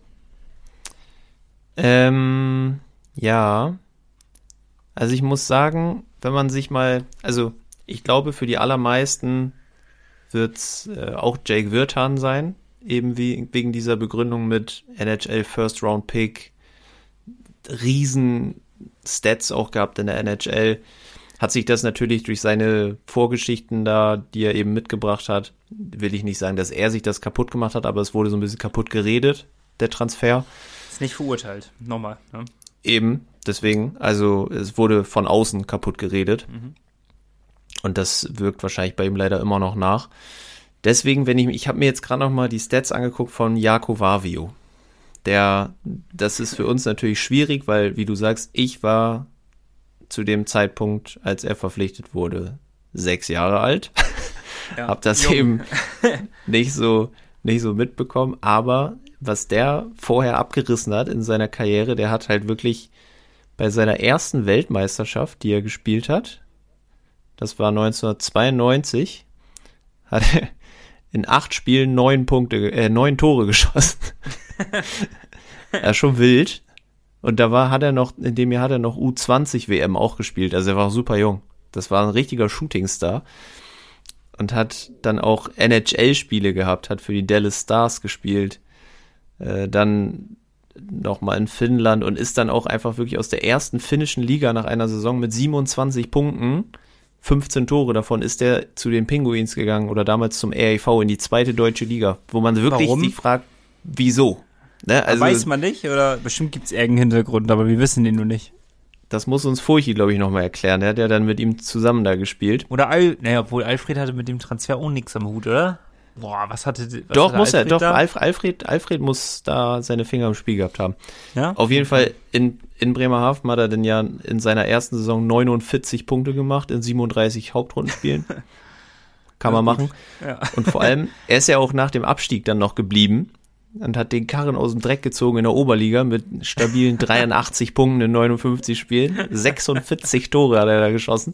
Ähm, ja. Also ich muss sagen, wenn man sich mal, also ich glaube, für die allermeisten wird's äh, auch Jake Virtan sein, eben wie wegen dieser Begründung mit N H L First Round Pick, riesen Stats auch gehabt in der N H L. Hat sich das natürlich durch seine Vorgeschichten da, die er eben mitgebracht hat, will ich nicht sagen, dass er sich das kaputt gemacht hat, aber es wurde so ein bisschen kaputt geredet, der Transfer. Ist nicht verurteilt, nochmal. Ne? Eben, deswegen, also es wurde von außen kaputt geredet. Mhm. Und das wirkt wahrscheinlich bei ihm leider immer noch nach. Deswegen, wenn ich, ich habe mir jetzt gerade noch mal die Stats angeguckt von Jarkko Vavio. Der, das ist für uns natürlich schwierig, weil, wie du sagst, ich war zu dem Zeitpunkt, als er verpflichtet wurde, sechs Jahre alt. Ja, hab das jung. eben nicht so, nicht so mitbekommen. Aber was der vorher abgerissen hat in seiner Karriere, der hat halt wirklich bei seiner ersten Weltmeisterschaft, die er gespielt hat, das war neunzehnhundertzweiundneunzig, hat er in acht Spielen neun Punkte, äh, neun Tore geschossen. Ja, schon wild. Und da war, hat er noch, in dem Jahr hat er noch U zwanzig W M auch gespielt. Also er war super jung. Das war ein richtiger Shootingstar. Und hat dann auch N H L-Spiele gehabt, hat für die Dallas Stars gespielt. Äh, dann nochmal in Finnland und ist dann auch einfach wirklich aus der ersten finnischen Liga nach einer Saison mit siebenundzwanzig Punkten, fünfzehn Tore davon, ist er zu den Pinguins gegangen oder damals zum R E V in die zweite deutsche Liga, wo man wirklich Warum? sich fragt, wieso? Ne, also, weiß man nicht, oder bestimmt gibt es irgendeinen Hintergrund, aber wir wissen den nur nicht. Das muss uns Furchi, glaube ich, nochmal erklären. Der hat ja dann mit ihm zusammen da gespielt. Oder, Al- naja, obwohl Alfred hatte mit dem Transfer auch nichts am Hut, oder? Boah, was hatte was Doch, hatte muss Alfred er, doch, da? Alfred, Alfred, Alfred muss da seine Finger im Spiel gehabt haben. Ja? Auf jeden Fall, in, in Bremerhaven hat er dann ja in seiner ersten Saison neunundvierzig Punkte gemacht in siebenunddreißig Hauptrundenspielen. Kann man machen. Ja. Und vor allem, er ist ja auch nach dem Abstieg dann noch geblieben und hat den Karren aus dem Dreck gezogen in der Oberliga mit stabilen dreiundachtzig Punkten in neunundfünfzig Spielen. sechsundvierzig Tore hat er da geschossen.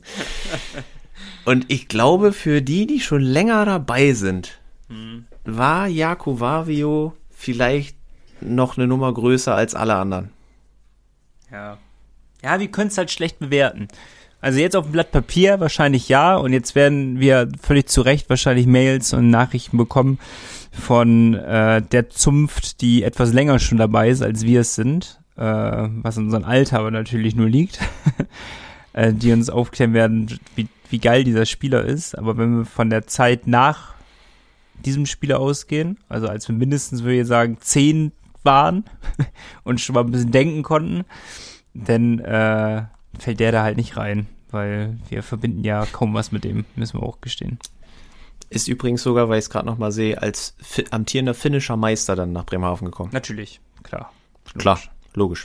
Und ich glaube, für die, die schon länger dabei sind, hm. war Jarkko Vavio vielleicht noch eine Nummer größer als alle anderen. Ja. Ja, wir können es halt schlecht bewerten. Also jetzt auf dem Blatt Papier wahrscheinlich ja, und jetzt werden wir völlig zu Recht wahrscheinlich Mails und Nachrichten bekommen von äh, der Zunft, die etwas länger schon dabei ist, als wir es sind, äh, was in unserem Alter aber natürlich nur liegt, äh, die uns aufklären werden, wie, wie geil dieser Spieler ist. Aber wenn wir von der Zeit nach diesem Spieler ausgehen, also als wir mindestens, würde ich sagen, zehn waren und schon mal ein bisschen denken konnten, dann äh, fällt der da halt nicht rein, weil wir verbinden ja kaum was mit dem, müssen wir auch gestehen. Ist übrigens sogar, weil ich es gerade noch mal sehe, als fi- amtierender finnischer Meister dann nach Bremerhaven gekommen. Natürlich, klar. Logisch. Klar, logisch.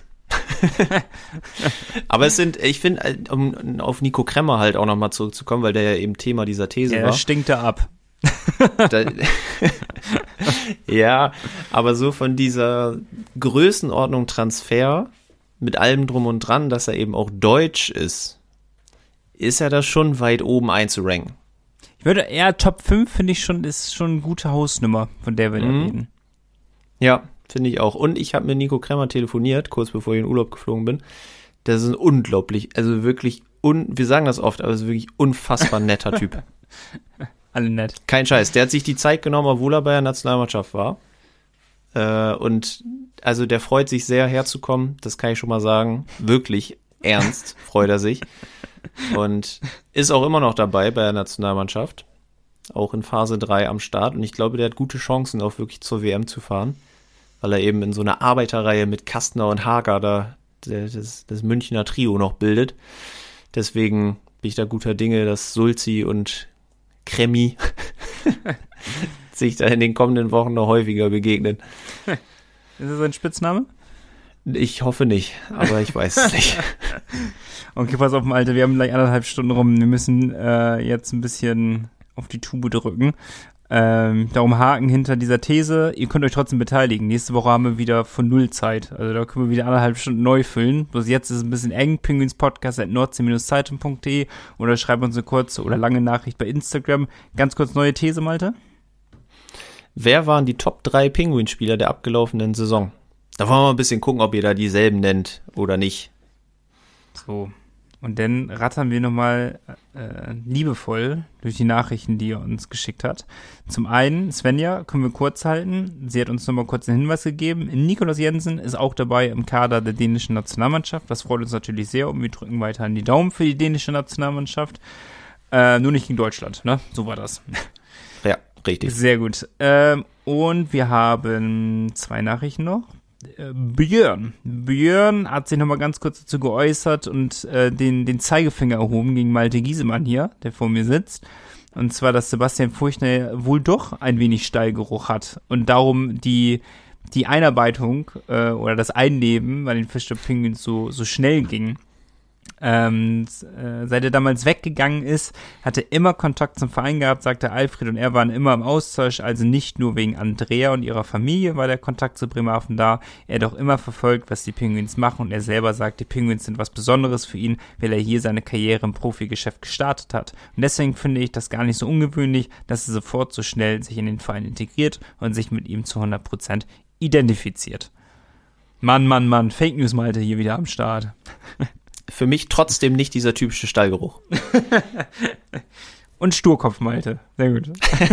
Aber es sind, ich finde, um auf Nico Kremmer halt auch noch mal zurückzukommen, weil der ja eben Thema dieser These Ja, war. das stinkt da ab. Da, ja, aber so von dieser Größenordnung Transfer mit allem drum und dran, dass er eben auch deutsch ist, ist er da schon weit oben einzuranken. Ich würde eher Top fünf, finde ich schon, ist schon eine gute Hausnummer, von der wir da Mhm. reden. Ja, finde ich auch. Und ich habe mit Nico Kremmer telefoniert, kurz bevor ich in Urlaub geflogen bin. Das ist ein unglaublich, also wirklich, un, wir sagen das oft, aber es ist wirklich unfassbar netter Typ. Alle nett. Kein Scheiß. Der hat sich die Zeit genommen, obwohl er bei der Nationalmannschaft war. Äh, und also der freut sich sehr, herzukommen. Das kann ich schon mal sagen. Wirklich ernst freut er sich. Und ist auch immer noch dabei bei der Nationalmannschaft. Auch in Phase drei am Start. Und ich glaube, der hat gute Chancen, auch wirklich zur W M zu fahren. Weil er eben in so einer Arbeiterreihe mit Kastner und Hager da das, das Münchner Trio noch bildet. Deswegen bin ich da guter Dinge, dass Sulzi und Kremi sich da in den kommenden Wochen noch häufiger begegnen. Ist das ein Spitzname? Ich hoffe nicht, aber ich weiß es nicht. Okay, pass auf, Alter, wir haben gleich anderthalb Stunden rum. Wir müssen äh, jetzt ein bisschen auf die Tube drücken. Ähm, darum Haken hinter dieser These. Ihr könnt euch trotzdem beteiligen. Nächste Woche haben wir wieder von Null Zeit. Also da können wir wieder anderthalb Stunden neu füllen. Bloß jetzt ist es ein bisschen eng. Pinguinspodcast at nordsee Zeitung punkt de oder schreibt uns eine kurze oder lange Nachricht bei Instagram. Ganz kurz neue These, Malte. Wer waren die Top drei Pinguinspieler der abgelaufenen Saison? Da wollen wir mal ein bisschen gucken, ob ihr da dieselben nennt oder nicht. So. Und dann rattern wir nochmal äh, liebevoll durch die Nachrichten, die er uns geschickt hat. Zum einen, Svenja, können wir kurz halten. Sie hat uns nochmal kurz einen Hinweis gegeben. Nikolaus Jensen ist auch dabei im Kader der dänischen Nationalmannschaft. Das freut uns natürlich sehr und wir drücken weiterhin die Daumen für die dänische Nationalmannschaft. Äh, nur nicht gegen Deutschland, ne? So war das. Ja, richtig. Sehr gut. Ähm, und wir haben zwei Nachrichten noch. Björn. Björn hat sich nochmal ganz kurz dazu geäußert und äh, den, den Zeigefinger erhoben gegen Malte Giesemann hier, der vor mir sitzt. Und zwar, dass Sebastian Furchtner wohl doch ein wenig Stallgeruch hat und darum die, die Einarbeitung äh, oder das Einleben bei den Fischtopp Penguins so, so schnell ging. Ähm, äh, seit er damals weggegangen ist, hat er immer Kontakt zum Verein gehabt, sagte Alfred, und er waren immer im Austausch, also nicht nur wegen Andrea und ihrer Familie war der Kontakt zu Bremerhaven da, er hat auch immer verfolgt, was die Penguins machen und er selber sagt, die Penguins sind was Besonderes für ihn, weil er hier seine Karriere im Profigeschäft gestartet hat. Und deswegen finde ich das gar nicht so ungewöhnlich, dass er sofort so schnell sich in den Verein integriert und sich mit ihm zu hundert Prozent identifiziert. Mann, Mann, Mann, Fake News Malte hier wieder am Start. Für mich trotzdem nicht dieser typische Stallgeruch. Und Sturkopf Malte. Sehr gut.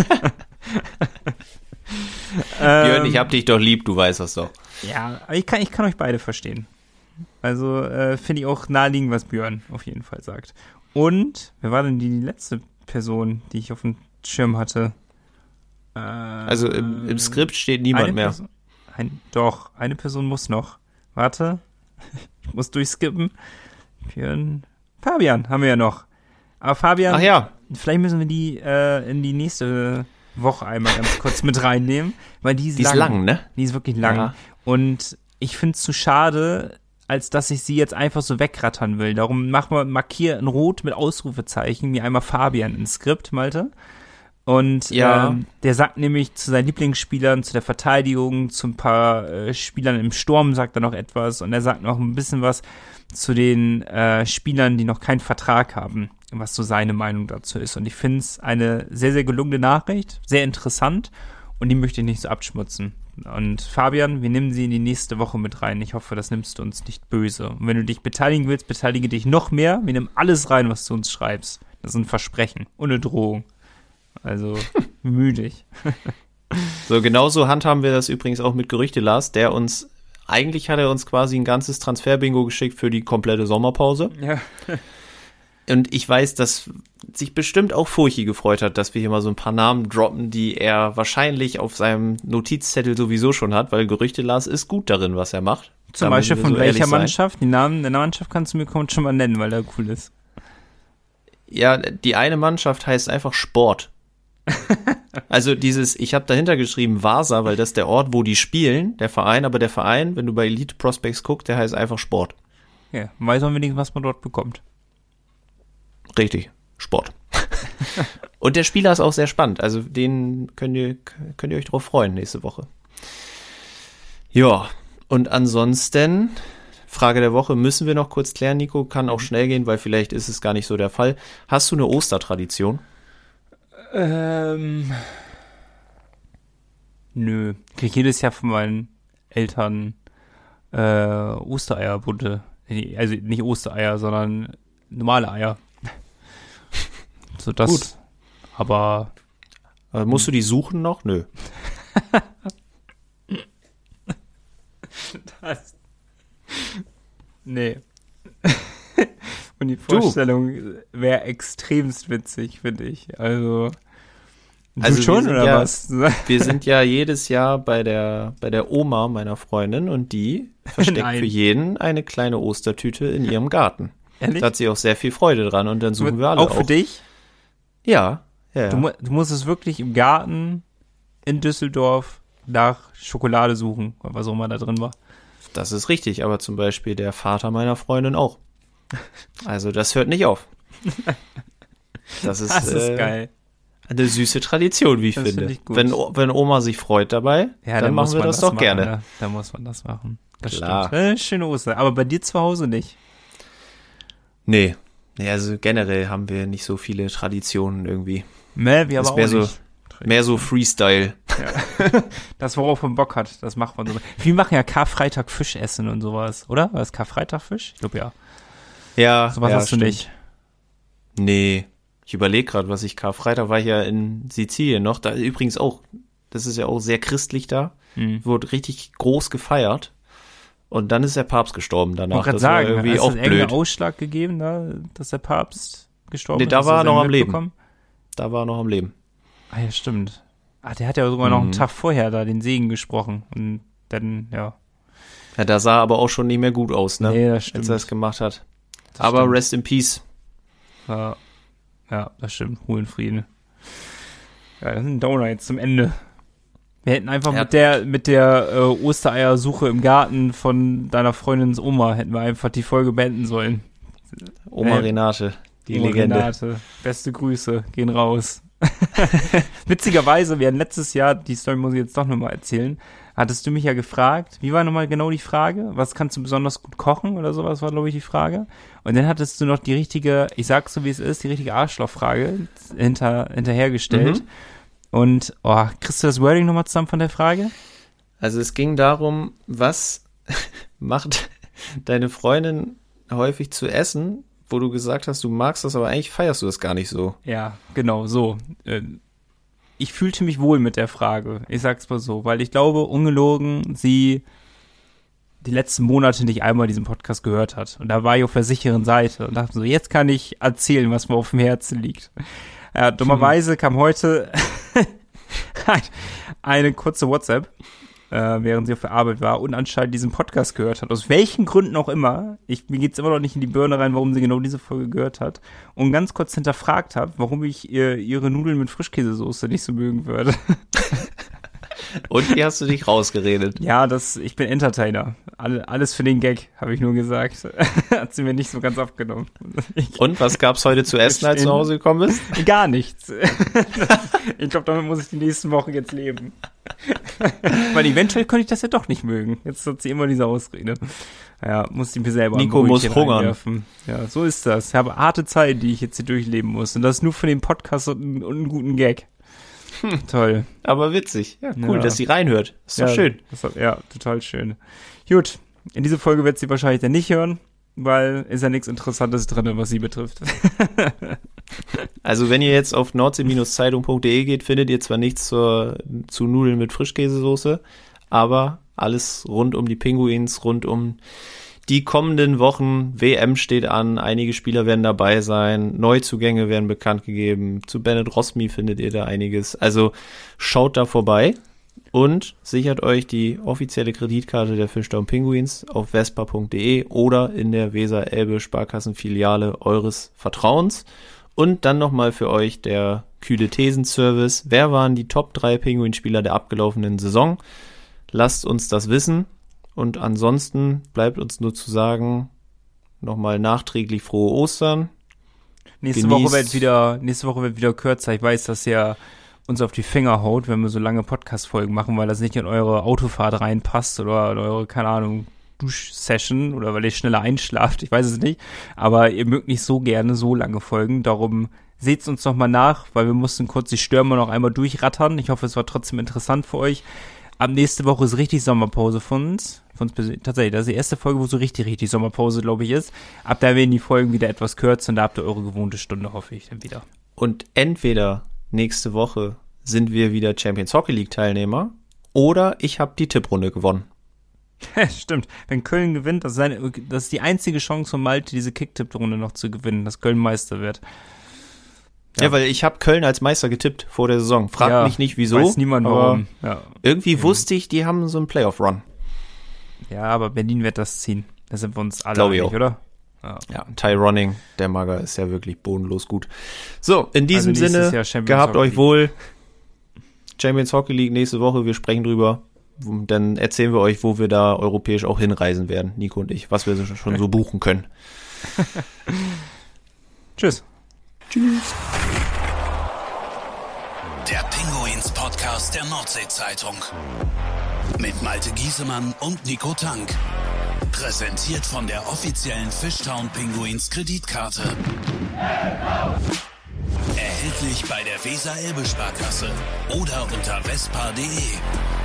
Björn, ich hab dich doch lieb, du weißt das doch. Ja, ich kann, ich kann euch beide verstehen. Also äh, finde ich auch naheliegend, was Björn auf jeden Fall sagt. Und, wer war denn die, die letzte Person, die ich auf dem Schirm hatte? Äh, Also im, im Skript steht niemand eine mehr. Person, ein, doch, eine Person muss noch. Warte, ich muss durchskippen. Björn, Fabian haben wir ja noch. Aber Fabian, Ach ja. vielleicht müssen wir die äh, in die nächste Woche einmal ganz kurz mit reinnehmen, weil die ist, Die lang. ist lang, ne? Die ist wirklich lang. Ja. Und ich finde es zu schade, als dass ich sie jetzt einfach so wegrattern will. Darum mach mal, markier in Rot mit Ausrufezeichen wie einmal Fabian ins Skript, Malte. Und Ja. ähm, der sagt nämlich zu seinen Lieblingsspielern, zu der Verteidigung, zu ein paar äh, Spielern im Sturm sagt er noch etwas und er sagt noch ein bisschen was zu den äh, Spielern, die noch keinen Vertrag haben, was so seine Meinung dazu ist. Und ich finde es eine sehr, sehr gelungene Nachricht, sehr interessant und die möchte ich nicht so abschmutzen. Und Fabian, wir nehmen sie in die nächste Woche mit rein. Ich hoffe, das nimmst du uns nicht böse. Und wenn du dich beteiligen willst, beteilige dich noch mehr. Wir nehmen alles rein, was du uns schreibst. Das ist ein Versprechen und eine Drohung. Also, müde dich. So, genauso handhaben wir das übrigens auch mit Gerüchte Lars, der uns, eigentlich hat er uns quasi ein ganzes Transfer-Bingo geschickt für die komplette Sommerpause. Ja. Und ich weiß, dass sich bestimmt auch Furchi gefreut hat, dass wir hier mal so ein paar Namen droppen, die er wahrscheinlich auf seinem Notizzettel sowieso schon hat, weil Gerüchte Lars ist gut darin, was er macht. Zum Da Beispiel müssen wir von so ehrlich welcher sein. Mannschaft? Die Namen der Mannschaft kannst du mir schon mal nennen, weil der cool ist. Ja, die eine Mannschaft heißt einfach Sport. Also dieses, ich habe dahinter geschrieben Vasa, weil das ist der Ort, wo die spielen, der Verein, aber der Verein, wenn du bei Elite Prospects guckst, der heißt einfach Sport. Ja, weiß man wenigstens, was man dort bekommt. Richtig, Sport. Und der Spieler ist auch sehr spannend, also den könnt ihr, könnt ihr euch drauf freuen nächste Woche. Ja, und ansonsten, Frage der Woche müssen wir noch kurz klären, Nico, kann auch schnell gehen, weil vielleicht ist es gar nicht so der Fall. Hast du eine Ostertradition? Ähm, nö. Ich krieg jedes Jahr von meinen Eltern äh, Ostereierbunte. Also nicht Ostereier, sondern normale Eier. So das. Gut. Aber Aber musst du die suchen noch? Nö. das. Nee. Und die Vorstellung wäre extremst witzig, finde ich. Also, du Also schon, wir sind oder ja, was? Wir sind ja jedes Jahr bei der, bei der Oma meiner Freundin und die versteckt Nein. für jeden eine kleine Ostertüte in ihrem Garten. Ehrlich? Da hat sie auch sehr viel Freude dran und dann suchen wir alle auch. Auch für dich? Ja, ja, ja. Du, mu du musst es wirklich im Garten in Düsseldorf nach Schokolade suchen, was auch immer da drin war. Das ist richtig, aber zum Beispiel der Vater meiner Freundin auch. Also das hört nicht auf. Das ist, Das ist äh, geil. eine süße Tradition, wie ich Das finde. find ich gut. Wenn, O- wenn Oma sich freut dabei, Ja, dann machen muss wir man das doch machen, gerne. Ja. Da muss man das machen. Das Klar. stimmt. Äh, schöne Ostern. Aber bei dir zu Hause nicht. Nee. Nee, also generell haben wir nicht so viele Traditionen irgendwie. Ne, wir Das aber wär auch so- nicht. Mehr so Freestyle. Ja. Das, worauf man Bock hat, das macht man so. Wir machen ja Karfreitag Fisch essen und sowas, oder? War das Karfreitag Fisch? Ich glaube ja. Ja, Sowas ja, hast du stimmt. nicht. Nee, ich überlege gerade, was ich Karfreitag war ich ja in Sizilien noch. Da übrigens auch, das ist ja auch sehr christlich da. Hm. Wurde richtig groß gefeiert. Und dann ist der Papst gestorben Ich danach. wollte gerade Das war sagen, irgendwie hast du auch einen eigenen blöd. Ausschlag gegeben, da, dass der Papst gestorben Nee, ist? da Hast du war er das noch am Leben. mitbekommen? Da war er noch am Leben. Ah ja, stimmt. Ah, der hat ja sogar noch einen Mhm. Tag vorher da den Segen gesprochen. Und dann, ja. Ja, da sah er aber auch schon nicht mehr gut aus, ne? Nee, das Als stimmt. er es gemacht hat. Das aber stimmt. rest in peace. Ja, ja, das stimmt. Ruhe in Frieden. Ja, das ist ein Downer jetzt zum Ende. Wir hätten einfach Ja. mit der mit der äh, Ostereiersuche im Garten von deiner Freundins Oma hätten wir einfach die Folge beenden sollen. Oma Äh, Renate, die Oma Legende. Renate, beste Grüße, gehen raus. Witzigerweise, wir hatten letztes Jahr, die Story muss ich jetzt doch nochmal erzählen, hattest du mich ja gefragt, wie war nochmal genau die Frage? Was kannst du besonders gut kochen oder sowas war, glaube ich, die Frage. Und dann hattest du noch die richtige, ich sag's so wie es ist, die richtige Arschlochfrage hinter, hinterhergestellt. Mhm. Und, oh, kriegst du das Wording nochmal zusammen von der Frage? Also es ging darum, was macht deine Freundin häufig zu essen, wo du gesagt hast, du magst das, aber eigentlich feierst du das gar nicht so. Ja, genau, so. Ähm, Ich fühlte mich wohl mit der Frage. Ich sag's mal so, weil ich glaube, ungelogen, sie die letzten Monate nicht einmal diesen Podcast gehört hat. Und da war ich auf der sicheren Seite und dachte so, jetzt kann ich erzählen, was mir auf dem Herzen liegt. Ja, dummerweise kam heute eine kurze WhatsApp, äh, während sie auf der Arbeit war und anscheinend diesen Podcast gehört hat. Aus welchen Gründen auch immer. Ich, mir geht's immer noch nicht in die Birne rein, warum sie genau diese Folge gehört hat. Und ganz kurz hinterfragt habe, warum ich ihr, ihre Nudeln mit Frischkäsesoße nicht so mögen würde. Und wie hast du dich rausgeredet? Ja, das, ich bin Entertainer. Alle, alles für den Gag, habe ich nur gesagt. Hat sie mir nicht so ganz abgenommen. Ich, Und was gab's heute zu essen, als du nach Hause gekommen bist? Gar nichts. Ich glaube, damit muss ich die nächsten Wochen jetzt leben. Weil eventuell könnte ich das ja doch nicht mögen. Jetzt hat sie immer diese Ausrede. Ja, muss ich mir selber ein Nico muss Brötchen hungern. reinwerfen. Ja, so ist das. Ich habe harte Zeit, die ich jetzt hier durchleben muss. Und das nur für den Podcast und, und einen guten Gag. Hm. Toll. Aber witzig. Ja, cool, Ja. dass sie reinhört. Ist doch Ja, schön. Das hat, ja, total schön. Gut, in dieser Folge wird sie wahrscheinlich dann nicht hören, weil ist ja nichts Interessantes drin, was sie betrifft. Also wenn ihr jetzt auf nordsee Zeitung punkt de geht, findet ihr zwar nichts zur, zu Nudeln mit Frischkäsesoße, aber alles rund um die Pinguins, rund um die kommenden Wochen. W M steht an, einige Spieler werden dabei sein, Neuzugänge werden bekannt gegeben. Zu Bennett Rosmi findet ihr da einiges. Also schaut da vorbei und sichert euch die offizielle Kreditkarte der Fischtown Pinguins auf vespa punkt de oder in der Weser-Elbe-Sparkassenfiliale eures Vertrauens. Und dann nochmal für euch der kühle Thesenservice. Wer waren die Top drei Pinguinspieler der abgelaufenen Saison? Lasst uns das wissen. Und ansonsten bleibt uns nur zu sagen, nochmal nachträglich frohe Ostern. Nächste Genießt. Woche wird wieder, nächste Woche wird wieder kürzer. Ich weiß, dass ihr uns auf die Finger haut, wenn wir so lange Podcast-Folgen machen, weil das nicht in eure Autofahrt reinpasst oder in eure, keine Ahnung, Duschsession oder weil ihr schneller einschlaft. Ich weiß es nicht. Aber ihr mögt nicht so gerne so lange Folgen. Darum seht's uns nochmal nach, weil wir mussten kurz die Stürmer noch einmal durchrattern. Ich hoffe, es war trotzdem interessant für euch. Ab nächste Woche ist richtig Sommerpause von uns. Von uns tatsächlich, das ist die erste Folge, wo so richtig, richtig Sommerpause, glaube ich, ist. Ab da werden die Folgen wieder etwas kürzer und da habt ihr eure gewohnte Stunde, hoffe ich, dann wieder. Und entweder nächste Woche sind wir wieder Champions Hockey League Teilnehmer oder ich habe die Tipprunde gewonnen. Stimmt, wenn Köln gewinnt, das ist, eine, das ist die einzige Chance von Malte, diese Kick-Tipp-Runde noch zu gewinnen, dass Köln Meister wird. Ja, ja, weil ich habe Köln als Meister getippt vor der Saison. Fragt ja, mich nicht, wieso. Weiß niemand warum. Ja. Irgendwie mhm. wusste ich, die haben so einen Playoff-Run. Ja, aber Berlin wird das ziehen. Da sind wir uns alle Glaube ich einig, auch. Oder? Ja, ja Ty Ronning, der Mager, ist ja wirklich bodenlos gut. So, in diesem also Sinne, gehabt euch wohl. Champions Hockey League nächste Woche, wir sprechen drüber. Dann erzählen wir euch, wo wir da europäisch auch hinreisen werden, Nico und ich, was wir schon so buchen können. Tschüss. Tschüss. Der Pinguins-Podcast der Nordsee-Zeitung. Mit Malte Giesemann und Nico Tank. Präsentiert von der offiziellen Fishtown Pinguins Kreditkarte. Erhältlich bei der Weser-Elbe-Sparkasse oder unter vespa punkt de.